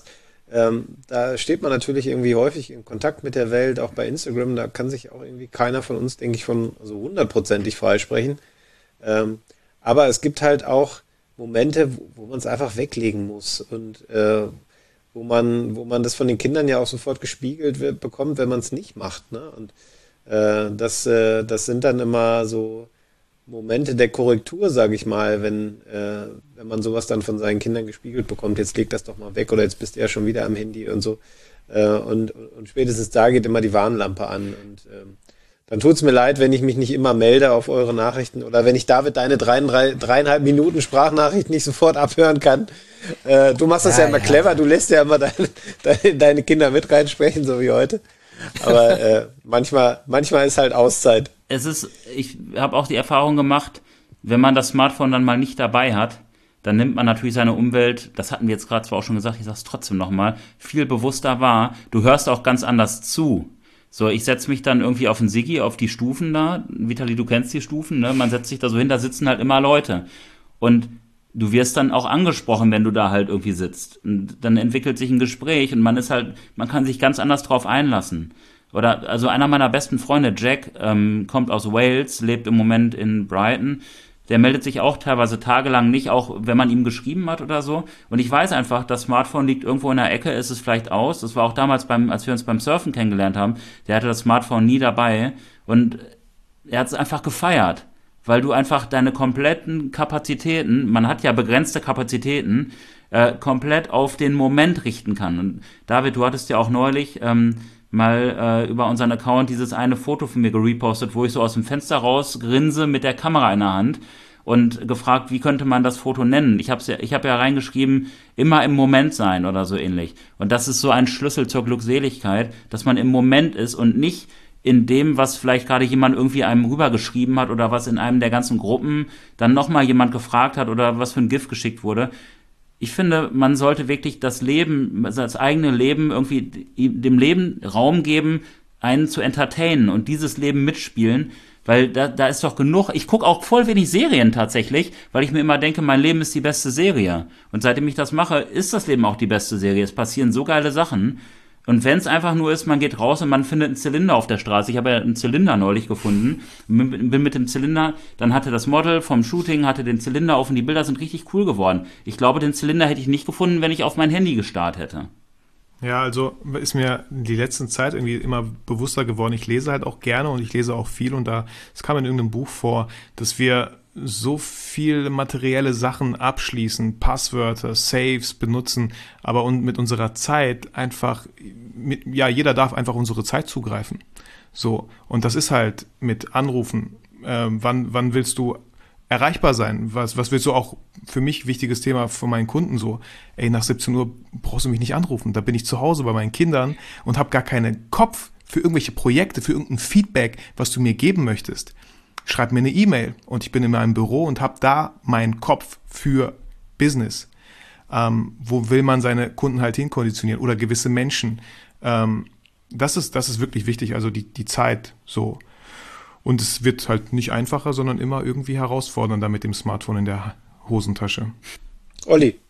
ähm, da steht man natürlich irgendwie häufig in Kontakt mit der Welt, auch bei Instagram, da kann sich auch irgendwie keiner von uns, denke ich, von so hundertprozentig freisprechen. Ähm, aber es gibt halt auch Momente, wo, wo man es einfach weglegen muss und äh, wo man, wo man das von den Kindern ja auch sofort gespiegelt wird, bekommt, wenn man es nicht macht. Ne? Und äh, das, äh, das sind dann immer so Momente der Korrektur, sage ich mal, wenn, äh, wenn man sowas dann von seinen Kindern gespiegelt bekommt, jetzt leg das doch mal weg oder jetzt bist du ja schon wieder am Handy und so. Äh, und, und spätestens da geht immer die Warnlampe an. Und ähm, dann tut's mir leid, wenn ich mich nicht immer melde auf eure Nachrichten oder wenn ich David deine drei, drei, dreieinhalb Minuten Sprachnachricht nicht sofort abhören kann. Äh, du machst das ja, ja immer ja. clever, du lässt ja immer deine, deine, deine Kinder mit reinsprechen, so wie heute. Aber äh, manchmal, manchmal ist halt Auszeit. Es ist, ich habe auch die Erfahrung gemacht, wenn man das Smartphone dann mal nicht dabei hat, dann nimmt man natürlich seine Umwelt, das hatten wir jetzt gerade zwar auch schon gesagt, ich sage es trotzdem nochmal, viel bewusster wahr. Du hörst auch ganz anders zu. So, ich setze mich dann irgendwie auf den Siggi, auf die Stufen da. Vitali, du kennst die Stufen, ne? Man setzt sich da so hin, da sitzen halt immer Leute. Und du wirst dann auch angesprochen, wenn du da halt irgendwie sitzt. Und dann entwickelt sich ein Gespräch und man ist halt, man kann sich ganz anders drauf einlassen. Oder, also einer meiner besten Freunde, Jack, ähm, kommt aus Wales, lebt im Moment in Brighton. Der meldet sich auch teilweise tagelang nicht, auch wenn man ihm geschrieben hat oder so. Und ich weiß einfach, das Smartphone liegt irgendwo in der Ecke, ist es vielleicht aus. Das war auch damals, beim, als wir uns beim Surfen kennengelernt haben. Der hatte das Smartphone nie dabei. Und er hat es einfach gefeiert. Weil du einfach deine kompletten Kapazitäten, man hat ja begrenzte Kapazitäten, äh, komplett auf den Moment richten kann. Und David, du hattest ja auch neulich ähm, mal äh, über unseren Account dieses eine Foto von mir gerepostet, wo ich so aus dem Fenster raus grinse mit der Kamera in der Hand und gefragt, wie könnte man das Foto nennen? Ich habe ja, ich hab ja reingeschrieben, immer im Moment sein oder so ähnlich. Und das ist so ein Schlüssel zur Glückseligkeit, dass man im Moment ist und nicht in dem, was vielleicht gerade jemand irgendwie einem rübergeschrieben hat oder was in einem der ganzen Gruppen dann nochmal jemand gefragt hat oder was für ein GIF geschickt wurde. Ich finde, man sollte wirklich das Leben, das eigene Leben irgendwie dem Leben Raum geben, einen zu entertainen und dieses Leben mitspielen, weil da, da ist doch genug. Ich gucke auch voll wenig Serien tatsächlich, weil ich mir immer denke, mein Leben ist die beste Serie. Und seitdem ich das mache, ist das Leben auch die beste Serie. Es passieren so geile Sachen. Und wenn es einfach nur ist, man geht raus und man findet einen Zylinder auf der Straße. Ich habe ja einen Zylinder neulich gefunden, bin mit dem Zylinder, dann hatte das Model vom Shooting, hatte den Zylinder auf und die Bilder sind richtig cool geworden. Ich glaube, den Zylinder hätte ich nicht gefunden, wenn ich auf mein Handy gestarrt hätte. Ja, also ist mir die letzten Zeit irgendwie immer bewusster geworden. Ich lese halt auch gerne und ich lese auch viel und da, es kam in irgendeinem Buch vor, dass wir so viel materielle Sachen abschließen, Passwörter, Saves benutzen, aber und mit unserer Zeit einfach, mit, ja, jeder darf einfach unsere Zeit zugreifen. So, und das ist halt mit Anrufen, äh, wann, wann willst du erreichbar sein? Was, was willst du auch, für mich wichtiges Thema von meinen Kunden so, ey, nach siebzehn Uhr brauchst du mich nicht anrufen, da bin ich zu Hause bei meinen Kindern und habe gar keinen Kopf für irgendwelche Projekte, für irgendein Feedback, was du mir geben möchtest. Schreib mir eine E-Mail und ich bin in meinem Büro und habe da meinen Kopf für Business. Ähm, wo will man seine Kunden halt hinkonditionieren oder gewisse Menschen? Ähm, das ist, das ist wirklich wichtig, also die, die Zeit so. Und es wird halt nicht einfacher, sondern immer irgendwie herausfordernder mit dem Smartphone in der Hosentasche. Olli.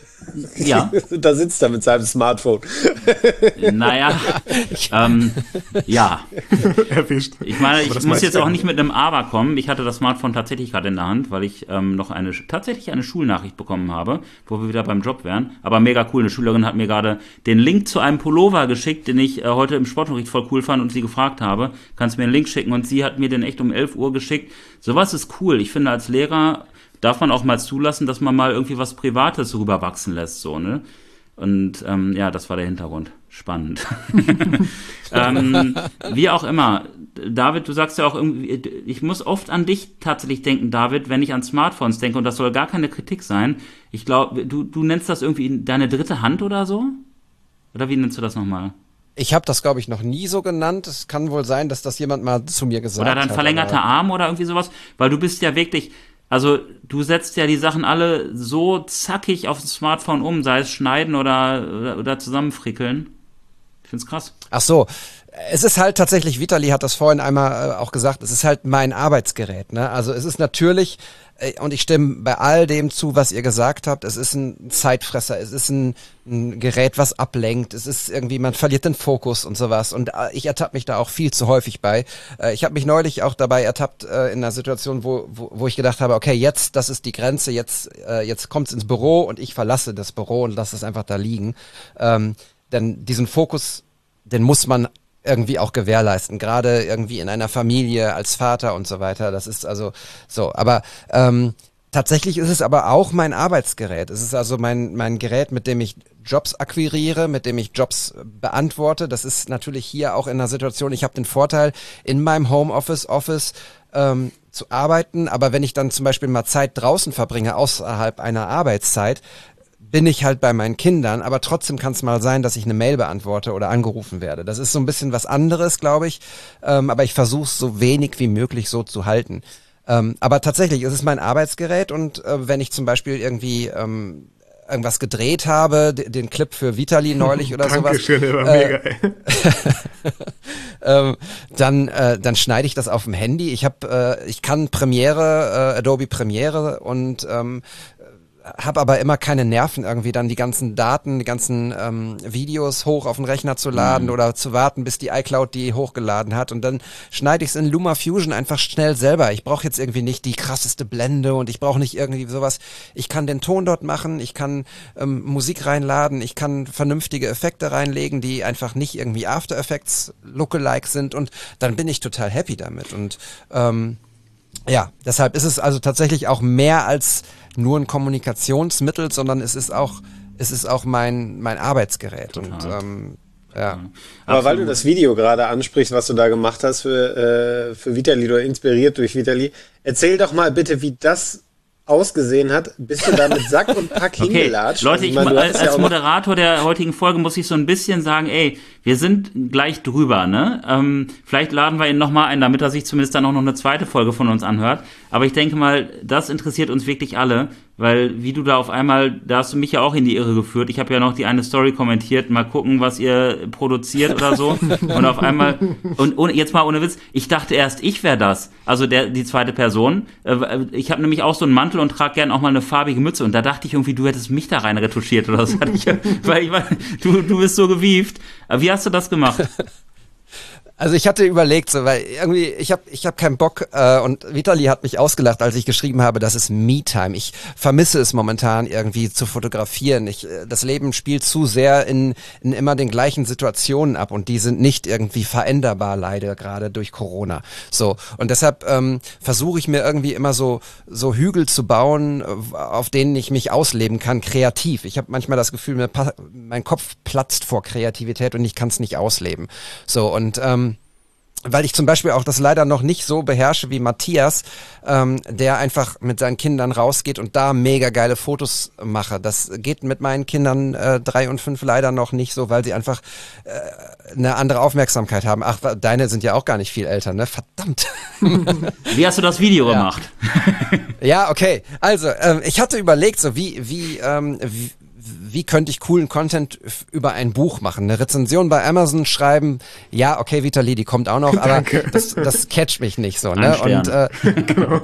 Ja. Da sitzt er mit seinem Smartphone. Naja, ähm, ja. Erwischt. Ich meine, ich muss jetzt auch nicht mit einem Aber kommen. Ich hatte das Smartphone tatsächlich gerade in der Hand, weil ich ähm, noch eine tatsächlich eine Schulnachricht bekommen habe, wo wir wieder beim Job wären. Aber mega cool. Eine Schülerin hat mir gerade den Link zu einem Pullover geschickt, den ich äh, heute im Sportunterricht voll cool fand und sie gefragt habe, kannst du mir einen Link schicken? Und sie hat mir den echt um elf Uhr geschickt. Sowas ist cool. Ich finde, als Lehrer darf man auch mal zulassen, dass man mal irgendwie was Privates rüberwachsen lässt, so, ne? Und ähm, ja, das war der Hintergrund. Spannend. ähm, wie auch immer. David, du sagst ja auch irgendwie, ich muss oft an dich tatsächlich denken, David, wenn ich an Smartphones denke, und das soll gar keine Kritik sein. Ich glaube, du, du nennst das irgendwie deine dritte Hand oder so? Oder wie nennst du das nochmal? Ich habe das, glaube ich, noch nie so genannt. Es kann wohl sein, dass das jemand mal zu mir gesagt hat. Oder dein verlängerter Arm oder irgendwie sowas. Weil du bist ja wirklich... Also du setzt ja die Sachen alle so zackig auf das Smartphone um, sei es schneiden oder, oder, oder zusammenfrickeln. Ich find's krass. Ach so, es ist halt tatsächlich, Vitali hat das vorhin einmal äh, auch gesagt, es ist halt mein Arbeitsgerät. Ne? Also es ist natürlich und ich stimme bei all dem zu, was ihr gesagt habt, es ist ein Zeitfresser, es ist ein, ein Gerät, was ablenkt, es ist irgendwie, man verliert den Fokus und sowas und ich ertappe mich da auch viel zu häufig bei. Ich habe mich neulich auch dabei ertappt in einer Situation, wo, wo, wo ich gedacht habe, okay, jetzt, das ist die Grenze, jetzt, jetzt kommt's ins Büro und ich verlasse das Büro und lasse es einfach da liegen. Ähm, denn diesen Fokus, den muss man irgendwie auch gewährleisten, gerade irgendwie in einer Familie als Vater und so weiter. Das ist also so. Aber ähm, tatsächlich ist es aber auch mein Arbeitsgerät. Es ist also mein mein Gerät, mit dem ich Jobs akquiriere, mit dem ich Jobs beantworte. Das ist natürlich hier auch in einer Situation, ich habe den Vorteil, in meinem Homeoffice, Office ähm, zu arbeiten. Aber wenn ich dann zum Beispiel mal Zeit draußen verbringe, außerhalb einer Arbeitszeit, bin ich halt bei meinen Kindern, aber trotzdem kann es mal sein, dass ich eine Mail beantworte oder angerufen werde. Das ist so ein bisschen was anderes, glaube ich, ähm, aber ich versuche es so wenig wie möglich so zu halten. Ähm, aber tatsächlich, es ist mein Arbeitsgerät und äh, wenn ich zum Beispiel irgendwie ähm, irgendwas gedreht habe, d- den Clip für Vitali neulich oder sowas. Dankeschön, der war äh, mega, ey. ähm, dann äh, dann schneide ich das auf dem Handy. Ich habe, äh, ich kann Premiere, äh, Adobe Premiere und ähm, habe aber immer keine Nerven, irgendwie dann die ganzen Daten, die ganzen ähm, Videos hoch auf den Rechner zu laden mhm. oder zu warten, bis die iCloud die hochgeladen hat und dann schneide ich es in LumaFusion einfach schnell selber. Ich brauche jetzt irgendwie nicht die krasseste Blende und ich brauche nicht irgendwie sowas. Ich kann den Ton dort machen, ich kann ähm, Musik reinladen, ich kann vernünftige Effekte reinlegen, die einfach nicht irgendwie After Effects Lookalike sind und dann bin ich total happy damit und ähm, ja, deshalb ist es also tatsächlich auch mehr als nur ein Kommunikationsmittel, sondern es ist auch, es ist auch mein, mein Arbeitsgerät. Total. Und ähm, ja. Aber Absolut. weil du das Video gerade ansprichst, was du da gemacht hast für, äh, für Vitali oder inspiriert durch Vitali, erzähl doch mal bitte, wie das ausgesehen hat. Bist du da mit Sack und Pack okay. hingelatscht? Leute, ich, meine, als, als Moderator der heutigen Folge muss ich so ein bisschen sagen, ey, wir sind gleich drüber, ne? Ähm, vielleicht laden wir ihn nochmal ein, damit er sich zumindest dann auch noch eine zweite Folge von uns anhört. Aber ich denke mal, das interessiert uns wirklich alle, weil wie du da auf einmal, da hast du mich ja auch in die Irre geführt. Ich habe ja noch die eine Story kommentiert, mal gucken, was ihr produziert oder so. Und auf einmal, und, und jetzt mal ohne Witz, ich dachte erst, ich wäre das. Also der die zweite Person. Ich habe nämlich auch so einen Mantel und trage gern auch mal eine farbige Mütze. Und da dachte ich irgendwie, du hättest mich da rein retuschiert oder so. Weil ich meine, du, du bist so gewieft. Aber wie hast du das gemacht? Also ich hatte überlegt, so, weil irgendwie, ich habe ich hab keinen Bock äh, und Vitali hat mich ausgelacht, als ich geschrieben habe, das ist Me-Time. Ich vermisse es momentan irgendwie zu fotografieren. Ich, das Leben spielt zu sehr in, in immer den gleichen Situationen ab und die sind nicht irgendwie veränderbar, leider gerade durch Corona. So und deshalb ähm, versuche ich mir irgendwie immer so so Hügel zu bauen, auf denen ich mich ausleben kann, kreativ. Ich habe manchmal das Gefühl, mir pa- mein Kopf platzt vor Kreativität und ich kann es nicht ausleben. So und ähm, weil ich zum Beispiel auch das leider noch nicht so beherrsche wie Matthias, ähm, der einfach mit seinen Kindern rausgeht und da mega geile Fotos mache. Das geht mit meinen Kindern äh, drei und fünf leider noch nicht so, weil sie einfach äh, eine andere Aufmerksamkeit haben. Ach, deine sind ja auch gar nicht viel älter, ne? Verdammt. Wie hast du das Video ja. gemacht? Ja, okay. Also, ähm, ich hatte überlegt, so wie, wie, ähm, wie wie könnte ich coolen Content f- über ein Buch machen? Eine Rezension bei Amazon schreiben, ja, okay, Vitali, die kommt auch noch, aber das, das catcht mich nicht so, ne? Und äh, genau.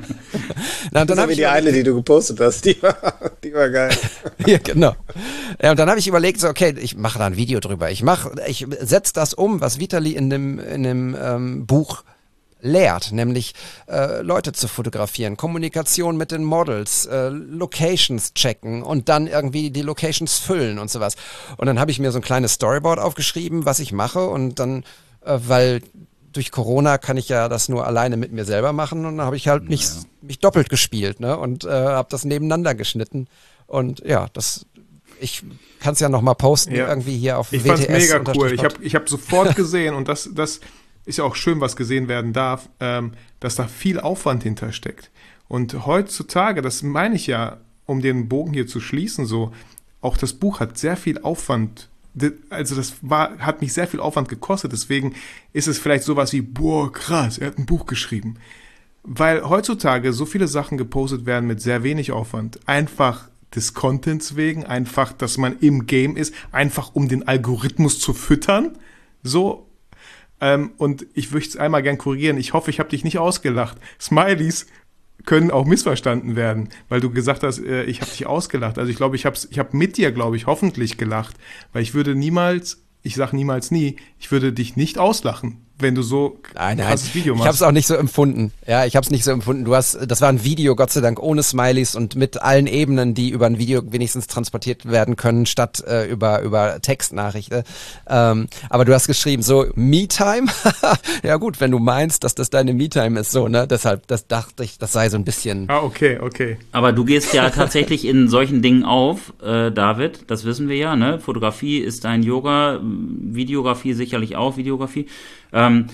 Na, und dann habe ich die eine, die du gepostet hast, die war, die war geil. Ja, genau. Ja, und dann habe ich überlegt, so, okay, ich mache da ein Video drüber. Ich mache, ich setze das um, was Vitali in dem in dem ähm, Buch lehrt, nämlich äh, Leute zu fotografieren, Kommunikation mit den Models, äh, Locations checken und dann irgendwie die Locations füllen und sowas. Und dann habe ich mir so ein kleines Storyboard aufgeschrieben, was ich mache und dann, äh, weil durch Corona kann ich ja das nur alleine mit mir selber machen und dann habe ich halt mich, ja. mich doppelt gespielt, ne, und äh, habe das nebeneinander geschnitten und ja, das, ich kann es ja noch mal posten, ja. irgendwie hier auf ich W T S. Ich fand's mega cool. Ich habe ich hab sofort gesehen und das, das ist ja auch schön, was gesehen werden darf, ähm, dass da viel Aufwand hintersteckt. Und heutzutage, das meine ich ja, um den Bogen hier zu schließen, so, auch das Buch hat sehr viel Aufwand, also das war, hat mich sehr viel Aufwand gekostet, deswegen ist es vielleicht sowas wie, boah, krass, er hat ein Buch geschrieben. Weil heutzutage so viele Sachen gepostet werden mit sehr wenig Aufwand. Einfach des Contents wegen, einfach, dass man im Game ist, einfach um den Algorithmus zu füttern, so. Ähm, und ich würde es einmal gern korrigieren. Ich hoffe, ich habe dich nicht ausgelacht. Smileys können auch missverstanden werden, weil du gesagt hast, äh, ich habe dich ausgelacht. Also ich glaube, ich habe ich hab mit dir, glaube ich, hoffentlich gelacht, weil ich würde niemals, ich sage niemals nie, ich würde dich nicht auslachen, wenn du so ein krasses Video machst. Ich habe es auch nicht so empfunden. Ja, ich habe es nicht so empfunden. Du hast, das war ein Video, Gott sei Dank, ohne Smileys und mit allen Ebenen, die über ein Video wenigstens transportiert werden können, statt äh, über über Textnachrichten. Ähm, aber du hast geschrieben, so Me-Time. Ja gut, wenn du meinst, dass das deine Me-Time ist, so, ne? Deshalb, das dachte ich, das sei so ein bisschen. Ah, okay, okay. Aber du gehst ja tatsächlich in solchen Dingen auf, äh, David. Das wissen wir ja, ne? Fotografie ist dein Yoga, Videografie sicherlich auch, Videografie. Ähm,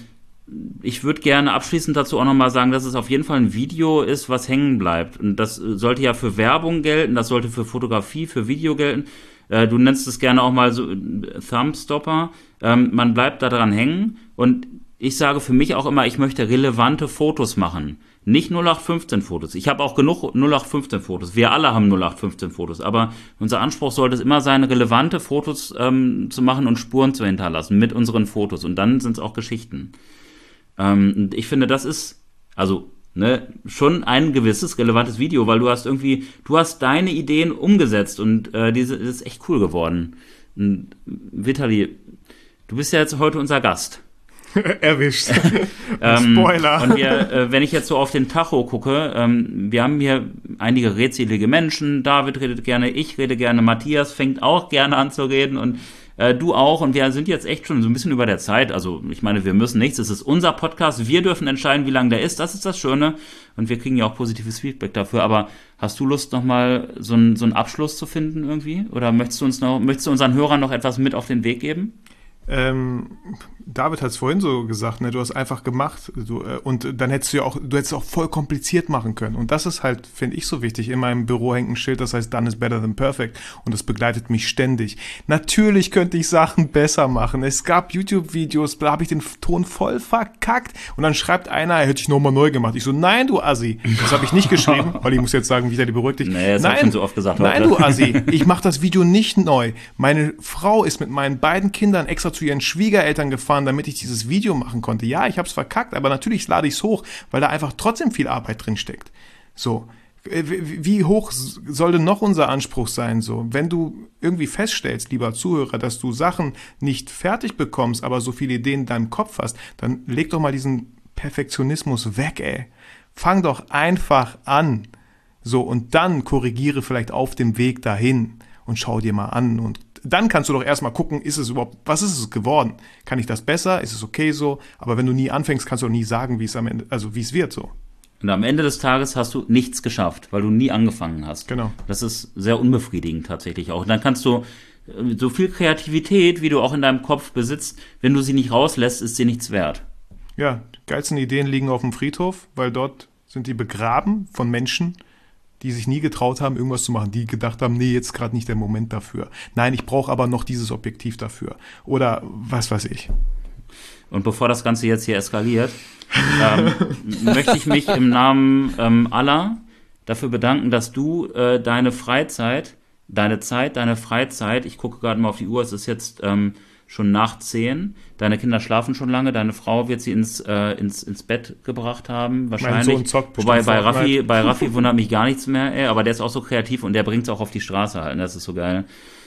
ich würde gerne abschließend dazu auch nochmal sagen, dass es auf jeden Fall ein Video ist, was hängen bleibt. Und das sollte ja für Werbung gelten, das sollte für Fotografie, für Video gelten. Äh, du nennst es gerne auch mal so Thumbstopper. Ähm, man bleibt da dran hängen. Und ich sage für mich auch immer, ich möchte relevante Fotos machen. Nicht null acht fünfzehn Fotos. Ich habe auch genug null acht fünfzehn Fotos. Wir alle haben null acht fünfzehn Fotos. Aber unser Anspruch sollte es immer sein, relevante Fotos ähm, zu machen und Spuren zu hinterlassen mit unseren Fotos. Und dann sind es auch Geschichten. Ähm, und ich finde, das ist also ne, schon ein gewisses relevantes Video, weil du hast irgendwie, du hast deine Ideen umgesetzt und äh, diese, das ist echt cool geworden. Und Vitali, du bist ja jetzt heute unser Gast. Erwischt. ähm, Spoiler. Und wir, äh, wenn ich jetzt so auf den Tacho gucke, ähm, wir haben hier einige redselige Menschen. David redet gerne, ich rede gerne, Matthias fängt auch gerne an zu reden und äh, du auch. Und wir sind jetzt echt schon so ein bisschen über der Zeit. Also ich meine, wir müssen nichts. Es ist unser Podcast. Wir dürfen entscheiden, wie lang der ist. Das ist das Schöne. Und wir kriegen ja auch positives Feedback dafür. Aber hast du Lust, nochmal so, ein, so einen Abschluss zu finden irgendwie? Oder möchtest du uns noch, möchtest du unseren Hörern noch etwas mit auf den Weg geben? Ähm, David hat es vorhin so gesagt, ne, du hast einfach gemacht du, äh, und dann hättest du ja auch, du hättest auch voll kompliziert machen können und das ist halt, finde ich, so wichtig. In meinem Büro hängt ein Schild, das heißt done is better than perfect und das begleitet mich ständig. Natürlich könnte ich Sachen besser machen. Es gab YouTube-Videos, da habe ich den Ton voll verkackt und dann schreibt einer, er hätte ich nochmal neu gemacht. Ich so, nein, du Assi, das habe ich nicht geschrieben. Olli muss jetzt sagen, Vitali, beruhig dich. Nee, das nein, hab ich schon so oft gesagt. Nein, heute. du Assi, ich mache das Video nicht neu. Meine Frau ist mit meinen beiden Kindern extra zu ihren Schwiegereltern gefahren, damit ich dieses Video machen konnte. Ja, ich habe es verkackt, aber natürlich lade ich es hoch, weil da einfach trotzdem viel Arbeit drin steckt. So, wie hoch soll denn noch unser Anspruch sein? So, wenn du irgendwie feststellst, lieber Zuhörer, dass du Sachen nicht fertig bekommst, aber so viele Ideen in deinem Kopf hast, dann leg doch mal diesen Perfektionismus weg, ey. Fang doch einfach an. So, und dann korrigiere vielleicht auf dem Weg dahin und schau dir mal an und dann kannst du doch erstmal gucken, ist es überhaupt, was ist es geworden? Kann ich das besser? Ist es okay so? Aber wenn du nie anfängst, kannst du auch nie sagen, wie es am Ende, also wie es wird so. Und am Ende des Tages hast du nichts geschafft, weil du nie angefangen hast. Genau. Das ist sehr unbefriedigend tatsächlich auch. Und dann kannst du so viel Kreativität, wie du auch in deinem Kopf besitzt, wenn du sie nicht rauslässt, ist sie nichts wert. Ja, die geilsten Ideen liegen auf dem Friedhof, weil dort sind die begraben von Menschen, die sich nie getraut haben, irgendwas zu machen, die gedacht haben, nee, jetzt gerade nicht der Moment dafür. Nein, ich brauche aber noch dieses Objektiv dafür. Oder was weiß ich. Und bevor das Ganze jetzt hier eskaliert, ähm, möchte ich mich im Namen ähm, aller dafür bedanken, dass du äh, deine Freizeit, deine Zeit, deine Freizeit, ich gucke gerade mal auf die Uhr, es ist jetzt ähm, schon nach zehn. Deine Kinder schlafen schon lange. Deine Frau wird sie ins, äh, ins, ins Bett gebracht haben, wahrscheinlich. Mein Sohn zockt Wobei bei Raffi, bei Raffi wundert mich gar nichts mehr, ey, aber der ist auch so kreativ und der bringt es auch auf die Straße halt. Das ist so geil.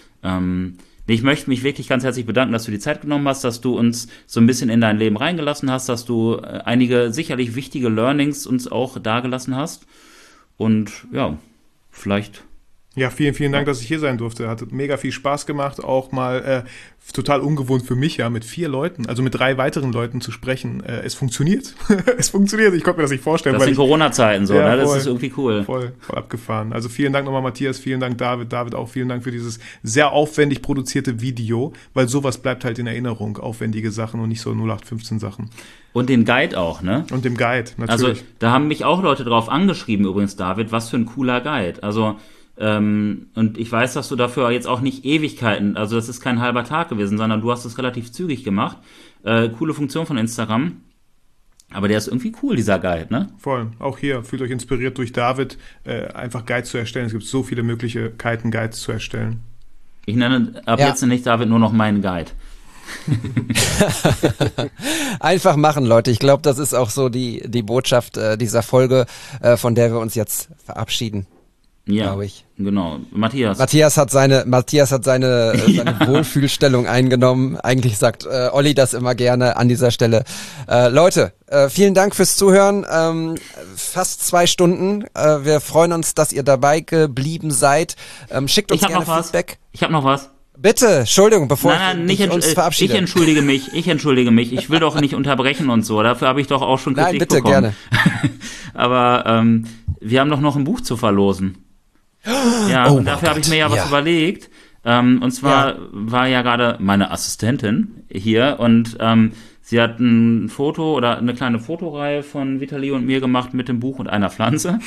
Ähm, ich möchte mich wirklich ganz herzlich bedanken, dass du die Zeit genommen hast, dass du uns so ein bisschen in dein Leben reingelassen hast, dass du äh, einige sicherlich wichtige Learnings uns auch dagelassen hast. Und ja, vielleicht. Ja, vielen, vielen Dank, dass ich hier sein durfte. Hat mega viel Spaß gemacht, auch mal äh, total ungewohnt für mich, ja, mit vier Leuten, also mit drei weiteren Leuten zu sprechen. Äh, es funktioniert. Es funktioniert. Ich konnte mir das nicht vorstellen. Das weil sind Corona-Zeiten so, ja, ne? Das voll, ist irgendwie cool. Voll, voll abgefahren. Also vielen Dank nochmal, Matthias. Vielen Dank, David. David, auch vielen Dank für dieses sehr aufwendig produzierte Video, weil sowas bleibt halt in Erinnerung. Aufwendige Sachen und nicht so null acht fünfzehn Sachen. Und den Guide auch, ne? Und dem Guide, natürlich. Also, da haben mich auch Leute drauf angeschrieben, übrigens, David, was für ein cooler Guide. Also, Ähm, und ich weiß, dass du dafür jetzt auch nicht Ewigkeiten, also das ist kein halber Tag gewesen, sondern du hast es relativ zügig gemacht. Äh, coole Funktion von Instagram. Aber der ist irgendwie cool, dieser Guide, ne? Voll. Auch hier, fühlt euch inspiriert durch David, äh, einfach Guides zu erstellen. Es gibt so viele Möglichkeiten, Guides zu erstellen. Ich nenne ab ja. jetzt nicht David nur noch meinen Guide. Einfach machen, Leute. Ich glaube, das ist auch so die, die Botschaft äh, dieser Folge, äh, von der wir uns jetzt verabschieden. Ja, glaube ich. Genau. Matthias. Matthias hat seine, Matthias hat seine, äh, seine ja. Wohlfühlstellung eingenommen. Eigentlich sagt äh, Olli das immer gerne an dieser Stelle. Äh, Leute, äh, vielen Dank fürs Zuhören. Ähm, fast zwei Stunden. Äh, wir freuen uns, dass ihr dabei geblieben seid. Ähm, schickt uns ich hab gerne noch Feedback. Was. Ich habe noch was. Bitte, Entschuldigung, bevor nein, nein, ich nicht uns verabschiede. Ich entschuldige mich, ich entschuldige mich. Ich will doch nicht unterbrechen und so. Dafür habe ich doch auch schon Kritik Nein, bitte, bekommen. gerne. Aber ähm, wir haben doch noch ein Buch zu verlosen. Ja, oh und dafür habe ich mir ja was ja. überlegt. Ähm, und zwar ja. war ja gerade meine Assistentin hier und ähm, sie hat ein Foto oder eine kleine Fotoreihe von Vitali und mir gemacht mit dem Buch und einer Pflanze.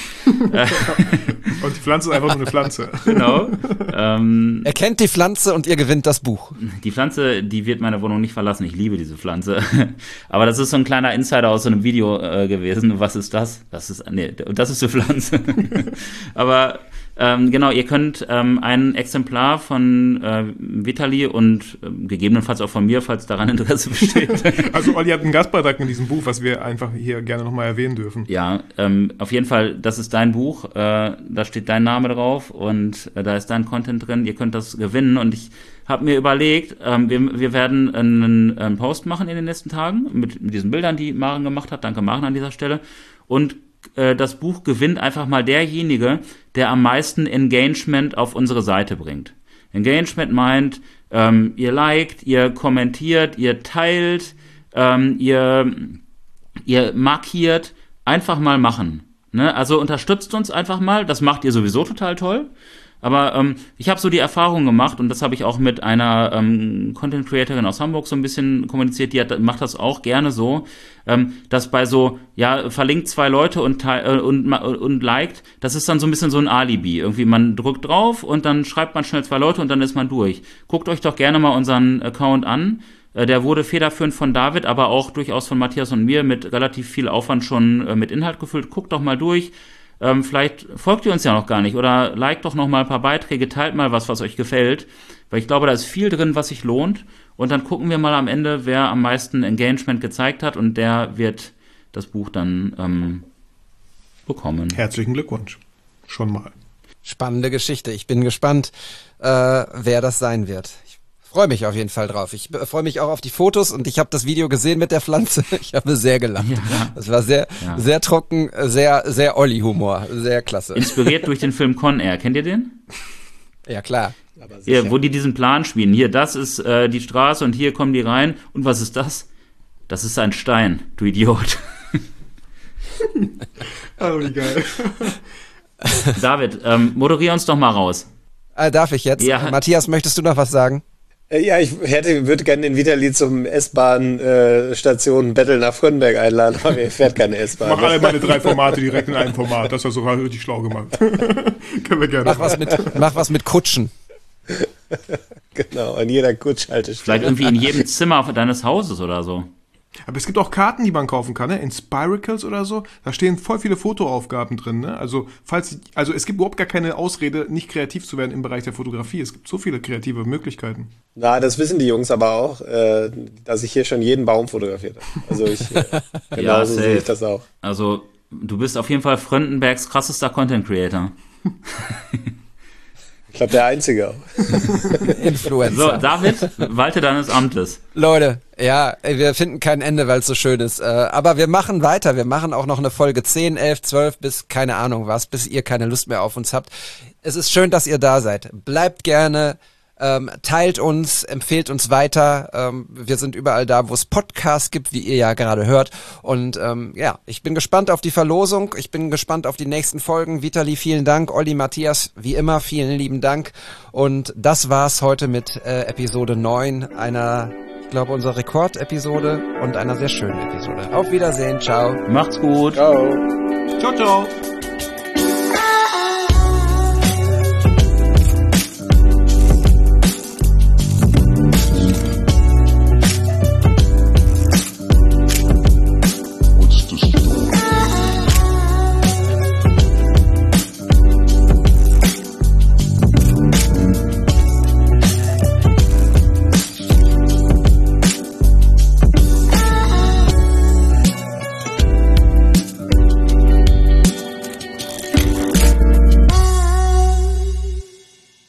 Und die Pflanze ist einfach nur eine Pflanze. Genau. Ähm, er kennt die Pflanze und ihr gewinnt das Buch. Die Pflanze, die wird meine Wohnung nicht verlassen. Ich liebe diese Pflanze. Aber das ist so ein kleiner Insider aus so einem Video äh, gewesen. Was ist das? Das ist, nee, das ist eine Pflanze. Aber Ähm, genau, ihr könnt ähm, ein Exemplar von äh, Vitali und äh, gegebenenfalls auch von mir, falls daran Interesse besteht. Also Olli hat einen Gastbeitrag in diesem Buch, was wir einfach hier gerne nochmal erwähnen dürfen. Ja, ähm, auf jeden Fall, das ist dein Buch, äh, da steht dein Name drauf und äh, da ist dein Content drin, ihr könnt das gewinnen und ich habe mir überlegt, ähm, wir, wir werden einen, einen Post machen in den nächsten Tagen mit, mit diesen Bildern, die Maren gemacht hat, danke Maren an dieser Stelle, und das Buch gewinnt einfach mal derjenige, der am meisten Engagement auf unsere Seite bringt. Engagement meint, ähm, ihr liked, ihr kommentiert, ihr teilt, ähm, ihr, ihr markiert, einfach mal machen. Ne? Also unterstützt uns einfach mal, das macht ihr sowieso total toll. Aber ähm, ich habe so die Erfahrung gemacht, und das habe ich auch mit einer ähm, Content-Creatorin aus Hamburg so ein bisschen kommuniziert, die hat, macht das auch gerne so, ähm, dass bei so, ja, verlinkt zwei Leute und, äh, und, und liked, das ist dann so ein bisschen so ein Alibi. Irgendwie man drückt drauf und dann schreibt man schnell zwei Leute und dann ist man durch. Guckt euch doch gerne mal unseren Account an. Äh, der wurde federführend von David, aber auch durchaus von Matthias und mir mit relativ viel Aufwand schon äh, mit Inhalt gefüllt. Guckt doch mal durch. Ähm, vielleicht folgt ihr uns ja noch gar nicht oder liked doch noch mal ein paar Beiträge, teilt mal was, was euch gefällt, weil ich glaube, da ist viel drin, was sich lohnt, und dann gucken wir mal am Ende, wer am meisten Engagement gezeigt hat, und der wird das Buch dann ähm, bekommen. Herzlichen Glückwunsch. Schon mal. Spannende Geschichte. Ich bin gespannt, äh, wer das sein wird. Ich freue mich auf jeden Fall drauf. Ich freue mich auch auf die Fotos, und ich habe das Video gesehen mit der Pflanze. Ich habe sehr gelacht. Ja. Das war sehr, ja. sehr trocken, sehr, sehr Olli-Humor. Sehr klasse. Inspiriert durch den Film Con Air. Kennt ihr den? Ja, klar. Hier, wo die diesen Plan spielen. Hier, das ist äh, die Straße und hier kommen die rein. Und was ist das? Das ist ein Stein, du Idiot. Oh, wie geil. David, ähm, moderier uns doch mal raus. Äh, darf ich jetzt? Ja. Matthias, möchtest du noch was sagen? Ja, ich hätte, würde gerne den Vitali zum S-Bahn-Station Battle nach Frönnberg einladen, aber mir fährt keine S-Bahn. Mach alle meine drei Formate direkt in einem Format. Das hast du sogar richtig schlau gemacht. Können wir gerne. Mach was mit, mach was mit Kutschen. Genau, an jeder Kutschhaltestelle. Vielleicht irgendwie in jedem Zimmer deines Hauses oder so. Aber es gibt auch Karten, die man kaufen kann, ne? In Spiracles oder so. Da stehen voll viele Fotoaufgaben drin, ne? Also, falls, also es gibt überhaupt gar keine Ausrede, nicht kreativ zu werden im Bereich der Fotografie. Es gibt so viele kreative Möglichkeiten. Na, das wissen die Jungs aber auch, äh, dass ich hier schon jeden Baum fotografiert habe. Also ich, äh, genauso ja, sehe ich das auch. Also, du bist auf jeden Fall Fröndenbergs krassester Content Creator. Ich glaube, der Einzige auch. Influencer. So, David, walte deines Amtes. Leute, ja, wir finden kein Ende, weil es so schön ist. Aber wir machen weiter. Wir machen auch noch eine Folge zehn, elf, zwölf bis keine Ahnung was, bis ihr keine Lust mehr auf uns habt. Es ist schön, dass ihr da seid. Bleibt gerne, ähm, teilt uns, empfehlt uns weiter. Ähm, wir sind überall da, wo es Podcasts gibt, wie ihr ja gerade hört. Und ähm, ja, ich bin gespannt auf die Verlosung. Ich bin gespannt auf die nächsten Folgen. Vitali, vielen Dank. Olli, Matthias, wie immer, vielen lieben Dank. Und das war's heute mit äh, Episode neun, einer, ich glaube, unserer Rekordepisode und einer sehr schönen Episode. Auf Wiedersehen, ciao. Macht's gut. Ciao. Ciao, ciao.